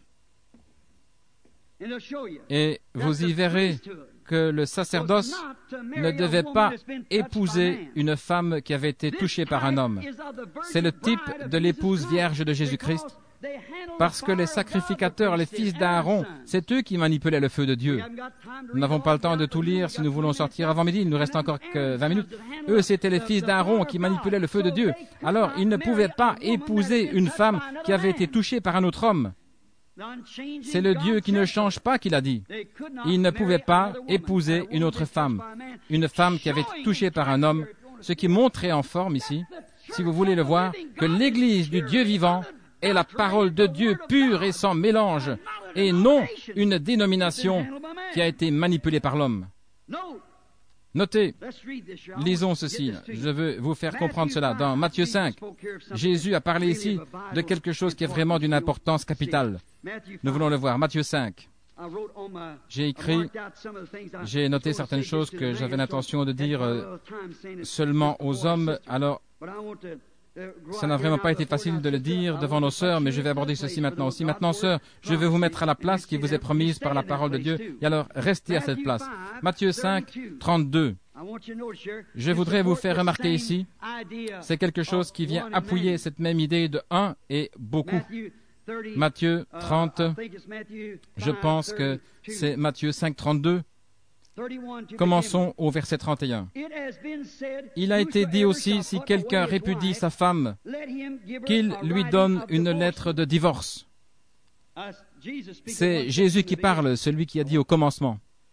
et vous y verrez que le sacerdoce ne devait pas épouser une femme qui avait été touchée par un homme. C'est le type de l'épouse vierge de Jésus-Christ, parce que les sacrificateurs, les fils d'Aaron, c'est eux qui manipulaient le feu de Dieu. Nous n'avons pas le temps de tout lire si nous voulons sortir avant midi, il nous reste encore que 20 minutes. Eux, c'étaient les fils d'Aaron qui manipulaient le feu de Dieu. Alors, ils ne pouvaient pas épouser une femme qui avait été touchée par un autre homme. C'est le Dieu qui ne change pas qui l'a dit. Il ne pouvait pas épouser une autre femme, une femme qui avait été touchée par un homme, ce qui montrait en forme ici, si vous voulez le voir, que l'Église du Dieu vivant est la parole de Dieu pure et sans mélange, et non une dénomination qui a été manipulée par l'homme. Notez, lisons ceci. Je veux vous faire comprendre cela. Dans Matthieu 5, Jésus a parlé ici de quelque chose qui est vraiment d'une importance capitale. Nous voulons le voir. Matthieu 5. j'ai noté certaines choses que j'avais l'intention de dire seulement aux hommes. Alors, ça n'a vraiment pas été facile de le dire devant nos sœurs, mais je vais aborder ceci maintenant aussi. Maintenant, sœurs, je vais vous mettre à la place qui vous est promise par la parole de Dieu. Et alors, restez à cette place. Matthieu 5, 32. Je voudrais vous faire remarquer ici, c'est quelque chose qui vient appuyer cette même idée de un et beaucoup. Matthieu 30, je pense que c'est Matthieu 5, 32. Commençons au verset 31. Il a été dit aussi, si quelqu'un répudie sa femme, qu'il lui donne une lettre de divorce. C'est Jésus qui parle, celui qui a dit au commencement.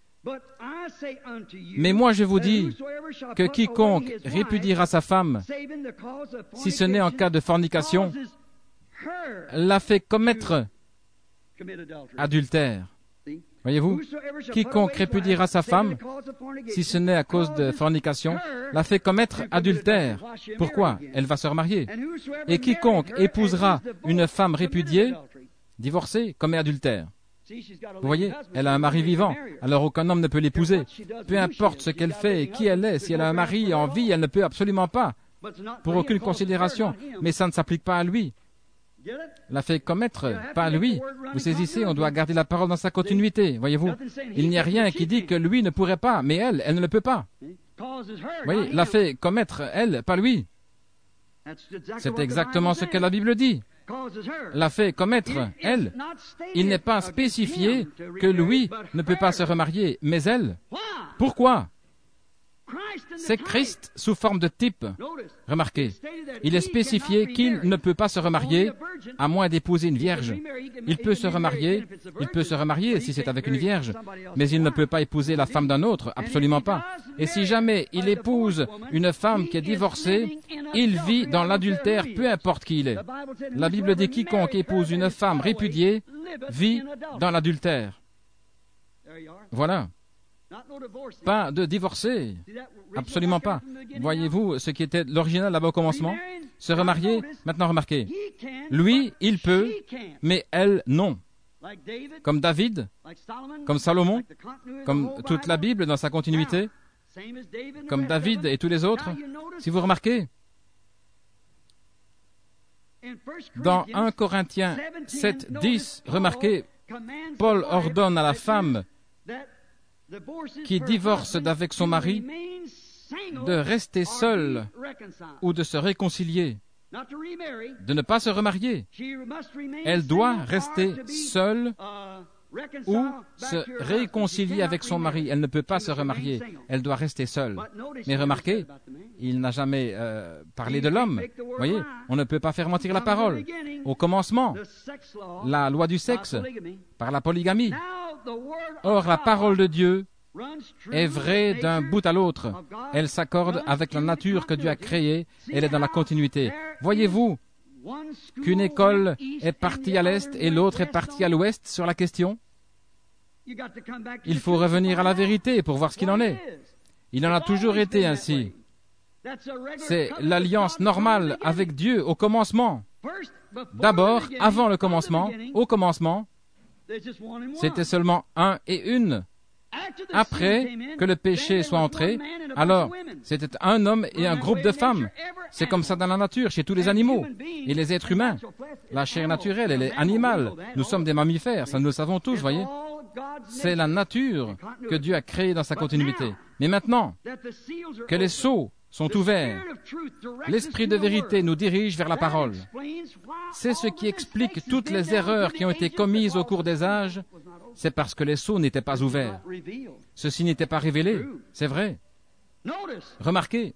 Mais moi je vous dis que quiconque répudiera sa femme, si ce n'est en cas de fornication, l'a fait commettre adultère. Voyez-vous, quiconque répudiera sa femme, si ce n'est à cause de fornication, l'a fait commettre adultère. Pourquoi? Elle va se remarier. Et quiconque épousera une femme répudiée, divorcée, commet adultère. Vous voyez, elle a un mari vivant, alors aucun homme ne peut l'épouser. Peu importe ce qu'elle fait et qui elle est, si elle a un mari en vie, elle ne peut absolument pas, pour aucune considération. Mais ça ne s'applique pas à lui. L'a fait commettre, pas à lui. Vous saisissez, on doit garder la parole dans sa continuité, voyez-vous. Il n'y a rien qui dit que lui ne pourrait pas, mais elle ne le peut pas. Vous voyez, l'a fait commettre, elle, pas lui. C'est exactement ce que la Bible dit. L'a fait commettre, elle. Il n'est pas spécifié que lui ne peut pas se remarier, mais elle. Pourquoi? C'est Christ sous forme de type. Remarquez, il est spécifié qu'il ne peut pas se remarier à moins d'épouser une vierge. Il peut se remarier si c'est avec une vierge, mais il ne peut pas épouser la femme d'un autre, absolument pas. Et si jamais il épouse une femme qui est divorcée, il vit dans l'adultère, peu importe qui il est. La Bible dit quiconque épouse une femme répudiée vit dans l'adultère. Voilà. Pas de divorcer, absolument pas. Voyez-vous ce qui était l'original là-bas au commencement? Se remarier, maintenant remarquez. Lui, il peut, mais elle, non. Comme David, comme Salomon, comme toute la Bible dans sa continuité, comme David et tous les autres. Si vous remarquez, dans 1 Corinthiens 7, 10, remarquez, Paul ordonne à la femme qui divorce d'avec son mari de rester seule ou de se réconcilier, de ne pas se remarier. Elle doit rester seule ou se réconcilier avec son mari. Elle ne peut pas se remarier. Elle doit rester seule. Mais remarquez, il n'a jamais parlé de l'homme. Voyez, on ne peut pas faire mentir la parole. Au commencement, la loi du sexe, par la polygamie. Or, la parole de Dieu est vraie d'un bout à l'autre. Elle s'accorde avec la nature que Dieu a créée. Elle est dans la continuité. Voyez-vous qu'une école est partie à l'est et l'autre est partie à l'ouest sur la question? Il faut revenir à la vérité pour voir ce qu'il en est. Il en a toujours été ainsi. C'est l'alliance normale avec Dieu au commencement. D'abord, avant le commencement, au commencement, c'était seulement un et une. Après que le péché soit entré, alors c'était un homme et un groupe de femmes. C'est comme ça dans la nature, chez tous les animaux et les êtres humains. La chair naturelle, elle est animale. Nous sommes des mammifères, ça nous le savons tous, voyez. C'est la nature que Dieu a créée dans sa continuité. Mais maintenant que les sceaux sont ouverts, l'esprit de vérité nous dirige vers la parole. C'est ce qui explique toutes les erreurs qui ont été commises au cours des âges. C'est parce que les sceaux n'étaient pas ouverts. Ceci n'était pas révélé, c'est vrai. Remarquez,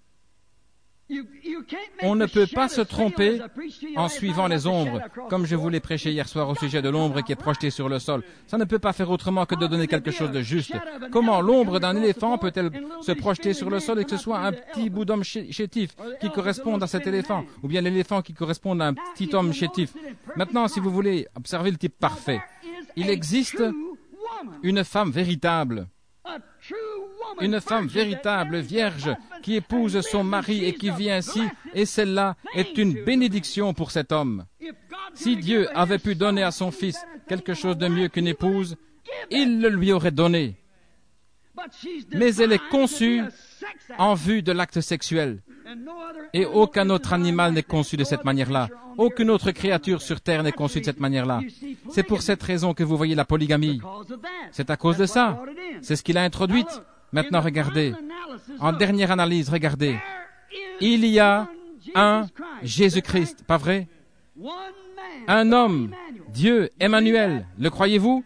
on ne peut pas se tromper en suivant les ombres, comme je vous l'ai prêché hier soir au sujet de l'ombre qui est projetée sur le sol. Ça ne peut pas faire autrement que de donner quelque chose de juste. Comment l'ombre d'un éléphant peut-elle se projeter sur le sol et que ce soit un petit bout d'homme chétif qui corresponde à cet éléphant, ou bien l'éléphant qui corresponde à un petit homme chétif? Maintenant, si vous voulez observer le type parfait, il existe une femme véritable. Une femme véritable, vierge, qui épouse son mari et qui vit ainsi, et celle-là est une bénédiction pour cet homme. Si Dieu avait pu donner à son fils quelque chose de mieux qu'une épouse, il le lui aurait donné. Mais elle est conçue en vue de l'acte sexuel. Et aucun autre animal n'est conçu de cette manière-là. Aucune autre créature sur terre n'est conçue de cette manière-là. C'est pour cette raison que vous voyez la polygamie. C'est à cause de ça. C'est ce qu'il a introduite. Maintenant, regardez. En dernière analyse, regardez. Il y a un Jésus-Christ, pas vrai? Un homme, Dieu, Emmanuel. Le croyez-vous?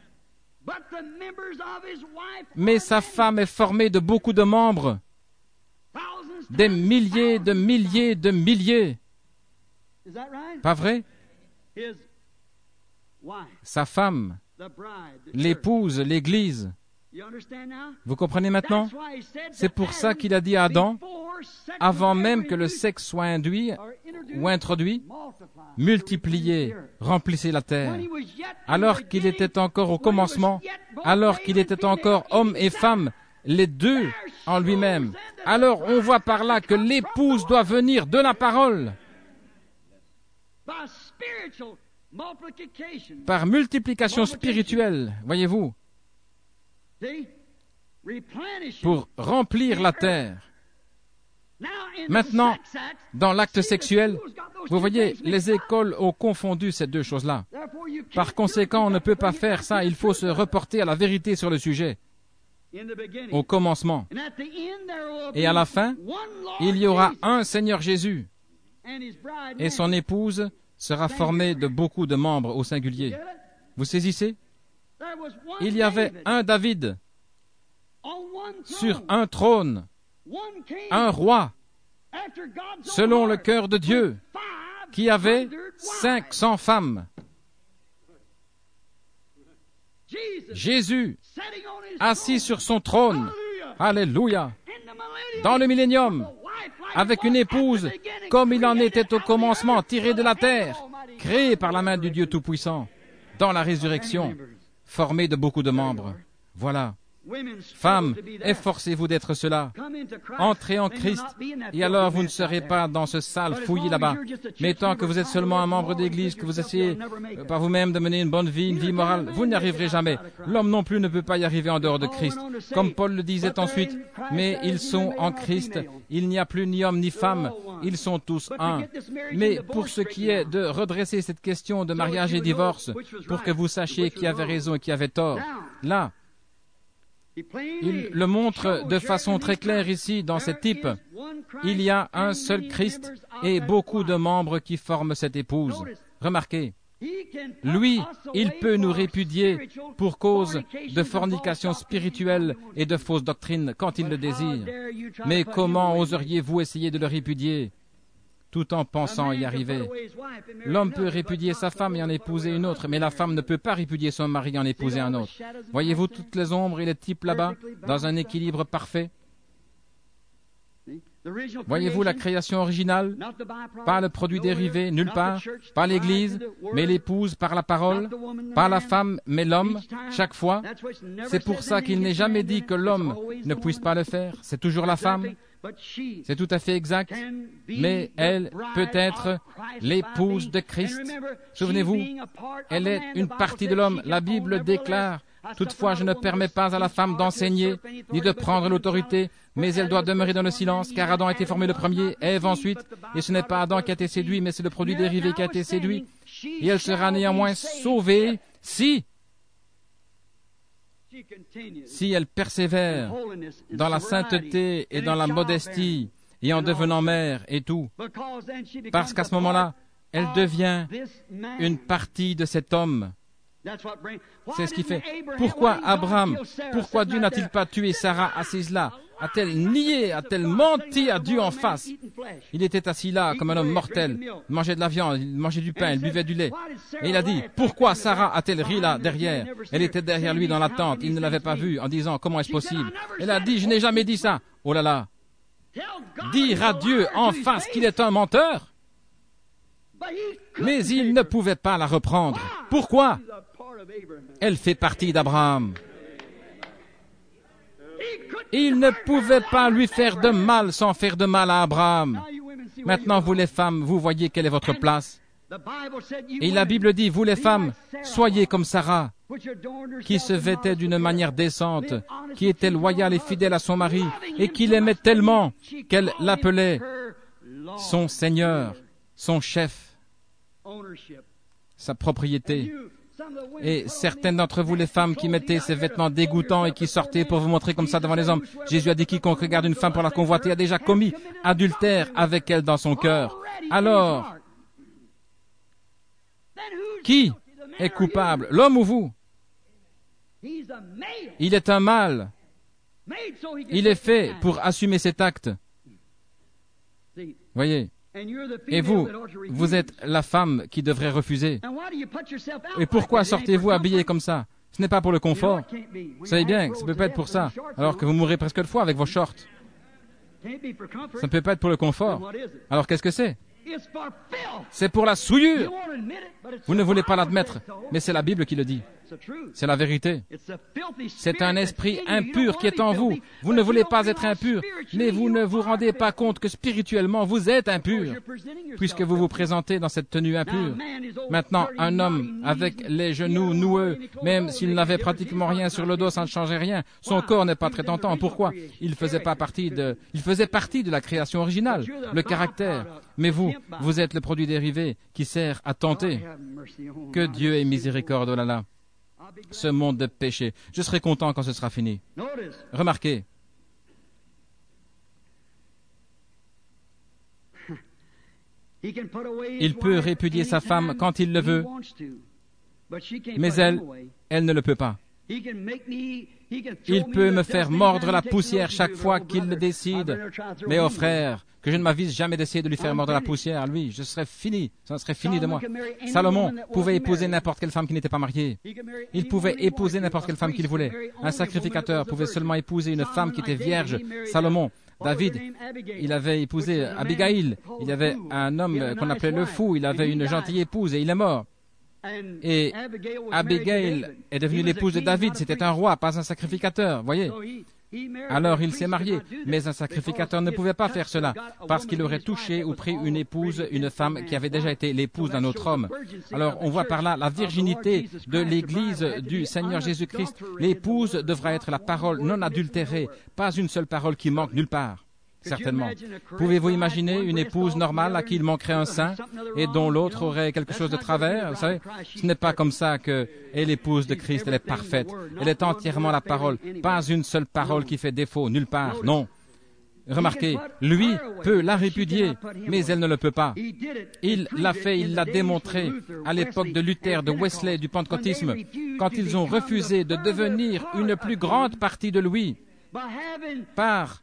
Mais sa femme est formée de beaucoup de membres. Des milliers de milliers de milliers. Pas vrai? Sa femme, l'épouse, l'Église. Vous comprenez maintenant? C'est pour ça qu'il a dit à Adam, avant même que le sexe soit induit ou introduit, multipliez, remplissez la terre. Alors qu'il était encore au commencement, alors qu'il était encore homme et femme, les deux en lui-même. Alors on voit par là que l'épouse doit venir de la parole. Par multiplication spirituelle, voyez-vous, pour remplir la terre. Maintenant, dans l'acte sexuel, vous voyez, les écoles ont confondu ces deux choses-là. Par conséquent, on ne peut pas faire ça, il faut se reporter à la vérité sur le sujet. Au commencement. Et à la fin, il y aura un Seigneur Jésus. Et son épouse sera formée de beaucoup de membres au singulier. Vous saisissez? Il y avait un David sur un trône, un roi, selon le cœur de Dieu, qui avait 500 femmes. Jésus, assis sur son trône, alléluia, dans le millénium, avec une épouse, comme il en était au commencement, tirée de la terre, créée par la main du Dieu Tout-Puissant, dans la résurrection, formée de beaucoup de membres. Voilà. Femmes, efforcez-vous d'être cela. Entrez en Christ, et alors vous ne serez pas dans ce sale fouillis là-bas. Mais tant que vous êtes seulement un membre d'église, que vous essayez par vous-même de mener une bonne vie, une vie morale, vous n'y arriverez jamais. L'homme non plus ne peut pas y arriver en dehors de Christ. Comme Paul le disait ensuite, mais ils sont en Christ, il n'y a plus ni homme ni femme, ils sont tous un. Mais pour ce qui est de redresser cette question de mariage et divorce, pour que vous sachiez qui avait raison et qui avait tort, là, il le montre de façon très claire ici dans cet type. Il y a un seul Christ et beaucoup de membres qui forment cette épouse. Remarquez, lui, il peut nous répudier pour cause de fornication spirituelle et de fausses doctrines quand il le désire. Mais comment oseriez-vous essayer de le répudier tout en pensant y arriver? L'homme peut répudier sa femme et en épouser une autre, mais la femme ne peut pas répudier son mari et en épouser un autre. Voyez-vous toutes les ombres et les types là-bas, dans un équilibre parfait? Voyez-vous la création originale? Pas le produit dérivé, nulle part, pas l'Église, mais l'épouse par la parole, pas la femme, mais l'homme, chaque fois. C'est pour ça qu'il n'est jamais dit que l'homme ne puisse pas le faire, c'est toujours la femme. C'est tout à fait exact, mais elle peut être l'épouse de Christ. Souvenez-vous, elle est une partie de l'homme. La Bible déclare, toutefois je ne permets pas à la femme d'enseigner, ni de prendre l'autorité, mais elle doit demeurer dans le silence, car Adam a été formé le premier, Ève ensuite, et ce n'est pas Adam qui a été séduit, mais c'est le produit dérivé qui a été séduit. Et elle sera néanmoins sauvée si elle persévère dans la sainteté et dans la modestie et en devenant mère et tout. Parce qu'à ce moment-là, elle devient une partie de cet homme. C'est ce qui fait. Pourquoi Abraham, pourquoi Dieu n'a-t-il pas tué Sarah assise là? A-t-elle nié, a-t-elle menti à Dieu en face? Il était assis là comme un homme mortel. Il mangeait de la viande, il mangeait du pain, il buvait du lait. Et il a dit, pourquoi Sarah a-t-elle ri là derrière? Elle était derrière lui dans la tente, il ne l'avait pas vue en disant, comment est-ce possible? Elle a dit, je n'ai jamais dit ça. Oh là là! Dire à Dieu en face qu'il est un menteur? Mais il ne pouvait pas la reprendre. Pourquoi? Elle fait partie d'Abraham. Il ne pouvait pas lui faire de mal sans faire de mal à Abraham. Maintenant, vous les femmes, vous voyez quelle est votre place. Et la Bible dit, vous les femmes, soyez comme Sarah, qui se vêtait d'une manière décente, qui était loyale et fidèle à son mari, et qui l'aimait tellement qu'elle l'appelait son Seigneur, son chef, sa propriété. Et certaines d'entre vous, les femmes qui mettaient ces vêtements dégoûtants et qui sortaient pour vous montrer comme ça devant les hommes, Jésus a dit, quiconque regarde une femme pour la convoiter a déjà commis adultère avec elle dans son cœur. Alors, qui est coupable, l'homme ou vous? Il est un mâle. Il est fait pour assumer cet acte. Voyez. Et vous, vous êtes la femme qui devrait refuser. Et pourquoi sortez-vous habillé comme ça? Ce n'est pas pour le confort. Vous savez bien que ça ne peut pas être pour ça, alors que vous mourrez presque de fois avec vos shorts. Ça ne peut pas être pour le confort. Alors qu'est-ce que c'est? C'est pour la souillure. Vous ne voulez pas l'admettre, mais c'est la Bible qui le dit. C'est la vérité. C'est un esprit impur qui est en vous. Vous ne voulez pas être impur, mais vous ne vous rendez pas compte que spirituellement vous êtes impur, puisque vous vous présentez dans cette tenue impure. Maintenant, un homme avec les genoux noueux, même s'il n'avait pratiquement rien sur le dos, ça ne changeait rien. Son corps n'est pas très tentant. Pourquoi? Il faisait partie de la création originale, le caractère. Mais vous êtes le produit dérivé qui sert à tenter. Que Dieu ait miséricorde, oh là là. Ce monde de péché. Je serai content quand ce sera fini. Remarquez. Il peut répudier sa femme quand il le veut, mais elle ne le peut pas. Il peut me faire mordre la poussière chaque fois qu'il le décide. Mais oh frère, que je ne m'avise jamais d'essayer de lui faire mordre la poussière à lui. Je serais fini. Ça serait fini de moi. Salomon pouvait épouser n'importe quelle femme qui n'était pas mariée. Il pouvait épouser n'importe quelle femme qu'il voulait. Un sacrificateur pouvait seulement épouser une femme qui était vierge. Salomon, David, il avait épousé Abigail. Il y avait un homme qu'on appelait le fou. Il avait une gentille épouse et il est mort. Et Abigail est devenue l'épouse de David. C'était un roi, pas un sacrificateur, voyez. Alors il s'est marié, mais un sacrificateur ne pouvait pas faire cela, parce qu'il aurait touché ou pris une épouse, une femme qui avait déjà été l'épouse d'un autre homme. Alors on voit par là la virginité de l'Église du Seigneur Jésus-Christ. L'épouse devra être la parole non adultérée, pas une seule parole qui manque nulle part. Certainement. Pouvez-vous imaginer une épouse normale à qui il manquerait un sein et dont l'autre aurait quelque chose de travers? Vous savez, ce n'est pas comme ça que est l'épouse de Christ. Elle est parfaite. Elle est entièrement la parole. Pas une seule parole qui fait défaut, nulle part. Non. Remarquez, lui peut la répudier, mais elle ne le peut pas. Il l'a fait, il l'a démontré à l'époque de Luther, de Wesley, du pentecôtisme, quand ils ont refusé de devenir une plus grande partie de lui par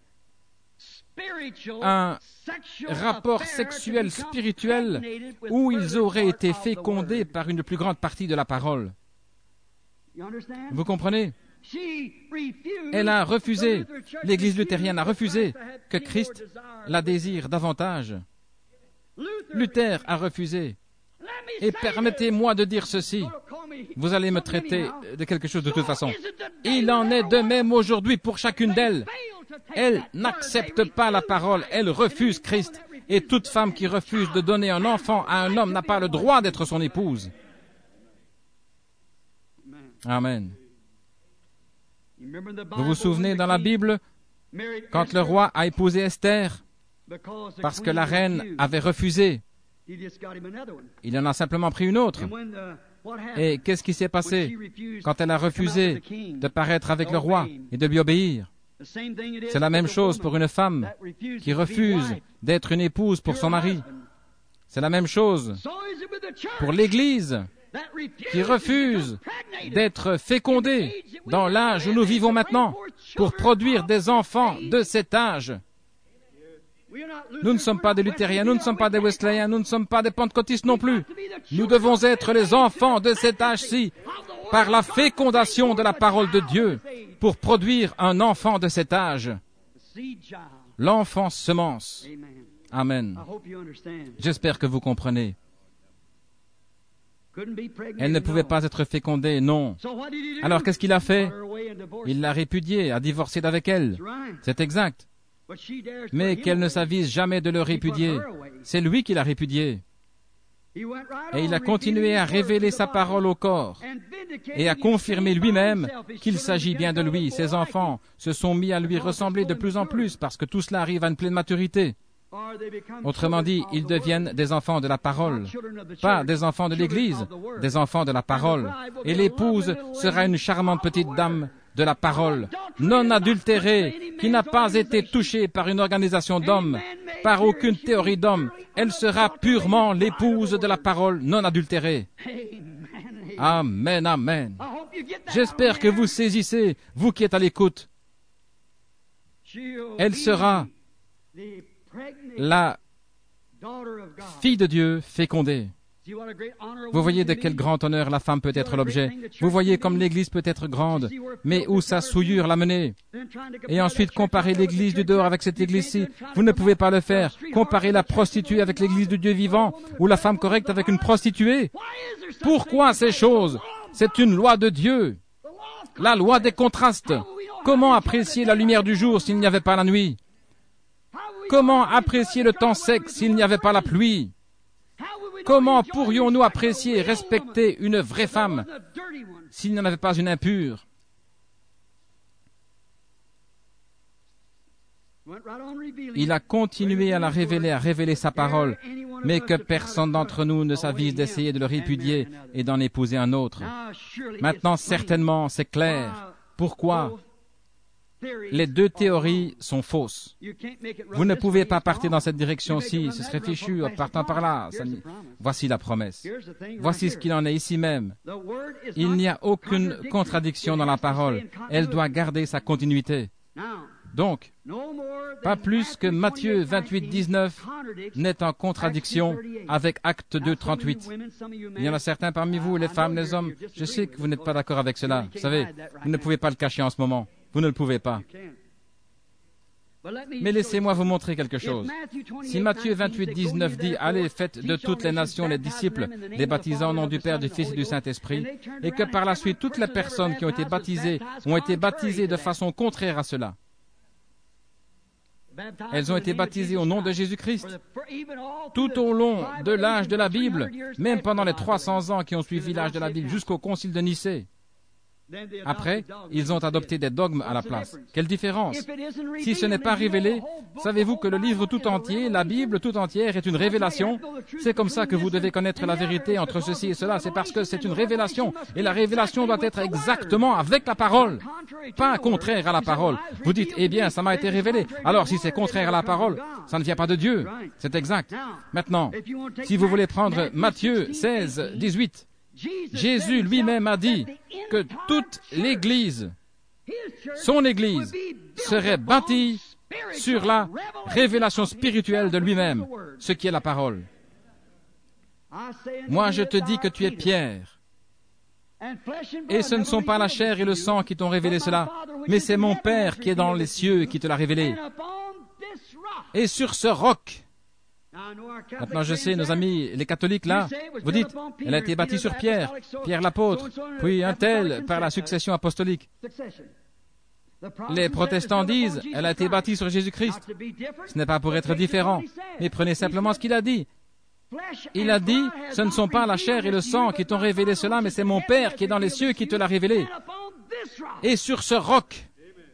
un rapport sexuel spirituel où ils auraient été fécondés par une plus grande partie de la parole. Vous comprenez? Elle a refusé, l'Église luthérienne a refusé que Christ la désire davantage. Luther a refusé. Et permettez-moi de dire ceci. Vous allez me traiter de quelque chose de toute façon. Il en est de même aujourd'hui pour chacune d'elles. Elle n'accepte pas la parole, elle refuse Christ. Et toute femme qui refuse de donner un enfant à un homme n'a pas le droit d'être son épouse. Amen. Vous vous souvenez dans la Bible, quand le roi a épousé Esther, parce que la reine avait refusé, il en a simplement pris une autre. Et qu'est-ce qui s'est passé quand elle a refusé de paraître avec le roi et de lui obéir? C'est la même chose pour une femme qui refuse d'être une épouse pour son mari. C'est la même chose pour l'Église qui refuse d'être fécondée dans l'âge où nous vivons maintenant pour produire des enfants de cet âge. Nous ne sommes pas des luthériens, nous ne sommes pas des wesleyens, nous ne sommes pas des pentecôtistes non plus. Nous devons être les enfants de cet âge-ci par la fécondation de la parole de Dieu pour produire un enfant de cet âge. L'enfant semence. Amen. J'espère que vous comprenez. Elle ne pouvait pas être fécondée, non. Alors qu'est-ce qu'il a fait? Il l'a répudiée, a divorcé d'avec elle. C'est exact. Mais qu'elle ne s'avise jamais de le répudier. C'est lui qui l'a répudiée. Et il a continué à révéler sa parole au corps et à confirmer lui-même qu'il s'agit bien de lui. Ses enfants se sont mis à lui ressembler de plus en plus parce que tout cela arrive à une pleine maturité. Autrement dit, ils deviennent des enfants de la parole, pas des enfants de l'Église, des enfants de la parole. Et l'épouse sera une charmante petite dame de la parole, non adultérée, qui n'a pas été touchée par une organisation d'hommes, par aucune théorie d'homme. Elle sera purement l'épouse de la parole non adultérée. Amen, amen. J'espère que vous saisissez, vous qui êtes à l'écoute. Elle sera la fille de Dieu fécondée. Vous voyez de quel grand honneur la femme peut être l'objet. Vous voyez comme l'Église peut être grande, mais où sa souillure l'a menée. Et ensuite, comparer l'Église du dehors avec cette Église-ci, vous ne pouvez pas le faire. Comparer la prostituée avec l'Église du Dieu vivant, ou la femme correcte avec une prostituée. Pourquoi ces choses? C'est une loi de Dieu. La loi des contrastes. Comment apprécier la lumière du jour s'il n'y avait pas la nuit? Comment apprécier le temps sec s'il n'y avait pas la pluie? Comment pourrions-nous apprécier et respecter une vraie femme s'il n'y en avait pas une impure? Il a continué à la révéler, à révéler sa parole, mais que personne d'entre nous ne s'avise d'essayer de le répudier et d'en épouser un autre. Maintenant, certainement, c'est clair. Pourquoi? Les deux théories sont fausses. Vous ne pouvez pas partir dans cette direction-ci, ce serait fichu, en partant par là. Voici la promesse. Voici ce qu'il en est ici même. Il n'y a aucune contradiction dans la parole. Elle doit garder sa continuité. Donc, pas plus que Matthieu 28, 19 n'est en contradiction avec Acte 2, 38. Il y en a certains parmi vous, les femmes, les hommes, je sais que vous n'êtes pas d'accord avec cela. Vous savez, vous ne pouvez pas le cacher en ce moment. Vous ne le pouvez pas. Mais laissez-moi vous montrer quelque chose. Si Matthieu 28, 19 dit « Allez, faites de toutes les nations les disciples, les baptisant au nom du Père, du Fils et du Saint-Esprit », et que par la suite, toutes les personnes qui ont été baptisées de façon contraire à cela. Elles ont été baptisées au nom de Jésus-Christ. Tout au long de l'âge de la Bible, même pendant les 300 ans qui ont suivi l'âge de la Bible, jusqu'au concile de Nicée. Après, ils ont adopté des dogmes à la place. Quelle différence? Si ce n'est pas révélé, savez-vous que le livre tout entier, la Bible tout entière est une révélation? C'est comme ça que vous devez connaître la vérité entre ceci et cela. C'est parce que c'est une révélation. Et la révélation doit être exactement avec la parole, pas contraire à la parole. Vous dites, eh bien, ça m'a été révélé. Alors, si c'est contraire à la parole, ça ne vient pas de Dieu. C'est exact. Maintenant, si vous voulez prendre Matthieu 16, 18, Jésus lui-même a dit que toute l'Église, son Église, serait bâtie sur la révélation spirituelle de lui-même, ce qui est la parole. Moi, je te dis que tu es Pierre, et ce ne sont pas la chair et le sang qui t'ont révélé cela, mais c'est mon Père qui est dans les cieux qui te l'a révélé. Et sur ce roc, maintenant, je sais, nos amis, les catholiques, là, vous dites, elle a été bâtie sur Pierre, Pierre l'apôtre, puis un tel par la succession apostolique. Les protestants disent, elle a été bâtie sur Jésus-Christ. Ce n'est pas pour être différent, mais prenez simplement ce qu'il a dit. Il a dit, ce ne sont pas la chair et le sang qui t'ont révélé cela, mais c'est mon Père qui est dans les cieux qui te l'a révélé. Et sur ce roc,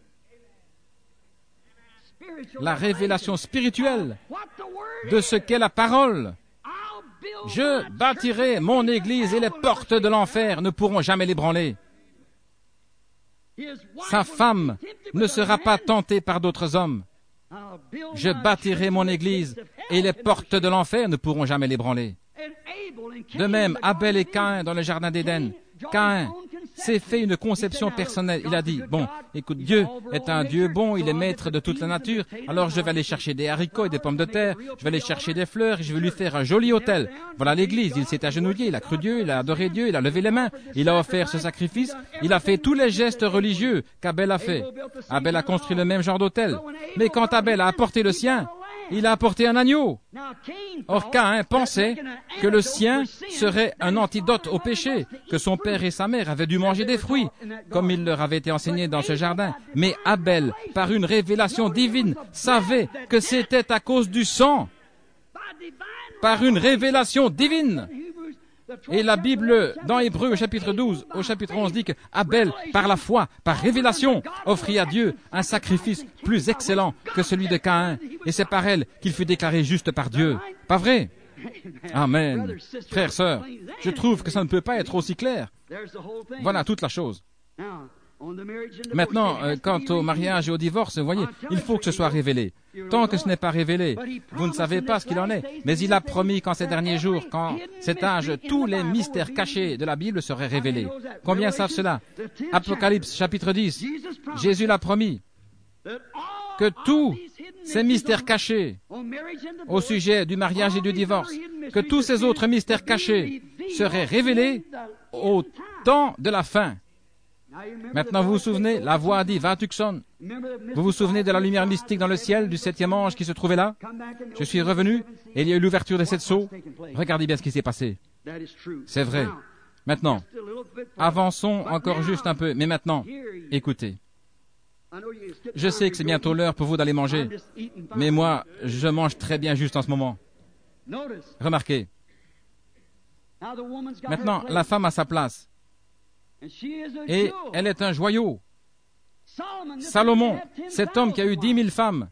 la révélation spirituelle de ce qu'est la parole. Je bâtirai mon Église et les portes de l'enfer ne pourront jamais l'ébranler. Sa femme ne sera pas tentée par d'autres hommes. Je bâtirai mon Église et les portes de l'enfer ne pourront jamais l'ébranler. De même, Abel et Caïn dans le jardin d'Éden. Caïn s'est fait une conception personnelle. Il a dit, bon, écoute, Dieu est un Dieu bon, il est maître de toute la nature, alors je vais aller chercher des haricots et des pommes de terre, je vais aller chercher des fleurs et je vais lui faire un joli autel. Voilà l'Église, il s'est agenouillé, il a cru Dieu, il a adoré Dieu, il a levé les mains, il a offert ce sacrifice, il a fait tous les gestes religieux qu'Abel a fait. Abel a construit le même genre d'autel. Mais quand Abel a apporté le sien, il a apporté un agneau. Or, Caïn pensait que le sien serait un antidote au péché, que son père et sa mère avaient dû manger des fruits, comme il leur avait été enseigné dans ce jardin. Mais Abel, par une révélation divine, savait que c'était à cause du sang. par une révélation divine. Et la Bible, dans Hébreux, chapitre 12, au chapitre 11, dit que Abel, par la foi, par révélation, offrit à Dieu un sacrifice plus excellent que celui de Caïn. Et c'est par elle qu'il fut déclaré juste par Dieu. Pas vrai? Amen. Frères, sœurs, je trouve que ça ne peut pas être aussi clair. Voilà toute la chose. Maintenant, quant au mariage et au divorce, vous voyez, il faut que ce soit révélé. Tant que ce n'est pas révélé, vous ne savez pas ce qu'il en est. Mais il a promis qu'en ces derniers jours, qu'en cet âge, tous les mystères cachés de la Bible seraient révélés. Combien savent cela? Apocalypse, chapitre 10. Jésus l'a promis que tous ces mystères cachés au sujet du mariage et du divorce, que tous ces autres mystères cachés seraient révélés au temps de la fin. Maintenant, vous vous souvenez, la voix a dit, va Tucson. Vous vous souvenez de la lumière mystique dans le ciel, du 7e ange qui se trouvait là? Je suis revenu et il y a eu l'ouverture des 7 sceaux. Regardez bien ce qui s'est passé. C'est vrai. Maintenant, avançons encore juste un peu. Mais maintenant, écoutez. Je sais que c'est bientôt l'heure pour vous d'aller manger. Mais moi, je mange très bien juste en ce moment. Remarquez. Maintenant, la femme a sa place. Et elle est un joyau. Salomon, cet homme qui a eu 10 000 femmes,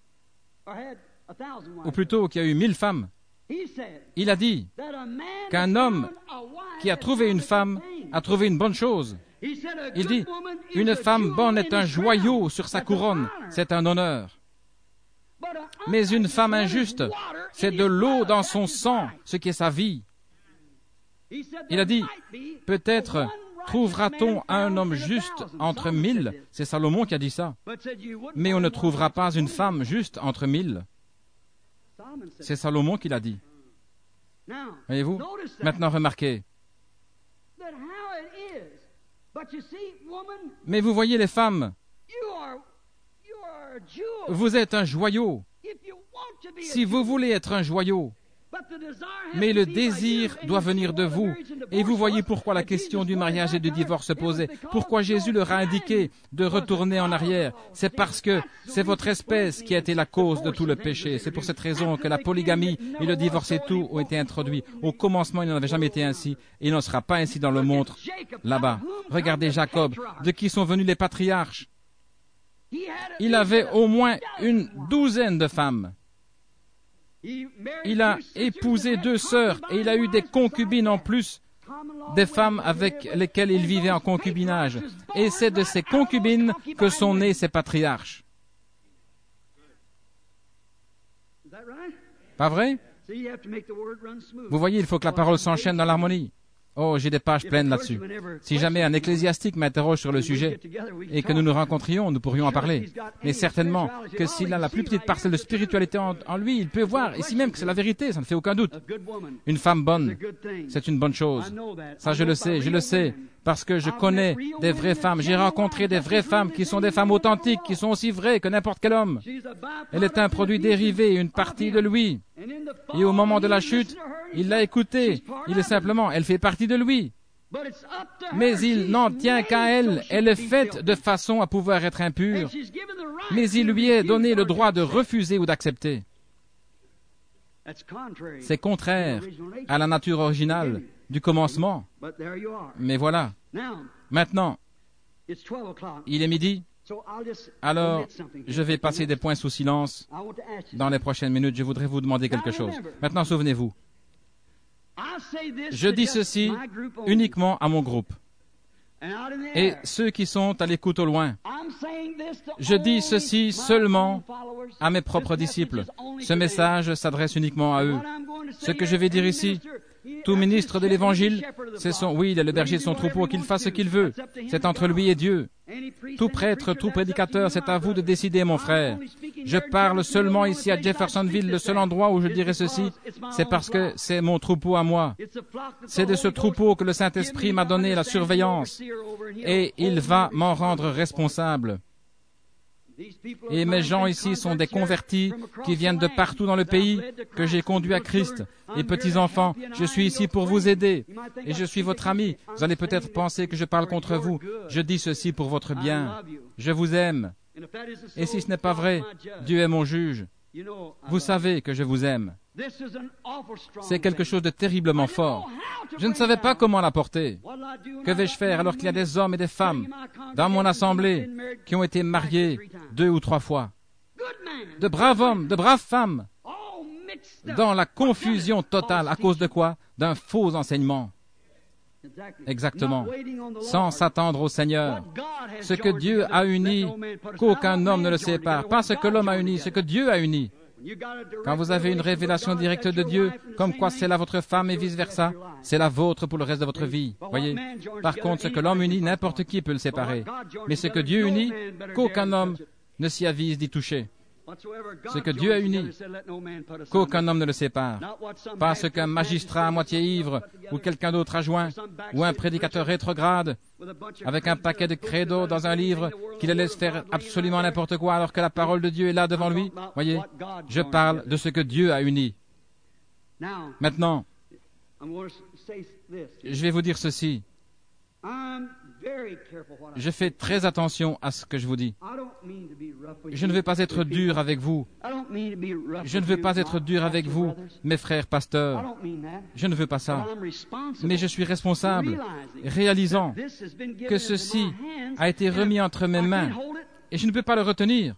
ou plutôt qui a eu 1000 femmes, il a dit qu'un homme qui a trouvé une femme a trouvé une bonne chose. Il dit, une femme bonne est un joyau sur sa couronne, c'est un honneur. Mais une femme injuste, c'est de l'eau dans son sang, ce qui est sa vie. Il a dit, peut-être trouvera-t-on un homme juste entre 1000? C'est Salomon qui a dit ça. Mais on ne trouvera pas une femme juste entre 1000. C'est Salomon qui l'a dit. Voyez-vous? Maintenant, remarquez. Mais vous voyez les femmes, vous êtes un joyau. Si vous voulez être un joyau, mais le désir doit venir de vous. Et vous voyez pourquoi la question du mariage et du divorce se posait. Pourquoi Jésus leur a indiqué de retourner en arrière. C'est parce que c'est votre espèce qui a été la cause de tout le péché. C'est pour cette raison que la polygamie et le divorce et tout ont été introduits. Au commencement, il n'en avait jamais été ainsi. Et il n'en sera pas ainsi dans le monde là-bas. Regardez Jacob, de qui sont venus les patriarches. Il avait au moins une douzaine de femmes. Il a épousé 2 sœurs et il a eu des concubines en plus, des femmes avec lesquelles il vivait en concubinage. Et c'est de ces concubines que sont nés ces patriarches. Pas vrai? Vous voyez, il faut que la parole s'enchaîne dans l'harmonie. Oh, j'ai des pages pleines là-dessus. Si jamais un ecclésiastique m'interroge sur le sujet et que nous nous rencontrions, nous pourrions en parler. Mais certainement que s'il a la plus petite parcelle de spiritualité en lui, il peut voir, ici même, que c'est la vérité, ça ne fait aucun doute. Une femme bonne, c'est une bonne chose. Ça, je le sais, parce que je connais des vraies femmes. J'ai rencontré des vraies femmes qui sont des femmes authentiques, qui sont aussi vraies que n'importe quel homme. Elle est un produit dérivé, une partie de lui. Et au moment de la chute, il l'a écoutée. Il est simplement, elle fait partie de lui. Mais il n'en tient qu'à elle. Elle est faite de façon à pouvoir être impure. Mais il lui est donné le droit de refuser ou d'accepter. C'est contraire à la nature originale du commencement. Mais voilà. Maintenant, il est midi. Alors, je vais passer des points sous silence. Dans les prochaines minutes, je voudrais vous demander quelque chose. Maintenant, souvenez-vous. Je dis ceci uniquement à mon groupe. Et ceux qui sont à l'écoute au loin. Je dis ceci seulement à mes propres disciples. Ce message s'adresse uniquement à eux. Ce que je vais dire ici, tout ministre de l'Évangile, il est le berger de son troupeau, qu'il fasse ce qu'il veut. C'est entre lui et Dieu. Tout prêtre, tout prédicateur, c'est à vous de décider, mon frère. Je parle seulement ici à Jeffersonville. Le seul endroit où je dirai ceci, c'est parce que c'est mon troupeau à moi. C'est de ce troupeau que le Saint-Esprit m'a donné la surveillance. Et il va m'en rendre responsable. Et mes gens ici sont des convertis qui viennent de partout dans le pays, que j'ai conduits à Christ. Et petits-enfants, je suis ici pour vous aider. Et je suis votre ami. Vous allez peut-être penser que je parle contre vous. Je dis ceci pour votre bien. Je vous aime. Et si ce n'est pas vrai, Dieu est mon juge. Vous savez que je vous aime. C'est quelque chose de terriblement fort. Je ne savais pas comment l'apporter. Que vais-je faire alors qu'il y a des hommes et des femmes dans mon assemblée qui ont été mariés 2 ou 3 fois? De braves hommes, de braves femmes, dans la confusion totale. À cause de quoi? D'un faux enseignement. Exactement. Sans s'attendre au Seigneur. Ce que Dieu a uni, qu'aucun homme ne le sépare. Pas ce que l'homme a uni, ce que Dieu a uni. Quand vous avez une révélation directe de Dieu, comme quoi c'est la votre femme et vice-versa, c'est la vôtre pour le reste de votre vie. Voyez? Par contre, ce que l'homme unit, n'importe qui peut le séparer. Mais ce que Dieu unit, qu'aucun homme ne s'y avise d'y toucher. Ce que Dieu a uni, qu'aucun homme ne le sépare. Pas ce qu'un magistrat à moitié ivre, ou quelqu'un d'autre a joint, ou un prédicateur rétrograde, avec un paquet de credo dans un livre, qui le laisse faire absolument n'importe quoi, alors que la parole de Dieu est là devant lui. Voyez, je parle de ce que Dieu a uni. Maintenant, je vais vous dire ceci. Je fais très attention à ce que je vous dis. Je ne veux pas être dur avec vous. Je ne veux pas être dur avec vous, mes frères pasteurs. Je ne veux pas ça. Mais je suis responsable, réalisant que ceci a été remis entre mes mains et je ne peux pas le retenir.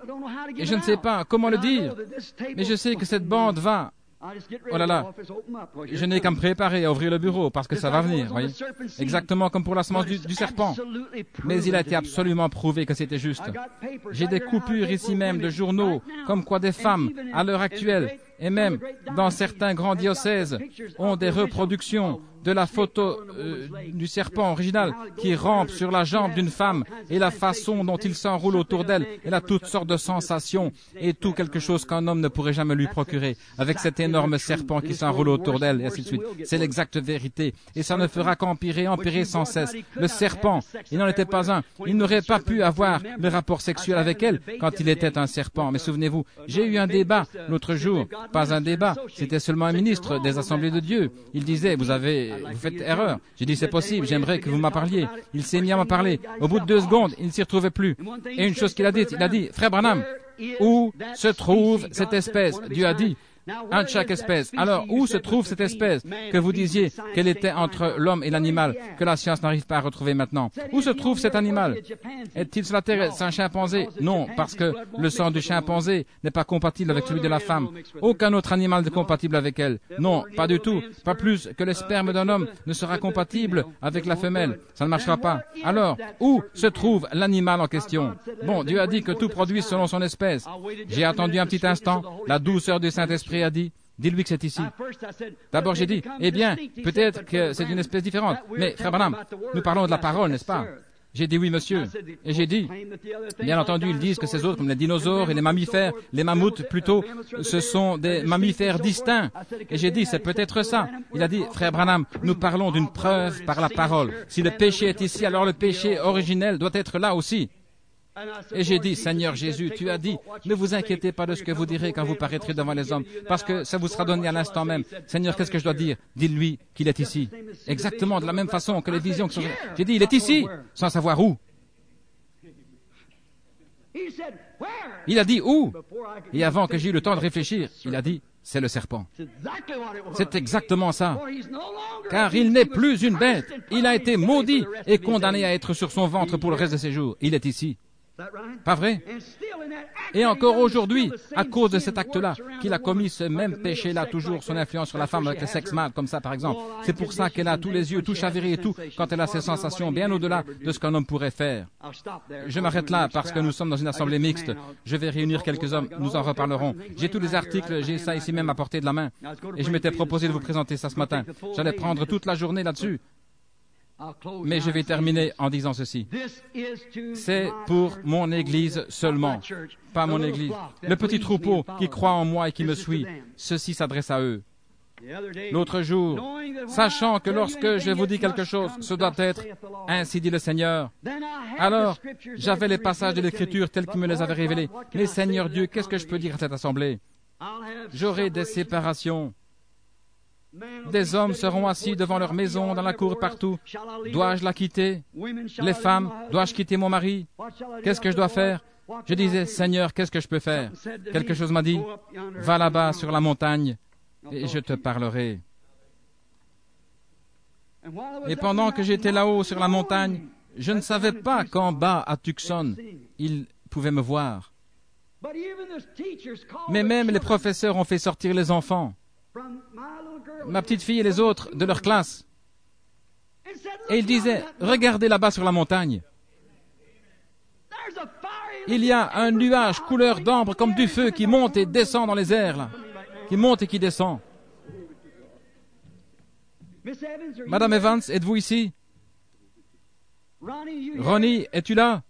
Et je ne sais pas comment le dire, mais je sais que cette bande va... Oh là là, je n'ai qu'à me préparer à ouvrir le bureau parce que ça va venir, voyez. Exactement comme pour la semence du serpent. Mais il a été absolument prouvé que c'était juste. J'ai des coupures ici même de journaux, comme quoi des femmes, à l'heure actuelle, et même dans certains grands diocèses, ont des reproductions de la photo du serpent original qui rampe sur la jambe d'une femme et la façon dont il s'enroule autour d'elle. Elle a toutes sortes de sensations et tout quelque chose qu'un homme ne pourrait jamais lui procurer avec cet énorme serpent qui s'enroule autour d'elle et ainsi de suite. C'est l'exacte vérité et ça ne fera qu'empirer, empirer sans cesse. Le serpent, il n'en était pas un. Il n'aurait pas pu avoir le rapport sexuel avec elle quand il était un serpent. Mais souvenez-vous, j'ai eu un débat l'autre jour. Pas un débat, c'était seulement un ministre des Assemblées de Dieu. Il disait, vous faites erreur. J'ai dit, c'est possible, j'aimerais que vous m'en parliez. Il s'est mis à m'en parler. Au bout de 2 secondes, il ne s'y retrouvait plus. Et une chose qu'il a dite, il a dit, frère Branham, où se trouve cette espèce? Dieu a dit, un de chaque espèce. Alors, où se trouve cette espèce que vous disiez qu'elle était entre l'homme et l'animal, que la science n'arrive pas à retrouver maintenant? Où se trouve cet animal? Est-il sur la terre? Est-ce un chimpanzé? Non, parce que le sang du chimpanzé n'est pas compatible avec celui de la femme. Aucun autre animal n'est compatible avec elle. Non, pas du tout. Pas plus que le sperme d'un homme ne sera compatible avec la femelle. Ça ne marchera pas. Alors, où se trouve l'animal en question? Bon, Dieu a dit que tout produit selon son espèce. J'ai attendu un petit instant. La douceur du Saint-Esprit a dit, dis-lui que c'est ici. D'abord j'ai dit, eh bien, peut-être que c'est une espèce différente. Mais, frère Branham, nous parlons de la parole, n'est-ce pas? J'ai dit oui, monsieur. Et j'ai dit, bien entendu, ils disent que ces autres, comme les dinosaures et les mammifères, les mammouths plutôt, ce sont des mammifères distincts. Et j'ai dit, c'est peut-être ça. Il a dit, frère Branham, nous parlons d'une preuve par la parole. Si le péché est ici, alors le péché originel doit être là aussi. Et j'ai dit, Seigneur Jésus, tu as dit, ne vous inquiétez pas de ce que vous direz quand vous paraîtrez devant les hommes, parce que ça vous sera donné à l'instant même. Seigneur, qu'est-ce que je dois dire? Dis-lui qu'il est ici. Exactement de la même façon que les visions qui sont... J'ai dit, il est ici, sans savoir où. Il a dit où? Et avant que j'aie eu le temps de réfléchir, il a dit, c'est le serpent. C'est exactement ça. Car il n'est plus une bête. Il a été maudit et condamné à être sur son ventre pour le reste de ses jours. Il est ici. Pas vrai? Et encore aujourd'hui, à cause de cet acte-là, qu'il a commis ce même péché-là, toujours son influence sur la femme avec le sexe mâle, comme ça par exemple. C'est pour ça qu'elle a tous les yeux, tout chavirés et tout, quand elle a ses sensations bien au-delà de ce qu'un homme pourrait faire. Je m'arrête là parce que nous sommes dans une assemblée mixte. Je vais réunir quelques hommes, nous en reparlerons. J'ai tous les articles, j'ai ça ici même à portée de la main. Et je m'étais proposé de vous présenter ça ce matin. J'allais prendre toute la journée là-dessus. Mais je vais terminer en disant ceci. C'est pour mon Église seulement, pas mon Église. Le petit troupeau qui croit en moi et qui me suit, ceci s'adresse à eux. L'autre jour, sachant que lorsque je vous dis quelque chose, ce doit être « Ainsi dit le Seigneur », alors j'avais les passages de l'Écriture tels qu'il me les avait révélés. Mais Seigneur Dieu, qu'est-ce que je peux dire à cette assemblée? J'aurai des séparations. Des hommes seront assis devant leur maison, dans la cour, partout. Dois-je la quitter? Les femmes, dois-je quitter mon mari? Qu'est-ce que je dois faire? Je disais, Seigneur, qu'est-ce que je peux faire? Quelque chose m'a dit, va là-bas sur la montagne et je te parlerai. Et pendant que j'étais là-haut sur la montagne, je ne savais pas qu'en bas à Tucson, il pouvait me voir. Mais même les professeurs ont fait sortir les enfants, ma petite fille et les autres de leur classe. Et ils disaient, regardez là-bas sur la montagne. Il y a un nuage couleur d'ambre comme du feu qui monte et descend dans les airs, là. Qui monte et qui descend. Madame Evans, êtes-vous ici? Ronnie, es-tu là?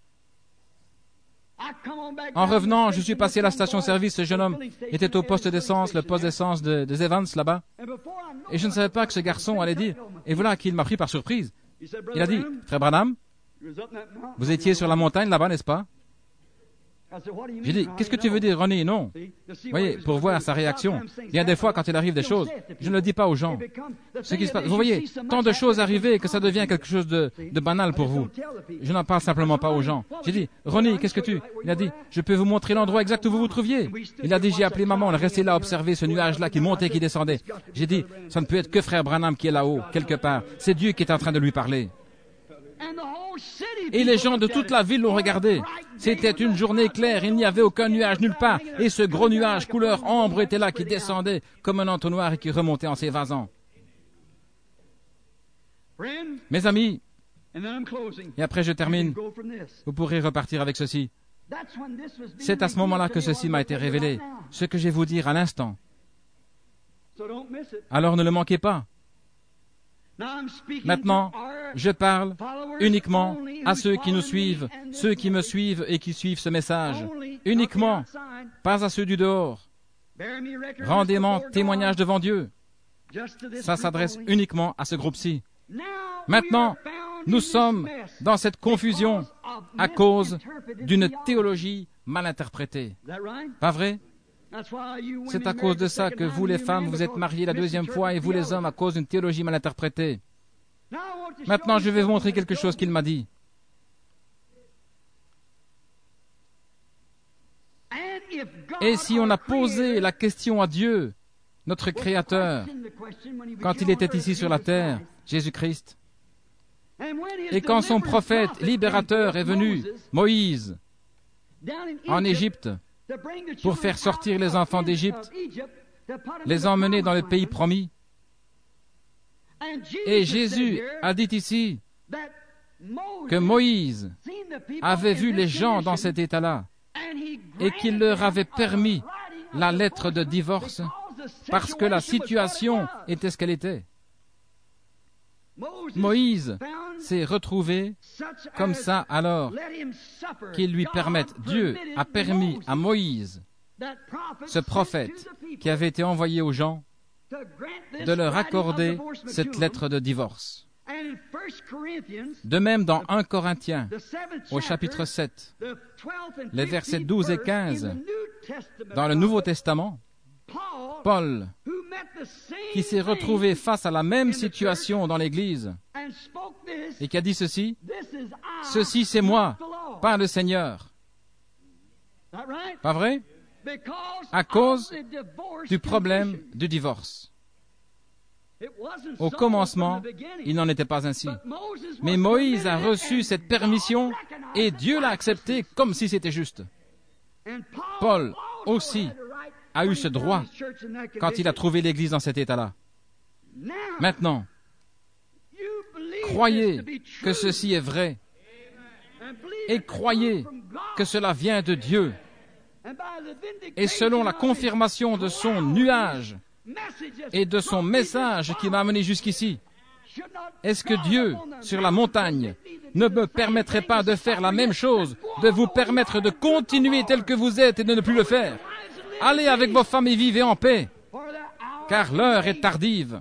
En revenant, je suis passé à la station-service. Ce jeune homme était au poste d'essence, le poste d'essence des Evans, là-bas. Et je ne savais pas que ce garçon allait dire. Et voilà qu'il m'a pris par surprise. Il a dit, Frère Branham, vous étiez sur la montagne là-bas, n'est-ce pas? J'ai dit, qu'est-ce que tu veux dire, Ronnie? Non. Vous voyez, pour voir sa réaction. Bien des fois, quand il arrive des choses, je ne le dis pas aux gens. Ce qui se passe, vous voyez, tant de choses arrivées que ça devient quelque chose de banal pour vous. Je n'en parle simplement pas aux gens. J'ai dit, Ronnie, qu'est-ce que tu... Il a dit, je peux vous montrer l'endroit exact où vous vous trouviez. Il a dit, j'ai appelé maman, elle restait là à observer ce nuage-là qui montait et qui descendait. J'ai dit, ça ne peut être que frère Branham qui est là-haut, quelque part. C'est Dieu qui est en train de lui parler. Et les gens de toute la ville l'ont regardé. C'était une journée claire, il n'y avait aucun nuage nulle part. Et ce gros nuage couleur ambre était là qui descendait comme un entonnoir et qui remontait en s'évasant. Mes amis, et après je termine, vous pourrez repartir avec ceci. C'est à ce moment-là que ceci m'a été révélé, ce que je vais vous dire à l'instant. Alors ne le manquez pas. Maintenant, je parle uniquement à ceux qui nous suivent, ceux qui me suivent et qui suivent ce message. Uniquement, pas à ceux du dehors. Rendez-moi témoignage devant Dieu. Ça s'adresse uniquement à ce groupe-ci. Maintenant, nous sommes dans cette confusion à cause d'une théologie mal interprétée. Pas vrai? C'est à cause de ça que vous, les femmes, vous êtes mariées la deuxième fois et vous, les hommes, à cause d'une théologie mal interprétée. Maintenant, je vais vous montrer quelque chose qu'il m'a dit. Et si on a posé la question à Dieu, notre Créateur, quand il était ici sur la terre, Jésus-Christ, et quand son prophète libérateur est venu, Moïse, en Égypte, pour faire sortir les enfants d'Égypte, les emmener dans le pays promis. Et Jésus a dit ici que Moïse avait vu les gens dans cet état-là et qu'il leur avait permis la lettre de divorce parce que la situation était ce qu'elle était. Moïse s'est retrouvé comme ça alors qu'il lui permette. Dieu a permis à Moïse, ce prophète qui avait été envoyé aux gens, de leur accorder cette lettre de divorce. De même dans 1 Corinthiens, au chapitre 7, les versets 12 et 15, dans le Nouveau Testament, Paul, qui s'est retrouvé face à la même situation dans l'Église et qui a dit ceci, « Ceci c'est moi, pas le Seigneur. » Pas vrai? À cause du problème du divorce. Au commencement, il n'en était pas ainsi. Mais Moïse a reçu cette permission et Dieu l'a acceptée comme si c'était juste. Paul aussi a eu ce droit quand il a trouvé l'Église dans cet état-là. Maintenant, croyez que ceci est vrai et croyez que cela vient de Dieu. Et selon la confirmation de son nuage et de son message qui m'a amené jusqu'ici, est-ce que Dieu, sur la montagne, ne me permettrait pas de faire la même chose, de vous permettre de continuer tel que vous êtes et de ne plus le faire? Allez avec vos femmes et vivez en paix, car l'heure est tardive.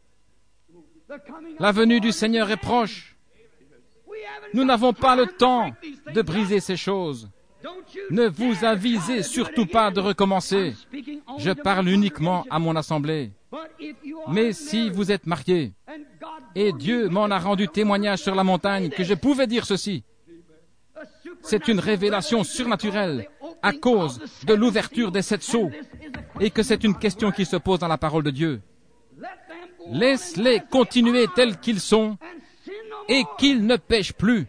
La venue du Seigneur est proche. Nous n'avons pas le temps de briser ces choses. Ne vous avisez surtout pas de recommencer. Je parle uniquement à mon assemblée. Mais si vous êtes mariés, et Dieu m'en a rendu témoignage sur la montagne que je pouvais dire ceci, c'est une révélation surnaturelle à cause de l'ouverture des 7 sceaux et que c'est une question qui se pose dans la parole de Dieu. Laisse-les continuer tels qu'ils sont et qu'ils ne pêchent plus.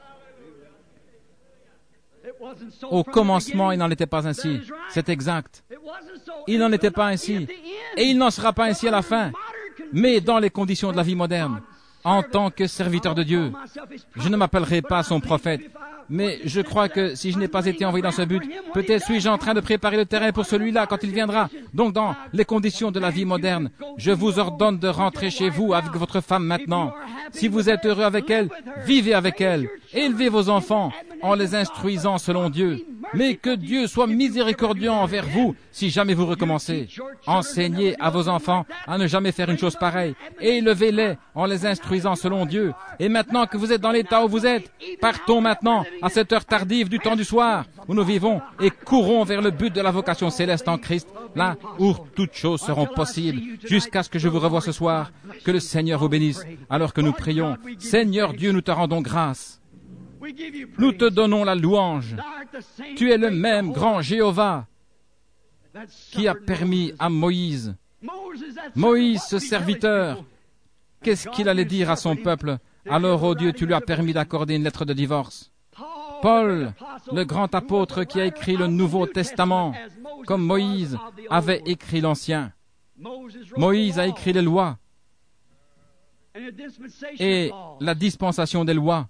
Au commencement, il n'en était pas ainsi. C'est exact. Il n'en était pas ainsi. Et il n'en sera pas ainsi à la fin. Mais dans les conditions de la vie moderne, en tant que serviteur de Dieu, je ne m'appellerai pas son prophète. Mais je crois que si je n'ai pas été envoyé dans ce but, peut-être suis-je en train de préparer le terrain pour celui-là quand il viendra. Donc dans les conditions de la vie moderne, je vous ordonne de rentrer chez vous avec votre femme maintenant. Si vous êtes heureux avec elle, vivez avec elle. Élevez vos enfants en les instruisant selon Dieu. Mais que Dieu soit miséricordieux envers vous si jamais vous recommencez. Enseignez à vos enfants à ne jamais faire une chose pareille. Élevez-les en les instruisant selon Dieu. Et maintenant que vous êtes dans l'état où vous êtes, partons maintenant à cette heure tardive du temps du soir où nous vivons et courons vers le but de la vocation céleste en Christ, là où toutes choses seront possibles, jusqu'à ce que je vous revoie ce soir. Que le Seigneur vous bénisse alors que nous prions. Seigneur Dieu, nous te rendons grâce. Nous te donnons la louange. Tu es le même grand Jéhovah qui a permis à Moïse, ce serviteur, qu'est-ce qu'il allait dire à son peuple? Alors, ô Dieu, tu lui as permis d'accorder une lettre de divorce. Paul, le grand apôtre qui a écrit le Nouveau Testament, comme Moïse avait écrit l'Ancien. Moïse a écrit les lois et la dispensation des lois.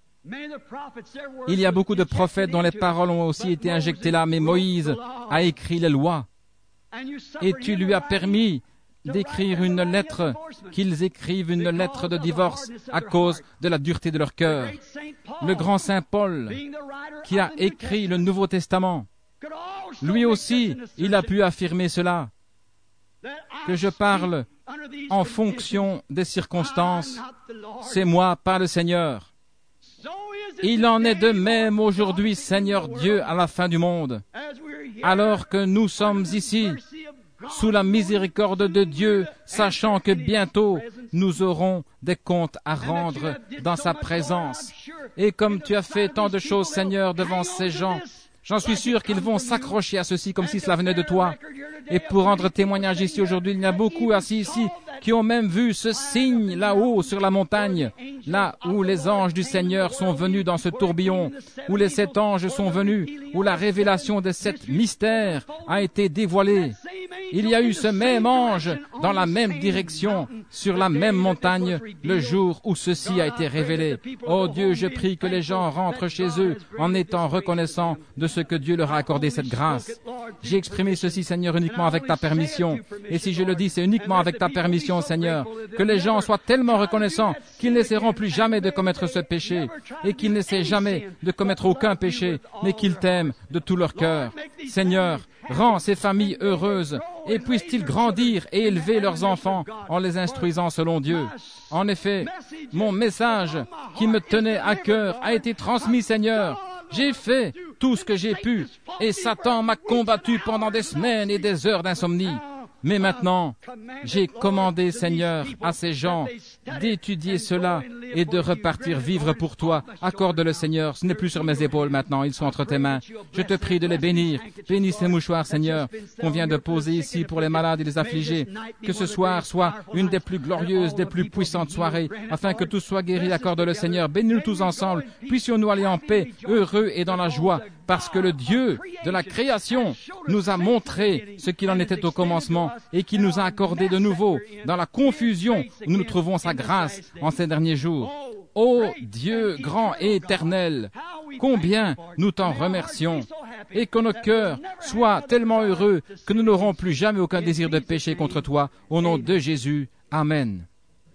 Il y a beaucoup de prophètes dont les paroles ont aussi été injectées là, mais Moïse a écrit les lois. Et tu lui as permis d'écrire une lettre, qu'ils écrivent une lettre de divorce à cause de la dureté de leur cœur. Le grand Saint Paul, qui a écrit le Nouveau Testament, lui aussi, il a pu affirmer cela, que je parle en fonction des circonstances. C'est moi, pas le Seigneur. Il en est de même aujourd'hui, Seigneur Dieu, à la fin du monde. Alors que nous sommes ici, sous la miséricorde de Dieu, sachant que bientôt nous aurons des comptes à rendre dans sa présence. Et comme tu as fait tant de choses, Seigneur, devant ces gens, j'en suis sûr qu'ils vont s'accrocher à ceci comme si cela venait de toi. Et pour rendre témoignage ici aujourd'hui, il y a beaucoup assis ici qui ont même vu ce signe là-haut sur la montagne, là où les anges du Seigneur sont venus dans ce tourbillon, où les 7 anges sont venus, où la révélation des 7 mystères a été dévoilée. Il y a eu ce même ange dans la même direction, sur la même montagne, le jour où ceci a été révélé. Oh Dieu, je prie que les gens rentrent chez eux en étant reconnaissants de ce que Dieu leur a accordé cette grâce. J'ai exprimé ceci, Seigneur, uniquement avec ta permission. Et si je le dis, c'est uniquement avec ta permission, Seigneur. Que les gens soient tellement reconnaissants qu'ils n'essaieront plus jamais de commettre ce péché et qu'ils n'essaient jamais de commettre aucun péché, mais qu'ils t'aiment de tout leur cœur. Seigneur, rends ces familles heureuses et puissent-ils grandir et élever leurs enfants en les instruisant selon Dieu. En effet, mon message qui me tenait à cœur a été transmis, Seigneur. J'ai fait tout ce que j'ai pu et Satan m'a combattu pendant des semaines et des heures d'insomnie. Mais maintenant, j'ai commandé, Seigneur, à ces gens d'étudier cela et de repartir vivre pour toi. Accorde-le, Seigneur. Ce n'est plus sur mes épaules maintenant, ils sont entre tes mains. Je te prie de les bénir. Bénis ces mouchoirs, Seigneur, qu'on vient de poser ici pour les malades et les affligés. Que ce soir soit une des plus glorieuses, des plus puissantes soirées, afin que tout soit guéri. Accorde-le, Seigneur. Bénis-nous tous ensemble. Puissions-nous aller en paix, heureux et dans la joie, parce que le Dieu de la création nous a montré ce qu'il en était au commencement et qu'il nous a accordé de nouveau dans la confusion où nous trouvons sa grâce en ces derniers jours. Ô Dieu grand et éternel, combien nous t'en remercions et que nos cœurs soient tellement heureux que nous n'aurons plus jamais aucun désir de pécher contre toi. Au nom de Jésus, Amen.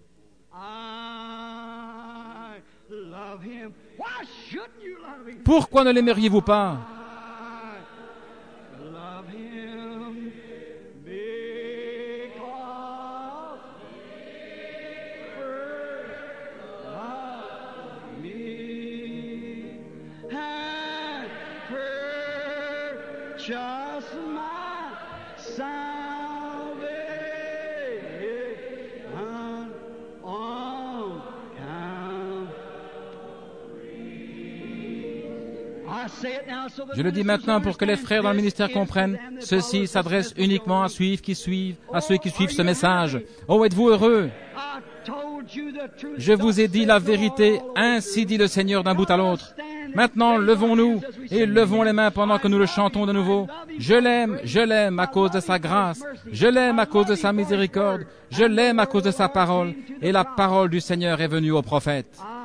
Pourquoi ne l'aimeriez-vous pas? Just my salvation on Calvary. I Je le dis maintenant pour que les frères dans le ministère comprennent. Ceci s'adresse uniquement à ceux qui suivent ce message. Oh, êtes-vous heureux? Je vous ai dit la vérité, ainsi dit le Seigneur d'un bout à l'autre. Maintenant, levons-nous et levons les mains pendant que nous le chantons de nouveau. Je l'aime à cause de sa grâce. Je l'aime à cause de sa miséricorde. Je l'aime à cause de sa parole. Et la parole du Seigneur est venue au prophète.